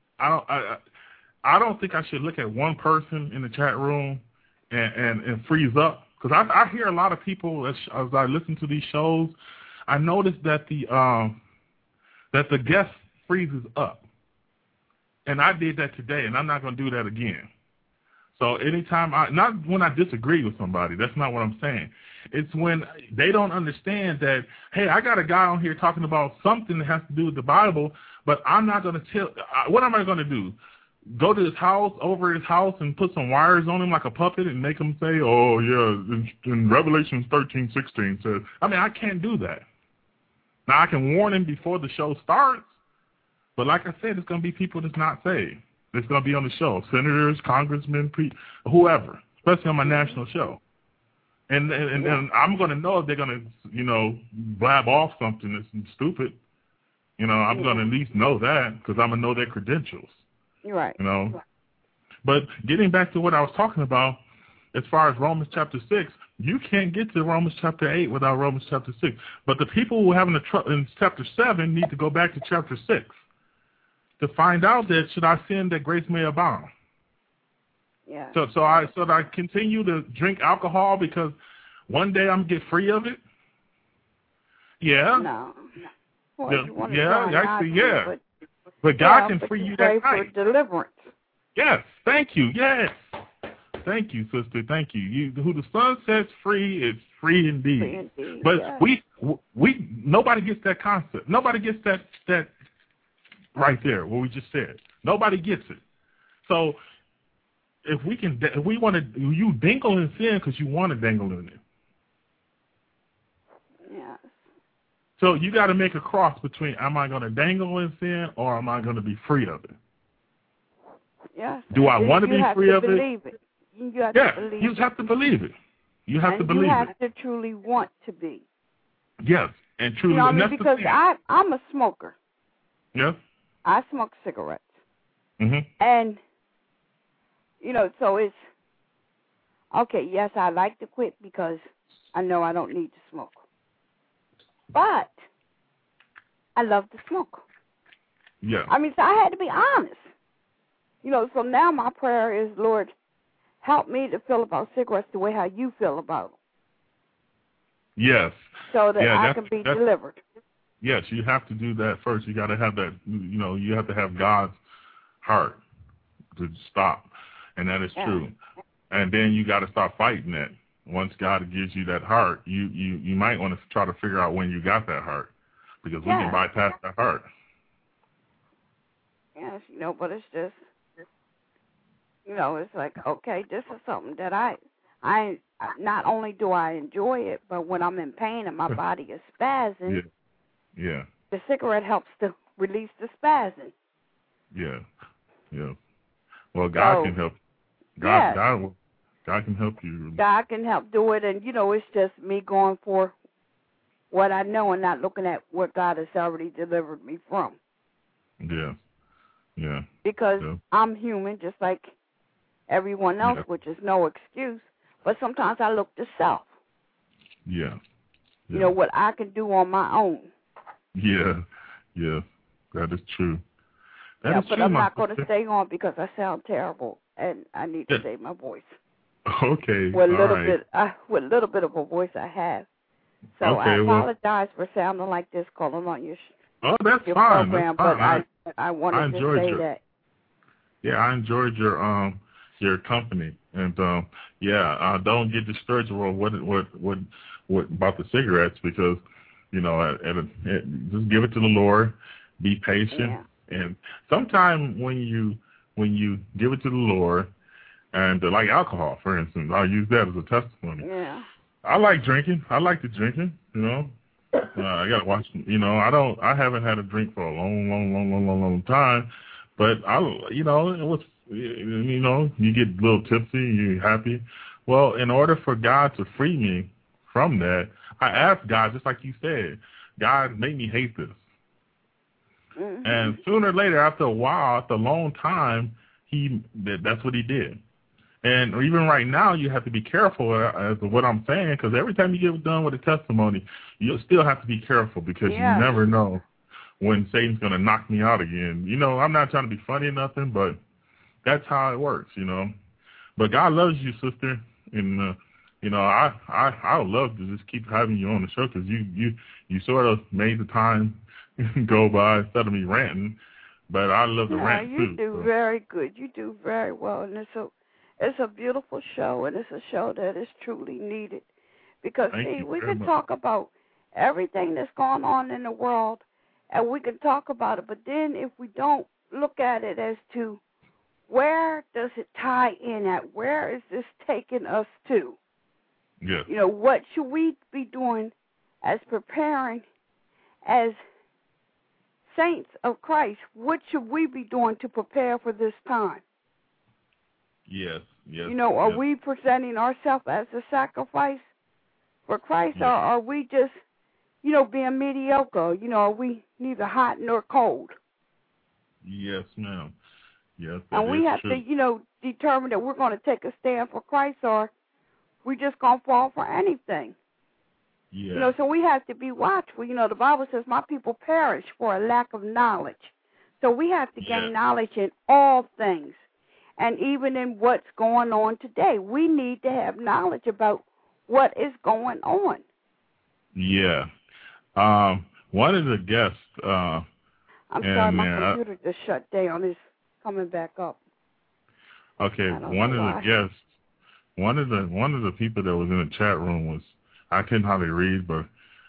I should look at one person in the chat room and freeze up, because I hear a lot of people as I listen to these shows. I notice that the guest freezes up, and I did that today, and I'm not going to do that again. So anytime not when I disagree with somebody, that's not what I'm saying. It's when they don't understand that, hey, I got a guy on here talking about something that has to do with the Bible, but I'm not going to tell. What am I going to do? Go to his house, over his house, and put some wires on him like a puppet and make him say, oh, yeah, in Revelation 13:16 says. I mean, I can't do that. Now, I can warn him before the show starts, but like I said, it's going to be people that's not saved. That's going to be on the show, senators, congressmen, whoever, especially on my national show. And I'm going to know if they're going to, blab off something that's stupid. I'm going to at least know that because I'm going to know their credentials. Right. But getting back to what I was talking about, as far as Romans chapter 6, you can't get to Romans chapter 8 without Romans chapter 6. But the people who are having in chapter 7 need to go back to chapter 6 to find out that should I sin that grace may abound. Yeah. So I continue to drink alcohol because one day I'm going to get free of it? Yeah. No. Well, yeah. But God can free you that night. For deliverance. Yes, thank you. Yes, thank you, sister. Thank you. Who the Son sets free is free indeed. But we nobody gets that concept. Nobody gets that right there. What we just said. Nobody gets it. So if we want to, you dangle in sin because you want to dangle in it. Yeah. So you got to make a cross between, am I going to dangle in sin or am I going to be free of it? Yes. Do I want to be free of it? You have to believe it. You have to believe it. You have to believe it. You have to truly want to be. Yes, and truly. Because I'm a smoker. Yes. I smoke cigarettes. Mm-hmm. And, so it's, okay, yes, I like to quit because I know I don't need to smoke. But I love to smoke. Yeah. So I had to be honest. So now my prayer is, Lord, help me to feel about cigarettes the way how you feel about them. Yes. So that I can be delivered. Yes, you have to do that first. You got to have that, you have to have God's heart to stop. And that is true. And then you got to stop fighting that. Once God gives you that heart, you might want to try to figure out when you got that heart. because we can bypass that heart. Yes, but it's just, it's like, okay, this is something that I not only do I enjoy it, but when I'm in pain and my body is spazzing, the cigarette helps to release the spasm. Yeah. Well, God can help. God can help you. God can help do it, and it's just me going for what I know and not looking at what God has already delivered me from. Yeah. Because I'm human, just like everyone else, which is no excuse. But sometimes I look to self. Yeah. What I can do on my own. Yeah. That is true. That is but true, I'm not going to stay on because I sound terrible, and I need to save my voice. Okay. With a little bit of a voice I have. So I apologize for sounding like this, calling on your that's your fine. program, that's fine. but I wanted to say that. Yeah, I enjoyed your company, and don't get discouraged about what about the cigarettes, because just give it to the Lord, be patient, and sometime when you give it to the Lord, and like alcohol, for instance, I'll use that as a testimony. Yeah. I like drinking. I like the drinking. I gotta watch. I haven't had a drink for a long time, but it was. You get a little tipsy, you're happy. Well, in order for God to free me from that, I asked God, just like you said, God, make me hate this. Mm-hmm. And sooner or later, after a while, after a long time, that's what he did. And even right now, you have to be careful as to what I'm saying, because every time you get done with a testimony, you'll still have to be careful, because you never know when Satan's going to knock me out again. I'm not trying to be funny or nothing, but that's how it works, But God loves you, sister, and I would love to just keep having you on the show, because you sort of made the time go by instead of me ranting. But I love to rant too. You do very good. You do very well, and it's a beautiful show, and it's a show that is truly needed. Because we can talk about everything that's going on in the world, and we can talk about it. But then if we don't look at it as to where does it tie in at? Where is this taking us to? Yeah. What should we be doing as preparing as saints of Christ? What should we be doing to prepare for this time? Yes. Are we presenting ourselves as a sacrifice for Christ, or are we just, being mediocre? Are we neither hot nor cold? Yes, ma'am. Yes, and we have to, determine that we're going to take a stand for Christ, or we're just going to fall for anything. Yeah. So we have to be watchful. The Bible says, my people perish for a lack of knowledge. So we have to gain knowledge in all things. And even in what's going on today, we need to have knowledge about what is going on. Yeah. One of the guests... I'm sorry, my computer just shut down. It's coming back up. Okay, one of the people that was in the chat room was, I couldn't hardly read, but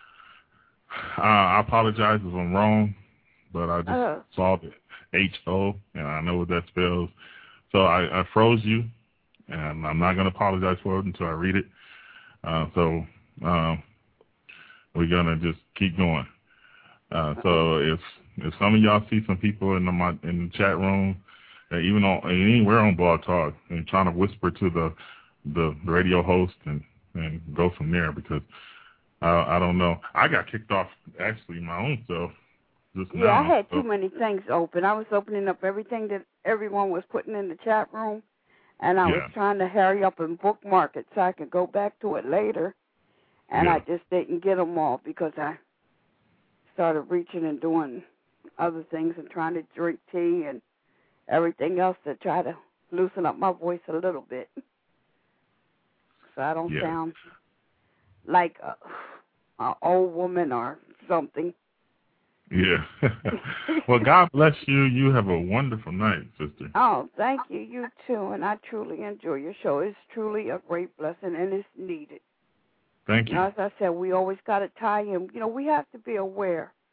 I apologize if I'm wrong, but I just saw the H-O, and I know what that spells. So I froze you, and I'm not going to apologize for it until I read it. So we're going to just keep going. So if some of y'all see some people in the chat room, even anywhere on Blog Talk, and trying to whisper to the radio host and go from there, because I don't know. I got kicked off actually my own self just now. Yeah, I had too many things open. I was opening up everything that everyone was putting in the chat room, and I was trying to hurry up and bookmark it so I could go back to it later, and I just didn't get them all because I started reaching and doing other things and trying to drink tea and everything else to try to loosen up my voice a little bit, so I don't sound like an old woman or something. Yeah. Well, God bless you. You have a wonderful night, sister. Oh, thank you. You too. And I truly enjoy your show. It's truly a great blessing, and it's needed. Thank you. As I said, we always got to tie in. We have to be aware.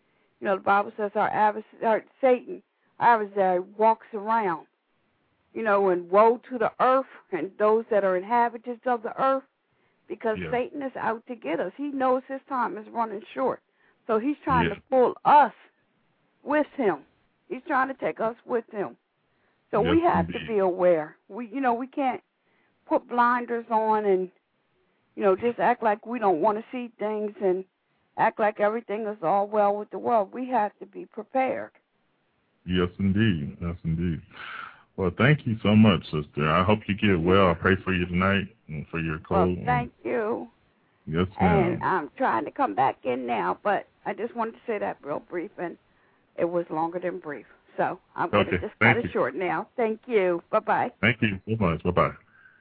You know, the Bible says Satan, our adversary, walks around. You know, and woe to the earth and those that are inhabitants of the earth, because Satan is out to get us. He knows his time is running short. So he's trying to pull us with him. He's trying to take us with him. So we have to be aware. We can't put blinders on and, just act like we don't want to see things and act like everything is all well with the world. We have to be prepared. Yes, indeed. Yes, indeed. Well, thank you so much, sister. I hope you get well. I pray for you tonight and for your cold. Well, thank you. Yes, ma'am. And I'm trying to come back in now, but I just wanted to say that real brief, and it was longer than brief. So I'm going to just cut it short now. Thank you. Bye-bye. Thank you so much. Bye-bye.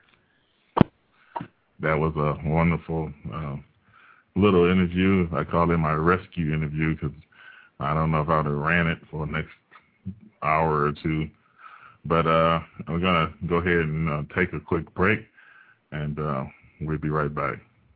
That was a wonderful little interview. I call it my rescue interview because I don't know if I would have ran it for the next hour or two. But we're going to go ahead and take a quick break, and we'll be right back.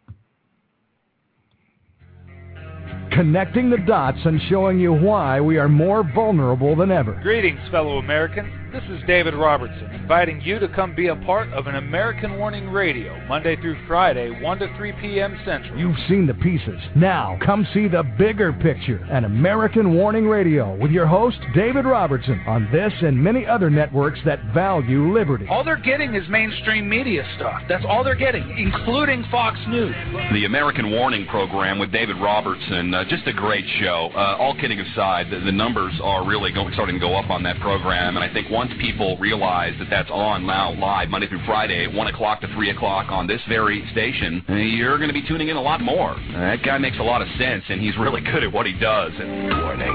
Connecting the dots and showing you why we are more vulnerable than ever. Greetings, fellow Americans. This is David Robertson, inviting you to come be a part of an American Warning Radio, Monday through Friday, 1 to 3 p.m. Central. You've seen the pieces. Now, come see the bigger picture. An American Warning Radio with your host, David Robertson, on this and many other networks that value liberty. All they're getting is mainstream media stuff. That's all they're getting, including Fox News. The American Warning Program with David Robertson, just a great show. All kidding aside, the numbers are really starting to go up on that program, and I think once people realize that that's on now live Monday through Friday at 1 o'clock to 3 o'clock on this very station, you're going to be tuning in a lot more. That guy makes a lot of sense, and he's really good at what he does. And warning,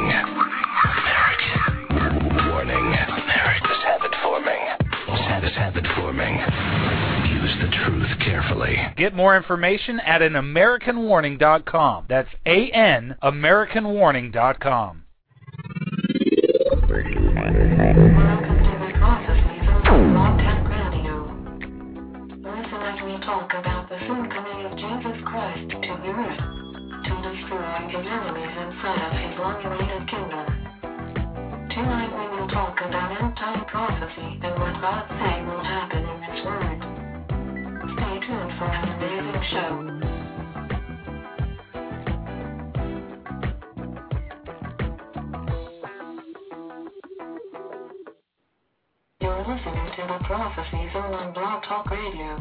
America's habit forming. Use the truth carefully. Get more information at AnAmericanWarning.com. That's AnAmericanWarning.com. Talk about the soon coming of Jesus Christ to the earth to destroy his enemies and set up his long-awaited kingdom. Tonight we will talk about end-time prophecy and what God says will happen in His Word. Stay tuned for an amazing show. You're listening to the Prophecy Zone on Blog Talk Radio.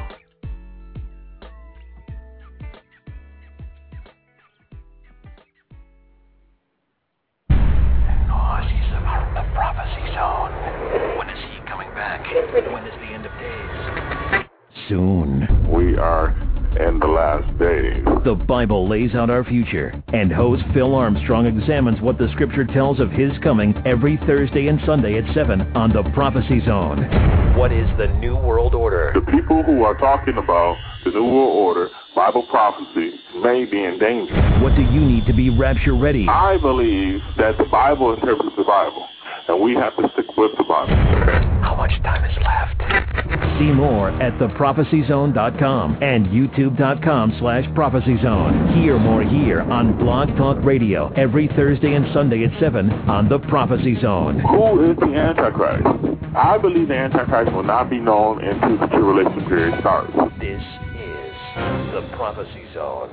The Prophecy Zone. When is he coming back? When is the end of days? Soon. We are in the last days. The Bible lays out our future, and host Phil Armstrong examines what the Scripture tells of his coming every Thursday and Sunday at 7 on the Prophecy Zone. What is the New World Order? The people who are talking about the New World Order, Bible prophecy, may be in danger. What do you need to be rapture ready? I believe that the Bible interprets the Bible, and we have to stick with the Bible. How much time is left? See more at theprophecyzone.com and youtube.com/prophecyzone. Hear more here on Blog Talk Radio every Thursday and Sunday at 7 on the Prophecy Zone. Who is the Antichrist? I believe the Antichrist will not be known until the tribulation period starts. This is the Prophecy Zone.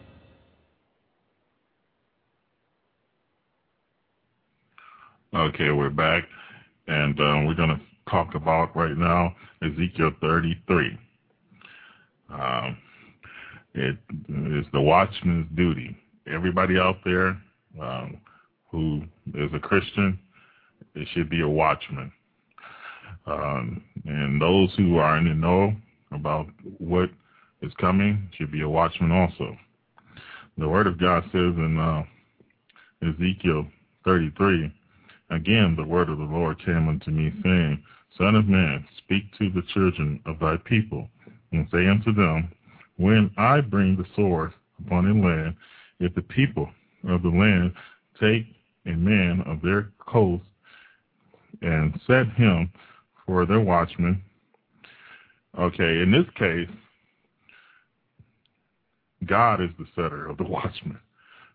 Okay, we're back, and we're going to talk about right now Ezekiel 33. It is the watchman's duty. Everybody out there who is a Christian, it should be a watchman. And those who are in the know about what is coming should be a watchman also. The Word of God says in Ezekiel 33, again, the word of the Lord came unto me, saying, Son of man, speak to the children of thy people, and say unto them, when I bring the sword upon a land, if the people of the land take a man of their coast and set him for their watchman. Okay, in this case, God is the setter of the watchman.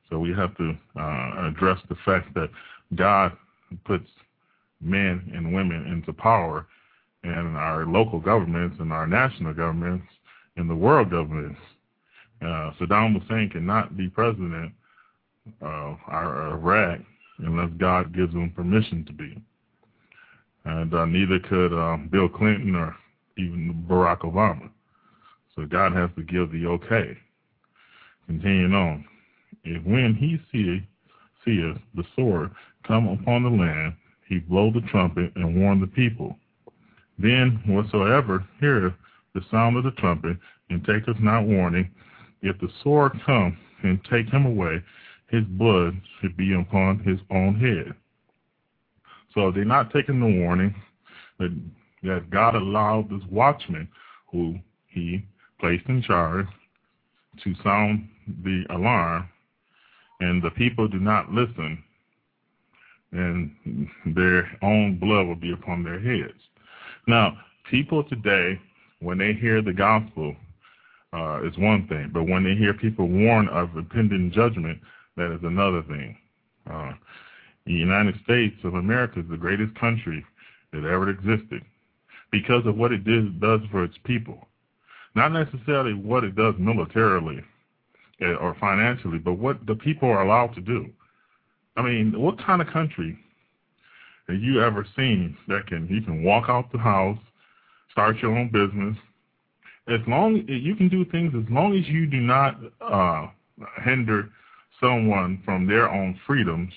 So we have to address the fact that God puts men and women into power in our local governments and our national governments and the world governments. Saddam Hussein cannot be president of Iraq unless God gives him permission to be. And neither could Bill Clinton or even Barack Obama. So God has to give the okay. Continuing on. If when he seeth the sword come upon the land, he blow the trumpet and warn the people. Then whatsoever heareth the sound of the trumpet and taketh not warning, if the sword come and take him away, his blood should be upon his own head. So they're not taking the warning that God allowed this watchman who he placed in charge to sound the alarm, and the people do not listen, and their own blood will be upon their heads. Now, people today, when they hear the gospel, is one thing, but when they hear people warn of impending judgment, that is another thing. The United States of America is the greatest country that ever existed because of what it does for its people. Not necessarily what it does militarily or financially, but what the people are allowed to do. I mean, what kind of country have you ever seen that you can walk out the house, start your own business, as long you can do things as long as you do not hinder someone from their own freedoms?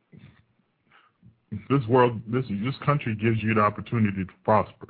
This country gives you the opportunity to prosper.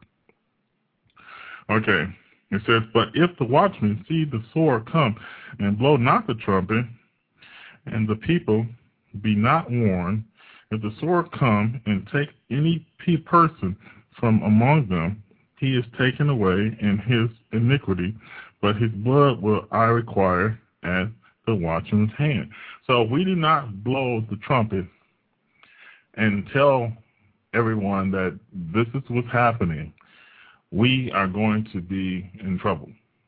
Okay. It says, but if the watchman see the sword come and blow not the trumpet, and the people be not warned, if the sword come and take any person from among them, he is taken away in his iniquity, but his blood will I require at the watchman's hand. So if we do not blow the trumpet and tell everyone that this is what's happening, we are going to be in trouble.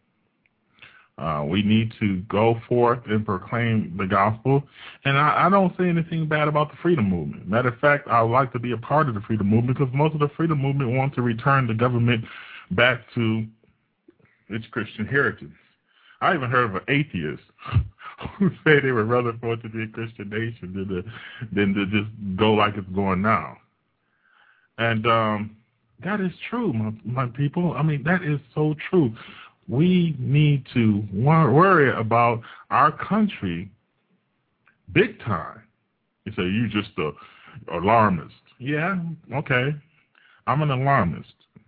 We need to go forth and proclaim the gospel. And I don't say anything bad about the freedom movement. Matter of fact, I would like to be a part of the freedom movement because most of the freedom movement want to return the government back to its Christian heritage. I even heard of an atheist who say they would rather for it to be a Christian nation than to just go like it's going now. And that is true, my people. I mean, that is so true. We need to worry about our country big time. You say, you just an alarmist. Yeah, okay. I'm an alarmist.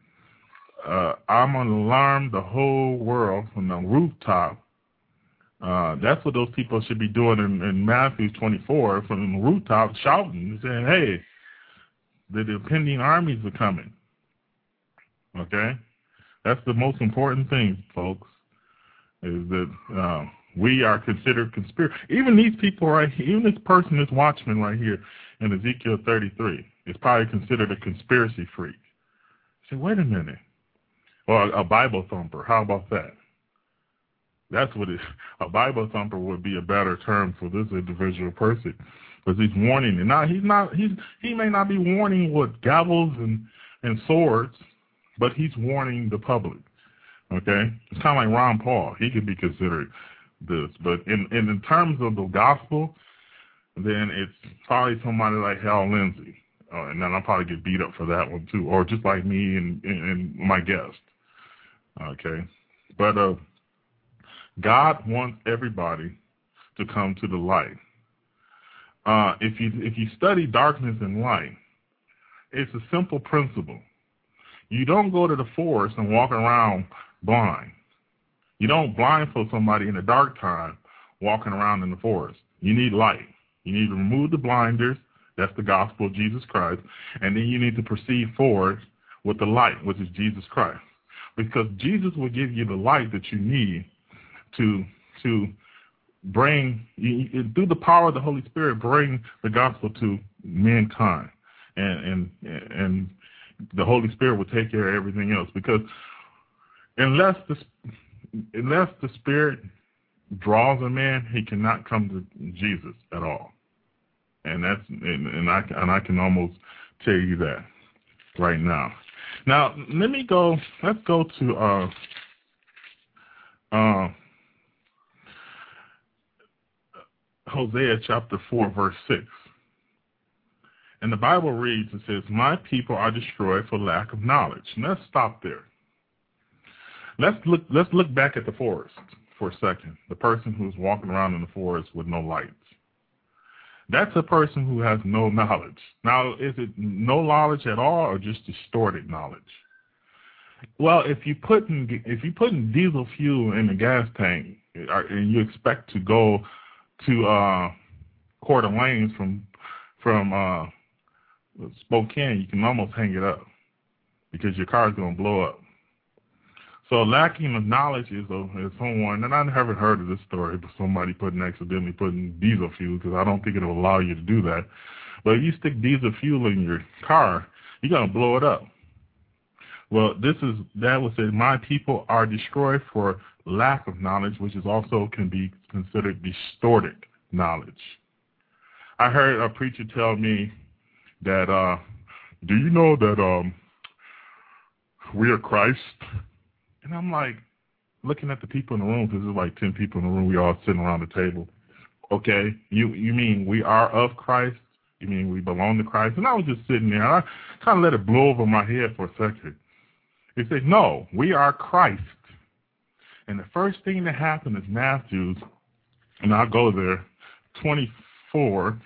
I'm going to alarm the whole world from the rooftop. That's what those people should be doing in Matthew 24, from the rooftop, shouting, saying, hey, the impending armies are coming. Okay? That's the most important thing, folks, is that we are considered conspiracy. Even these people right here, even this person, this watchman right here in Ezekiel 33 is probably considered a conspiracy freak. Say, wait a minute. Or a Bible thumper. How about that? That's what it is. A Bible thumper would be a better term for this individual person, because he's warning. And now he may not be warning with gavels and swords, but he's warning the public. Okay? It's kind of like Ron Paul. He could be considered this. But in terms of the gospel, then it's probably somebody like Hal Lindsey. And then I'll probably get beat up for that one too. Or just like me and my guest. Okay? But God wants everybody to come to the light. If you study darkness and light, it's a simple principle. You don't go to the forest and walk around blind. You don't blindfold somebody in the dark time walking around in the forest. You need light. You need to remove the blinders. That's the gospel of Jesus Christ. And then you need to proceed forward with the light, which is Jesus Christ. Because Jesus will give you the light that you need to bring, through the power of the Holy Spirit, bring the gospel to mankind. And the Holy Spirit will take care of everything else. Because unless the Spirit draws a man, he cannot come to Jesus at all. And I can almost tell you that right now. Now let's go to Hosea chapter 4, verse 6. And the Bible reads, it says, my people are destroyed for lack of knowledge. And let's stop there. Let's look back at the forest for a second. The person who's walking around in the forest with no lights. That's a person who has no knowledge. Now, is it no knowledge at all or just distorted knowledge? Well, if you putting diesel fuel in the gas tank and you expect to go to Coeur d'Alene from Spokane, you can almost hang it up because your car is going to blow up. So lacking of knowledge is someone, and I haven't heard of this story, but somebody accidentally putting diesel fuel, because I don't think it will allow you to do that. But if you stick diesel fuel in your car, you're going to blow it up. Well, that was said, my people are destroyed for lack of knowledge, which is also can be considered distorted knowledge. I heard a preacher tell me that, do you know that we are Christ? And I'm like, looking at the people in the room, because there's like 10 people in the room, we all sitting around the table. Okay, you mean we are of Christ? You mean we belong to Christ? And I was just sitting there, and I kind of let it blow over my head for a second. He said, no, we are Christ. And the first thing that happened is Matthew, and I'll go there, 24,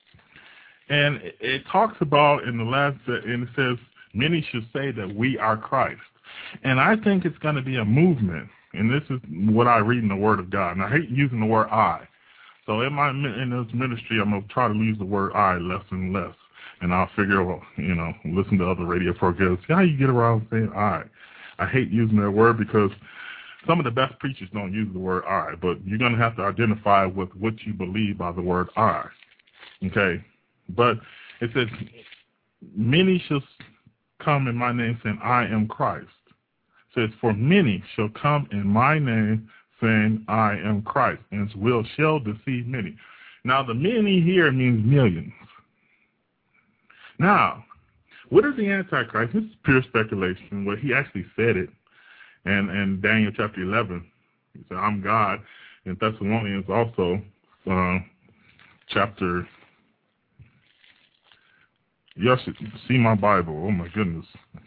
and it talks about in the last, and it says, many should say that we are Christ. And I think it's going to be a movement, and this is what I read in the Word of God. And I hate using the word I. So in this ministry, I'm going to try to use the word I less and less. And I'll figure out, listen to other radio programs. See how you get around saying I. I hate using that word because some of the best preachers don't use the word I. But you're going to have to identify with what you believe by the word I. Okay? But it says, many shall come in my name saying, I am Christ. It says, for many shall come in my name saying, I am Christ, and shall deceive many. Now, the many here means millions. Now, what is the Antichrist? This is pure speculation. Well, he actually said it in Daniel chapter 11. He said, I'm God. In Thessalonians also, chapter... You should see my Bible. Oh, my goodness.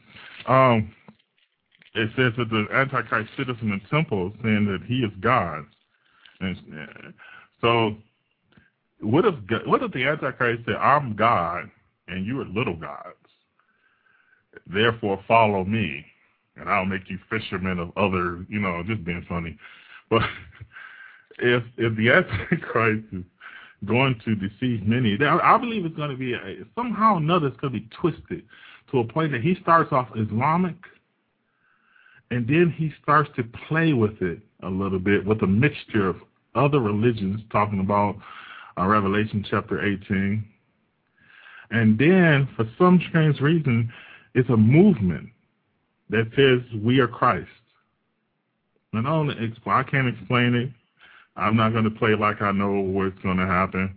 It says that the Antichrist sitteth in the temple saying that he is God. And so what if the Antichrist said, I'm God and you are little gods? Therefore follow me and I'll make you fishermen of other, just being funny. But if the Antichrist is going to deceive many, I believe it's going to be somehow or another it's going to be twisted to a point that he starts off Islamic and then he starts to play with it a little bit with a mixture of other religions, talking about Revelation chapter 18. And then for some strange reason it's a movement that says we are Christ. And I can't explain it. I'm not going to play like I know what's going to happen.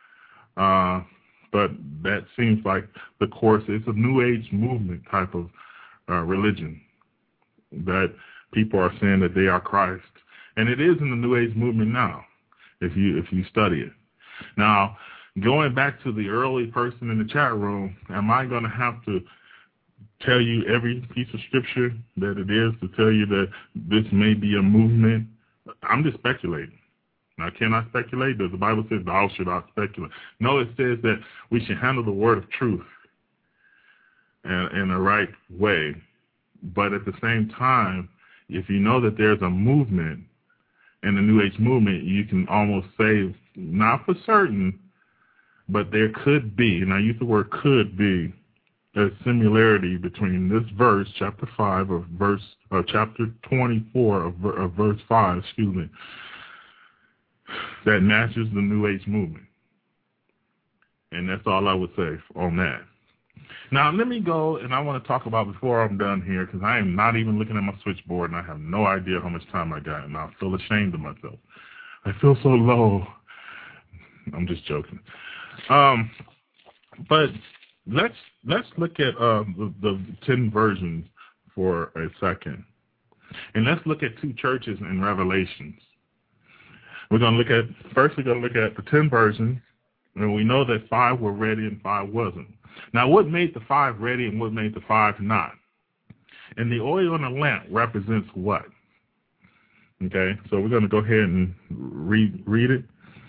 But that seems like the course. It's a New Age movement type of religion that people are saying that they are Christ. And it is in the New Age movement now, if you study it. Now, going back to the early person in the chat room, am I going to have to tell you every piece of scripture that it is to tell you that this may be a movement? I'm just speculating. Now, can I speculate? Does the Bible say thou should not speculate? No, it says that we should handle the word of truth in the right way. But at the same time, if you know that there's a movement in the New Age movement, you can almost say, not for certain, but there could be, and I use the word could be, a similarity between this verse, chapter 5 of chapter 24 of verse 5, that matches the New Age movement. And that's all I would say on that. Now, let me go, and I want to talk about before I'm done here, because I am not even looking at my switchboard, and I have no idea how much time I got, and I feel ashamed of myself. I feel so low. I'm just joking. But let's look at the 10 versions for a second. And let's look at 2 churches in Revelations. We're going to look at the 10 versions, and we know that 5 were ready and 5 wasn't. Now, what made the 5 ready and what made the 5 not? And the oil in the lamp represents what? Okay, so we're going to go ahead and read it.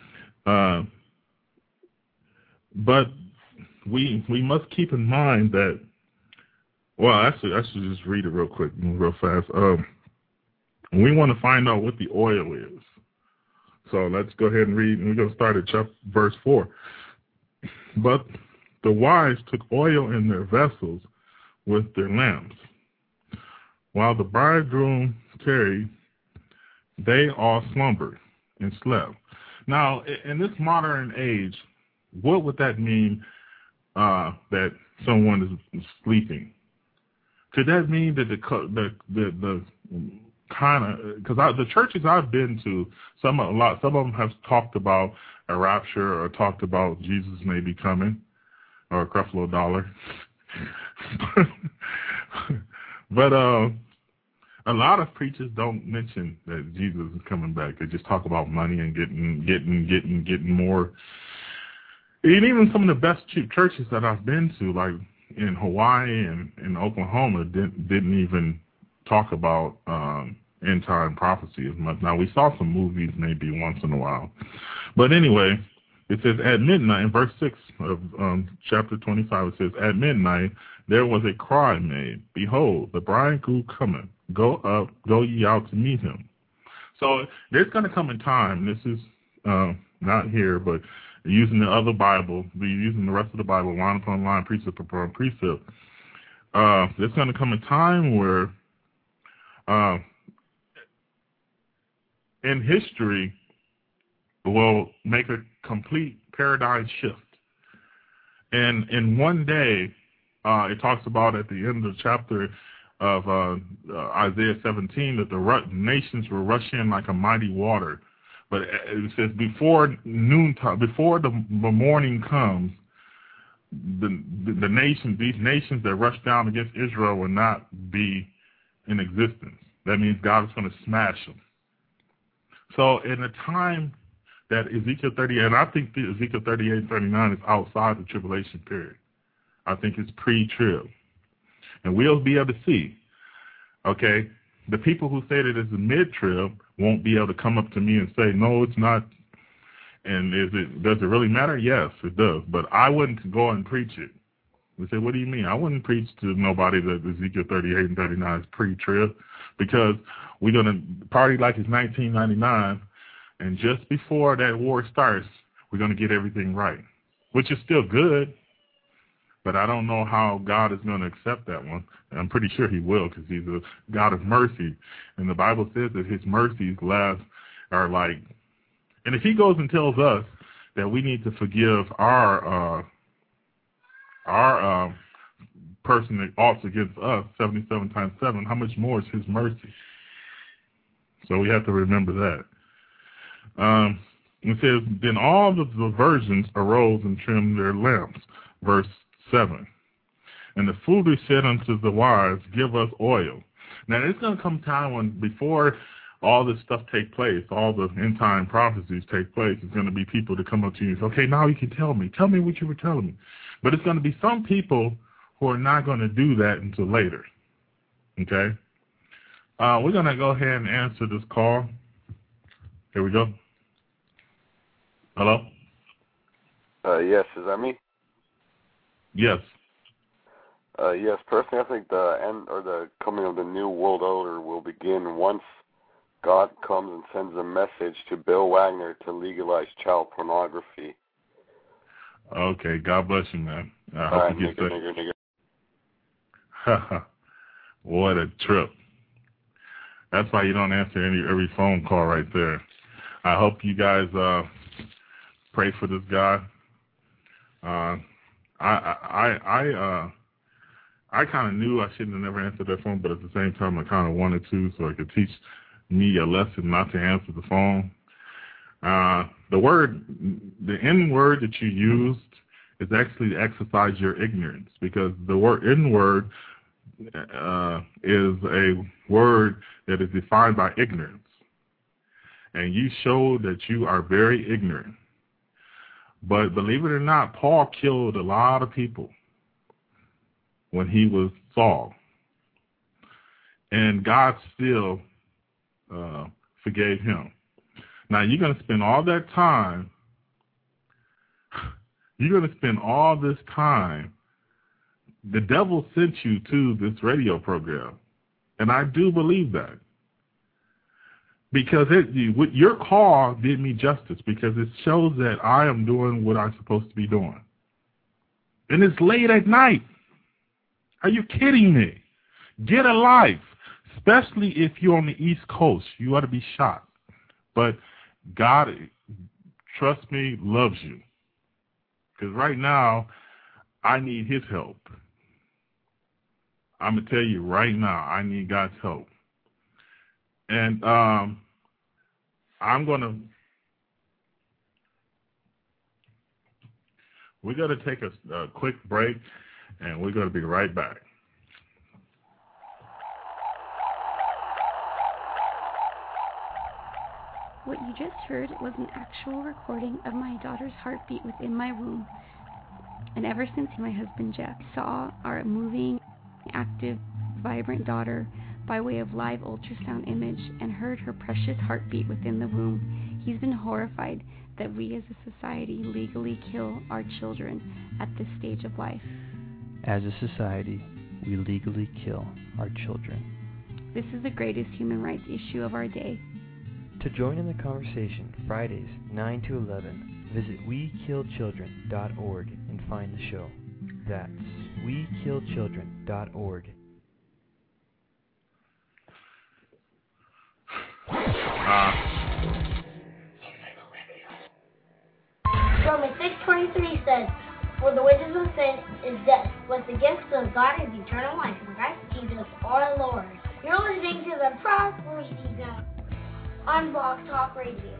But we must keep in mind that, well, actually, I should just read it real quick, real fast. We want to find out what the oil is. So let's go ahead and read, and we're going to start at verse 4. But the wise took oil in their vessels with their lamps. While the bridegroom tarried, they all slumbered and slept. Now, in this modern age, what would that mean that someone is sleeping? Could that mean that the kind of, because the churches I've been to, some of them have talked about a rapture or talked about Jesus may be coming or a Creflo Dollar. But a lot of preachers don't mention that Jesus is coming back. They just talk about money and getting more. And even some of the best cheap churches that I've been to, like in Hawaii and in Oklahoma, didn't even talk about end time prophecy as much. Now, we saw some movies maybe once in a while. But anyway, it says at midnight, in verse 6 of chapter 25, it says, at midnight there was a cry made, behold, the bridegroom cometh, go up, go ye out to meet him. So there's going to come a time, this is not here, but using the other Bible, using the rest of the Bible, line upon line, precept upon precept, there's going to come a time where in history will make a complete paradigm shift. And in one day, it talks about at the end of the chapter of Isaiah 17 that the nations will rush in like a mighty water. But it says before noontime, before the morning comes, these nations that rush down against Israel will not be in existence. That means God is going to smash them. So in a time that Ezekiel 38, and I think Ezekiel 38 and 39 is outside the tribulation period. I think it's pre-trib. And we'll be able to see, okay, the people who say that it's a mid-trib won't be able to come up to me and say, no, it's not. And does it really matter? Yes, it does. But I wouldn't go and preach it. We say, what do you mean? I wouldn't preach to nobody that Ezekiel 38 and 39 is pre-trib, because we're going to party like it's 1999, and just before that war starts, we're going to get everything right, which is still good, but I don't know how God is going to accept that one. I'm pretty sure he will, because he's a God of mercy, and the Bible says that his mercies are like, and if he goes and tells us that we need to forgive our person that oughts against us 77 times 7, how much more is his mercy? So we have to remember that. It says, then all of the virgins arose and trimmed their lamps. Verse 7. And the foolish said unto the wise, give us oil. Now, it's going to come time when, before all this stuff take place, all the end time prophecies take place, it's going to be people to come up to you and say, okay, now you can tell me what you were telling me. But it's going to be some people who are not going to do that until later. Okay? We're going to go ahead and answer this call. Here we go. Hello? Yes, is that me? Yes. Yes, personally, I think the end or the coming of the New World Order will begin once God comes and sends a message to Bill Wagner to legalize child pornography. Okay, God bless you, man. I hope you get that. What a trip. That's why you don't answer every phone call right there. I hope you guys pray for this guy. I kind of knew I shouldn't have never answered that phone, but at the same time I kind of wanted to, so it could teach me a lesson not to answer the phone. The N word that you used is actually to exercise your ignorance, because the word N word is a word that is defined by ignorance. And you show that you are very ignorant. But believe it or not, Paul killed a lot of people when he was Saul. And God still forgave him. Now, you're going to spend all that time, the devil sent you to this radio program. And I do believe that. Because your call did me justice, because it shows that I am doing what I'm supposed to be doing. And it's late at night. Are you kidding me? Get a life, especially if you're on the East Coast. You ought to be shot. But God, trust me, loves you. Because right now, I need his help. I'm going to tell you right now, I need God's help. And we're going to take a quick break, and we're going to be right back. What you just heard was an actual recording of my daughter's heartbeat within my womb. And ever since my husband Jeff saw our moving, active, vibrant daughter by way of live ultrasound image and heard her precious heartbeat within the womb, he's been horrified that we as a society legally kill our children at this stage of life. As a society, we legally kill our children. This is the greatest human rights issue of our day. To join in the conversation, Fridays, 9 to 11, visit WeKillChildren.org and find the show. That's WeKillChildren.org. Romans 6:23 says, "For the wages of sin is death, but the gift of God is eternal life in Christ Jesus our Lord." You're listening to the Prophecy Zone on Blog Talk Radio.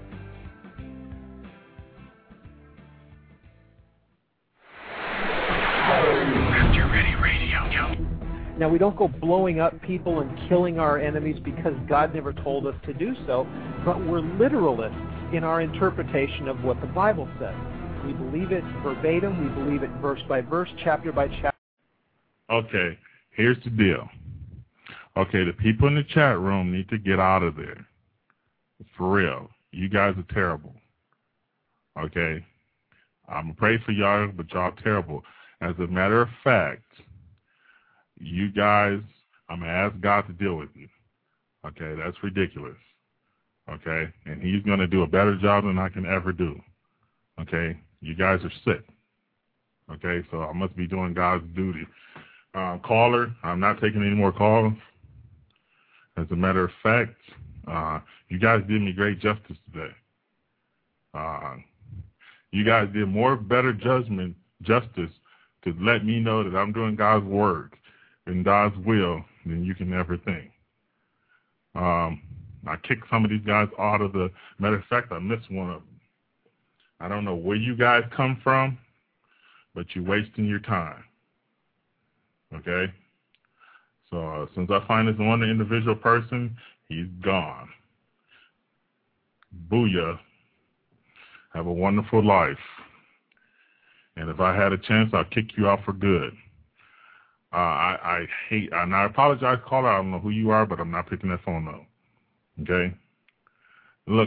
Rapture Ready Radio. Now, we don't go blowing up people and killing our enemies because God never told us to do so, but we're literalists in our interpretation of what the Bible says. We believe it verbatim, we believe it verse by verse, chapter by chapter. Okay, here's the deal. Okay, the people in the chat room need to get out of there. For real. You guys are terrible. Okay? I'm going to pray for y'all, but y'all are terrible. As a matter of fact, you guys, I'm going to ask God to deal with you. Okay? That's ridiculous. Okay? And he's going to do a better job than I can ever do. Okay? You guys are sick. Okay? So I must be doing God's duty. Caller, I'm not taking any more calls. As a matter of fact, you guys did me great justice today. You guys did better justice to let me know that I'm doing God's work and God's will than you can ever think. I kicked some of these guys out of the, matter of fact, I missed one of them. I don't know where you guys come from, but you're wasting your time. Okay? So since I find this one individual person, he's gone. Booyah. Have a wonderful life. And if I had a chance, I'll kick you out for good. I hate, and I apologize, caller. I don't know who you are, but I'm not picking that phone up. Okay? Look.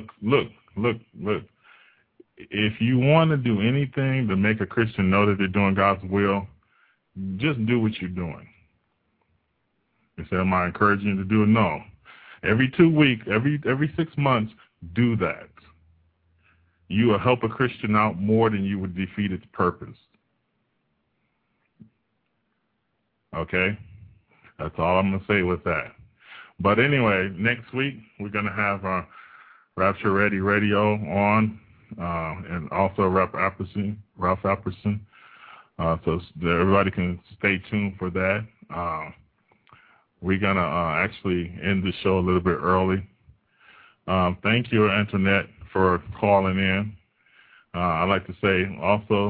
If you want to do anything to make a Christian know that they're doing God's will, just do what you're doing. You say, am I encouraging you to do it? No. Every 2 weeks, every 6 months, do that. You will help a Christian out more than you would defeat its purpose. Okay? That's all I'm going to say with that. But anyway, next week, we're going to have Rapture Ready Radio on, and also Ralph Apperson. So everybody can stay tuned for that. We're going to actually end the show a little bit early. Thank you, Internet, for calling in. I'd like to say also,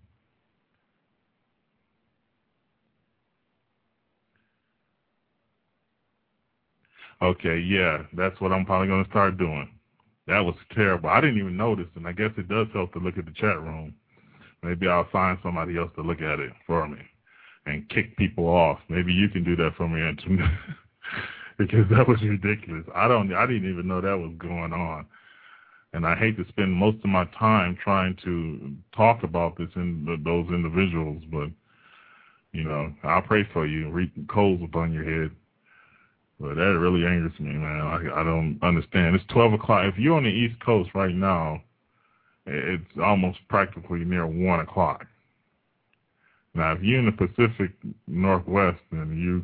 okay, yeah, that's what I'm probably going to start doing. That was terrible. I didn't even notice, and I guess it does help to look at the chat room. Maybe I'll find somebody else to look at it for me and kick people off. Maybe you can do that for me, Antoinette, because that was ridiculous. I didn't even know that was going on. And I hate to spend most of my time trying to talk about this in those individuals, but, you know, I'll pray for you, reap coals upon your head. But that really angers me, man. I don't understand. It's 12 o'clock. If you're on the East Coast right now, it's almost practically near 1 o'clock. Now, if you're in the Pacific Northwest, then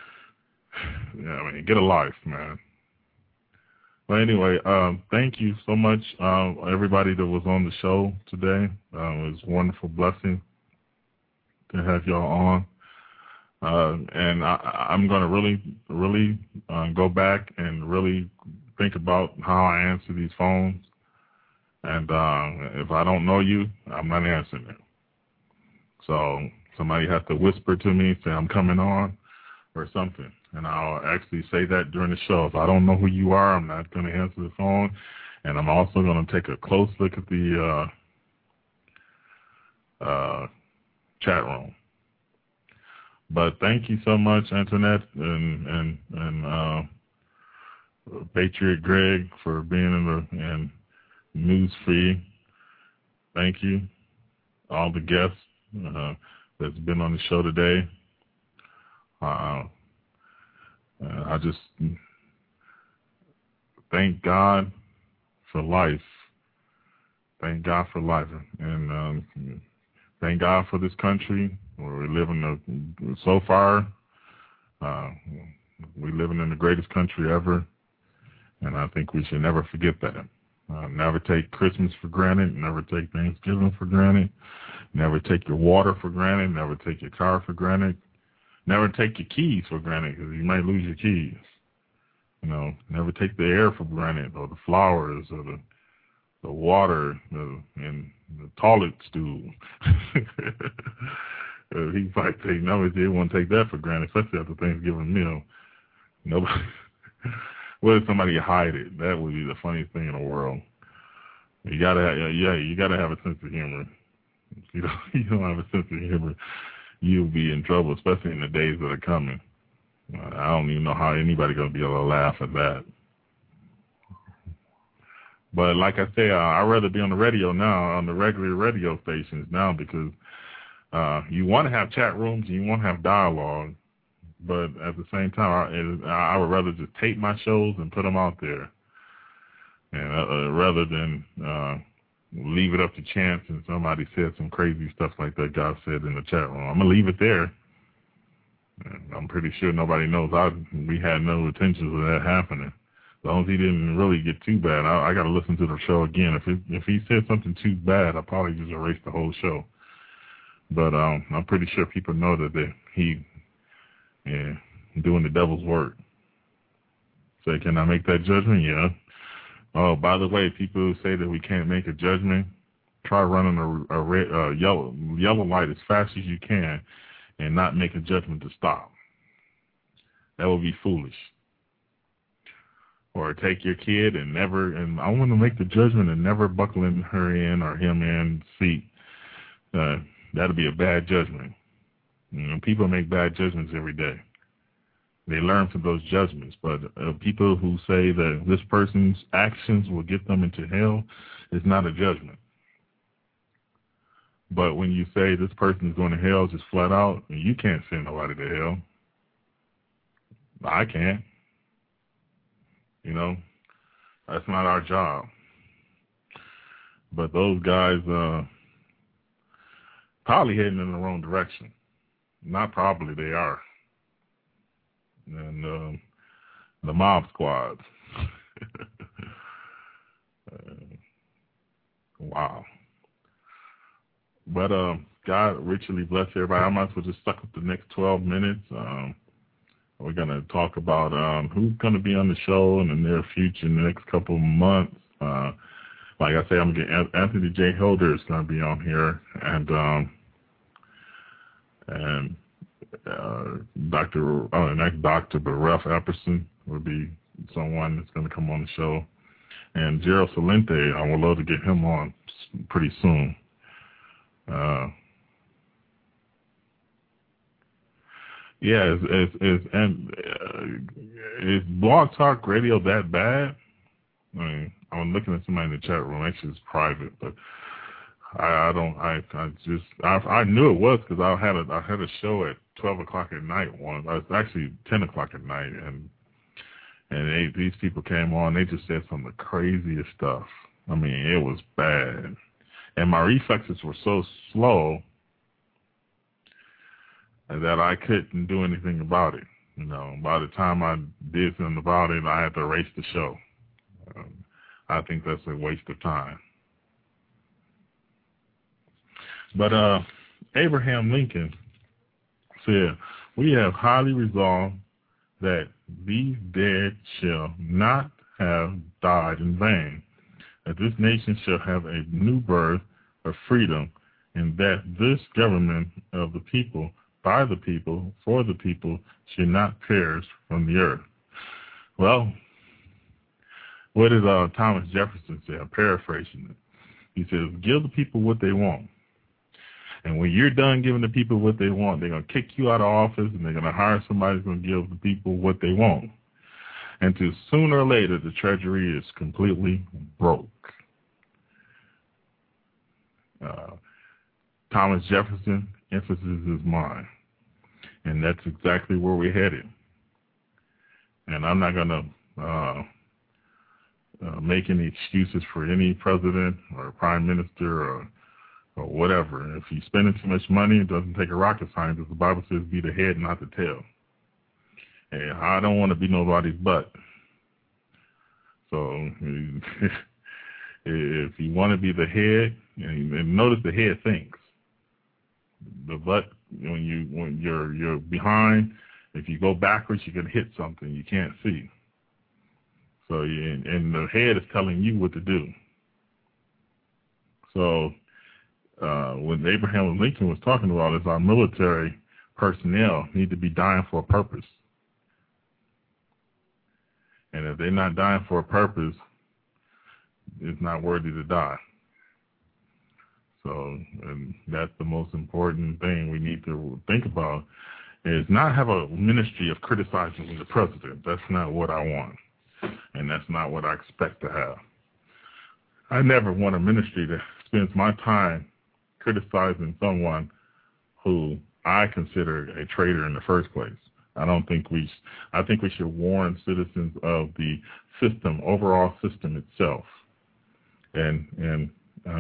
get a life, man. But anyway, thank you so much, everybody that was on the show today. It was a wonderful blessing to have y'all on. And I'm going to really go back and really think about how I answer these phones. And if I don't know you, I'm not answering it. So somebody has to whisper to me, say I'm coming on or something. And I'll actually say that during the show. If I don't know who you are, I'm not going to answer the phone. And I'm also going to take a close look at the chat room. But thank you so much, Antoinette and Patriot Greg, for being in News Free. Thank you. All the guests that's been on the show today. I just thank God for life. Thank God for life. And thank God for this country where we're living so far. We're living in the greatest country ever. And I think we should never forget that. Never take Christmas for granted. Never take Thanksgiving for granted. Never take your water for granted. Never take your car for granted. Never take your keys for granted, because you might lose your keys. You know, never take the air for granted, or the flowers, or the water, and the toilet stool. He might take, no, they won't take that for granted, especially after Thanksgiving meal. Nobody. What if somebody hide it? That would be the funniest thing in the world. You gotta have a sense of humor. If you don't have a sense of humor, you'll be in trouble, especially in the days that are coming. I don't even know how anybody's going to be able to laugh at that. But like I say, I'd rather be on the radio now, on the regular radio stations now, because you want to have chat rooms and you want to have dialogue, but at the same time, I would rather just tape my shows and put them out there, and rather than leave it up to chance and somebody said some crazy stuff like that guy said in the chat room. I'm going to leave it there. And I'm pretty sure nobody knows we had no intentions of that happening. As long as he didn't really get too bad. I got to listen to the show again. If he said something too bad, I'll probably just erase the whole show. But I'm pretty sure people know that he doing the devil's work. So can I make that judgment? Yeah. Oh, by the way, people who say that we can't make a judgment, try running a yellow light as fast as you can and not make a judgment to stop. That would be foolish. Or take your kid and I want to make the judgment and never buckle her in or him in seat. That'll be a bad judgment. You know, people make bad judgments every day. They learn from those judgments. But people who say that this person's actions will get them into hell is not a judgment. But when you say this person is going to hell just flat out, you can't send nobody to hell. I can't. You know, that's not our job. But those guys probably heading in the wrong direction. Not probably, they are. And the mob squads. Wow. But God richly bless everybody. I might as well just suck up the next 12 minutes. We're going to talk about who's going to be on the show in the near future, in the next couple of months. like I say, I'm getting Anthony J. Holder is going to be on here, and Dr. Ralph Epperson will be someone that's going to come on the show, and Gerald Salente, I would love to get him on pretty soon. Is Blog Talk Radio that bad? I mean, I'm looking at somebody in the chat room. Actually, it's private, but I knew it was because I had a show at 12 o'clock at night once. It was actually 10 o'clock at night, and these people came on. They just said some of the craziest stuff. I mean, it was bad, and my reflexes were so slow that I couldn't do anything about it. You know, by the time I did something about it, I had to erase the show. I think that's a waste of time. But Abraham Lincoln said, "We have highly resolved that these dead shall not have died in vain, that this nation shall have a new birth of freedom, and that this government of the people, by the people, for the people, should not perish from the earth." Well, what did Thomas Jefferson say? I'm paraphrasing it. He says, give the people what they want. And when you're done giving the people what they want, they're going to kick you out of office, and they're going to hire somebody who's going to give the people what they want. And to sooner or later, the treasury is completely broke. Thomas Jefferson, emphasis is mine. And that's exactly where we're headed. And I'm not going to make any excuses for any president or prime minister or whatever. If you're spending too much money, it doesn't take a rocket scientist. The Bible says be the head, not the tail. And I don't want to be nobody's butt. So if you want to be the head, and notice the head thinks. The butt, when you're behind, if you go backwards, you can hit something you can't see. So and the head is telling you what to do. So what Abraham Lincoln was talking about is our military personnel need to be dying for a purpose. And if they're not dying for a purpose, it's not worthy to die. So, and that's the most important thing we need to think about, is not have a ministry of criticizing the president. That's not what I want. And that's not what I expect to have. I never want a ministry that spends my time criticizing someone who I consider a traitor in the first place. I think we should warn citizens of the system, overall system itself, and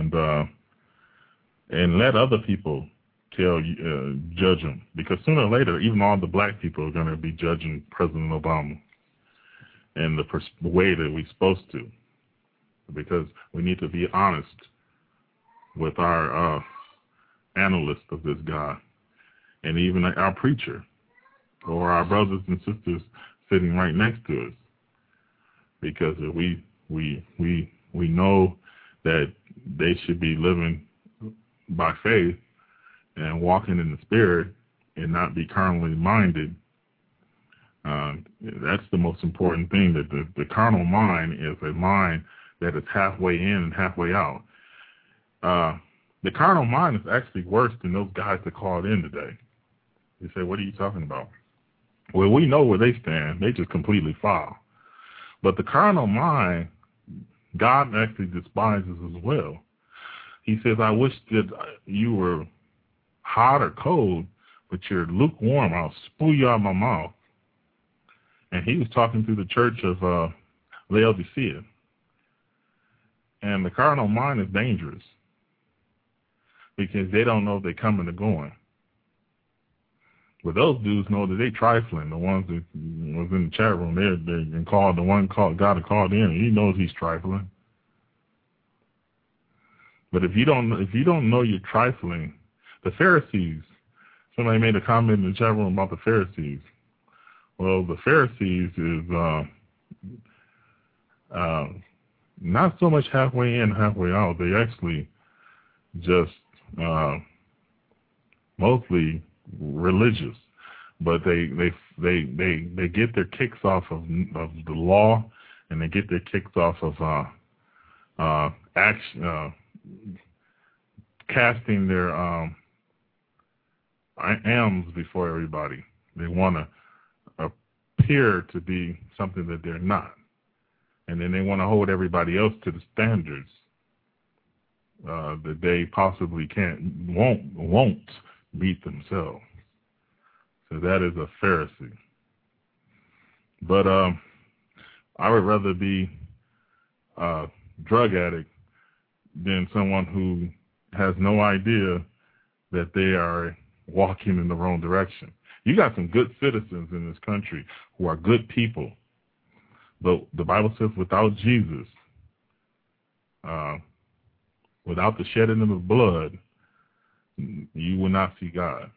let other people judge them, because sooner or later, even all the black people are going to be judging President Obama in the way that we're supposed to, because we need to be honest with our analyst of this guy, and even our preacher, or our brothers and sisters sitting right next to us, because we know that they should be living by faith and walking in the Spirit and not be carnally minded. That's the most important thing, that the carnal mind is a mind that is halfway in and halfway out. The carnal mind is actually worse than those guys that called in today. You say, what are you talking about? Well, we know where they stand. They just completely foul. But the carnal mind, God actually despises as well. He says, I wish that you were hot or cold, but you're lukewarm. I'll spew you out of my mouth. And he was talking to the church of Laodicea. And the carnal mind is dangerous, because they don't know if they're coming or going. But those dudes know that they trifling. The ones that was in the chat room, they called the one God that called in. He knows he's trifling. But if you don't know you're trifling, the Pharisees. Somebody made a comment in the chat room about the Pharisees. Well, the Pharisees not so much halfway in, halfway out. They actually just mostly religious, but they get their kicks off of the law, and they get their kicks off of action, casting their M's before everybody. They want to appear to be something that they're not, and then they want to hold everybody else to the standards that they possibly won't beat themselves. So that is a Pharisee. But I would rather be a drug addict than someone who has no idea that they are walking in the wrong direction. You got some good citizens in this country who are good people, but the Bible says without Jesus, without the shedding of blood, you will not see God.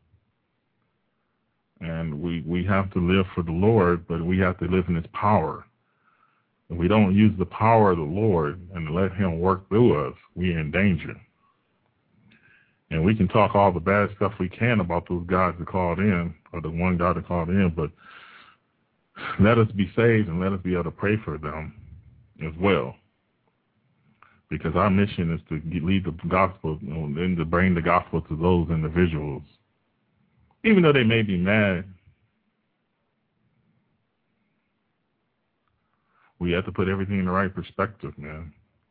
And we have to live for the Lord, but we have to live in His power. If we don't use the power of the Lord and let Him work through us, we're in danger. And we can talk all the bad stuff we can about those guys that called in, or the one guy that called in, but let us be saved and let us be able to pray for them as well. Because our mission is to lead the gospel, and to bring the gospel to those individuals. Even though they may be mad, we have to put everything in the right perspective, man.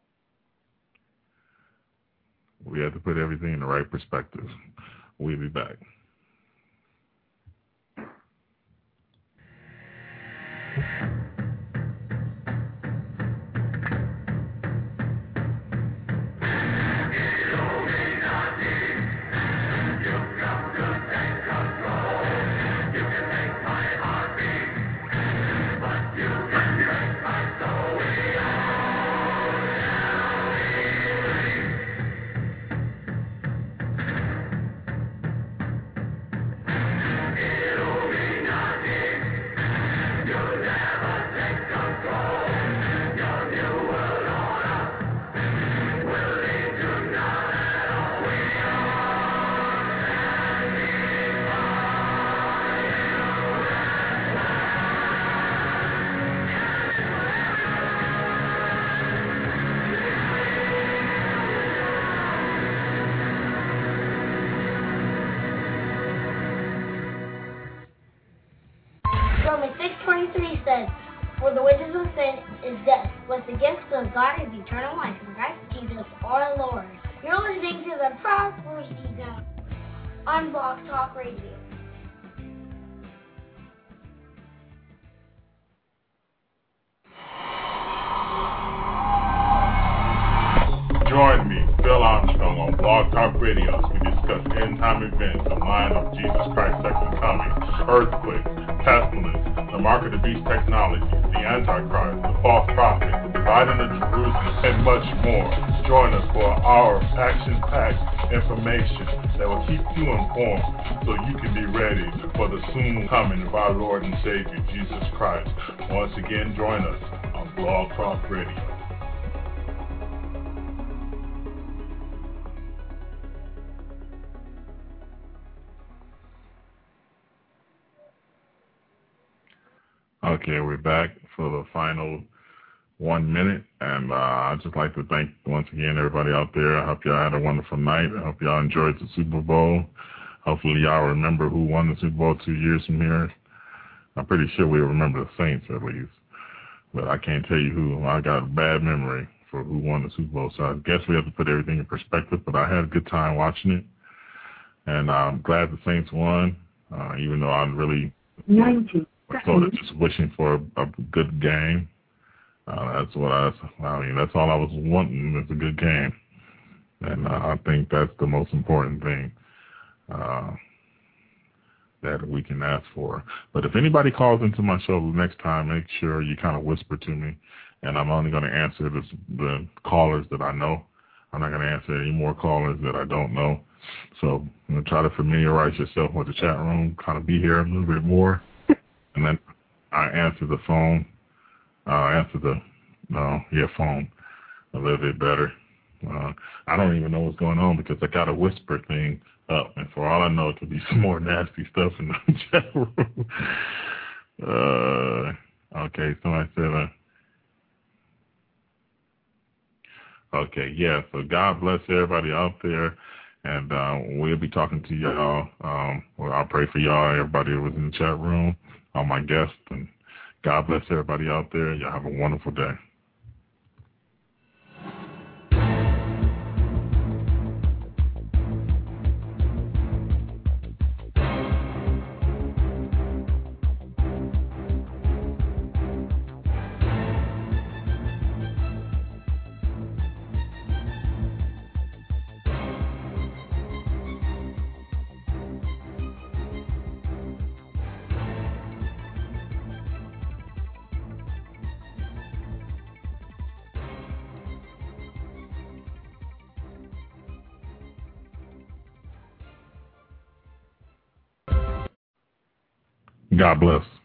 We have to put everything in the right perspective. We'll be back. Romans 6:23 says, "For the wages of sin is death, but the gift of God is eternal life in Christ Jesus our Lord." You're listening to the Prophecy Zone on Blog Talk Radio. Join me, Phil Armstrong, on Blog Talk Radio as we discuss end-time events, the line of Jesus Christ's second coming, earthquakes, pestilence, the mark of the beast technology, the Antichrist, the false prophet, the dividing of Jerusalem, and much more. Join us for our action-packed information that will keep you informed so you can be ready for the soon coming of our Lord and Savior, Jesus Christ. Once again, join us on Blog Talk Radio. Okay, we're back for the final 1 minute, and I'd just like to thank once again everybody out there. I hope y'all had a wonderful night. I hope y'all enjoyed the Super Bowl. Hopefully y'all remember who won the Super Bowl 2 years from here. I'm pretty sure we'll remember the Saints at least, but I can't tell you who. I got a bad memory for who won the Super Bowl, so I guess we have to put everything in perspective, but I had a good time watching it, and I'm glad the Saints won, even though I'm really sort of just wishing for a good game. That's what I mean, that's all I was wanting, is a good game. And I think that's the most important thing that we can ask for. But if anybody calls into my show next time, make sure you kind of whisper to me, and I'm only going to answer the callers that I know. I'm not going to answer any more callers that I don't know. So I'm going to try to familiarize yourself with the chat room, kind of be here a little bit more. And then I answer the phone, answer the phone a little bit better. I don't even know what's going on because I got a whisper thing up, and for all I know, it could be some more nasty stuff in the chat room. Okay, somebody said, okay, yeah, so God bless everybody out there, and we'll be talking to y'all. I'll pray for y'all, everybody who was in the chat room, all my guests, and God bless everybody out there. Y'all have a wonderful day. God bless.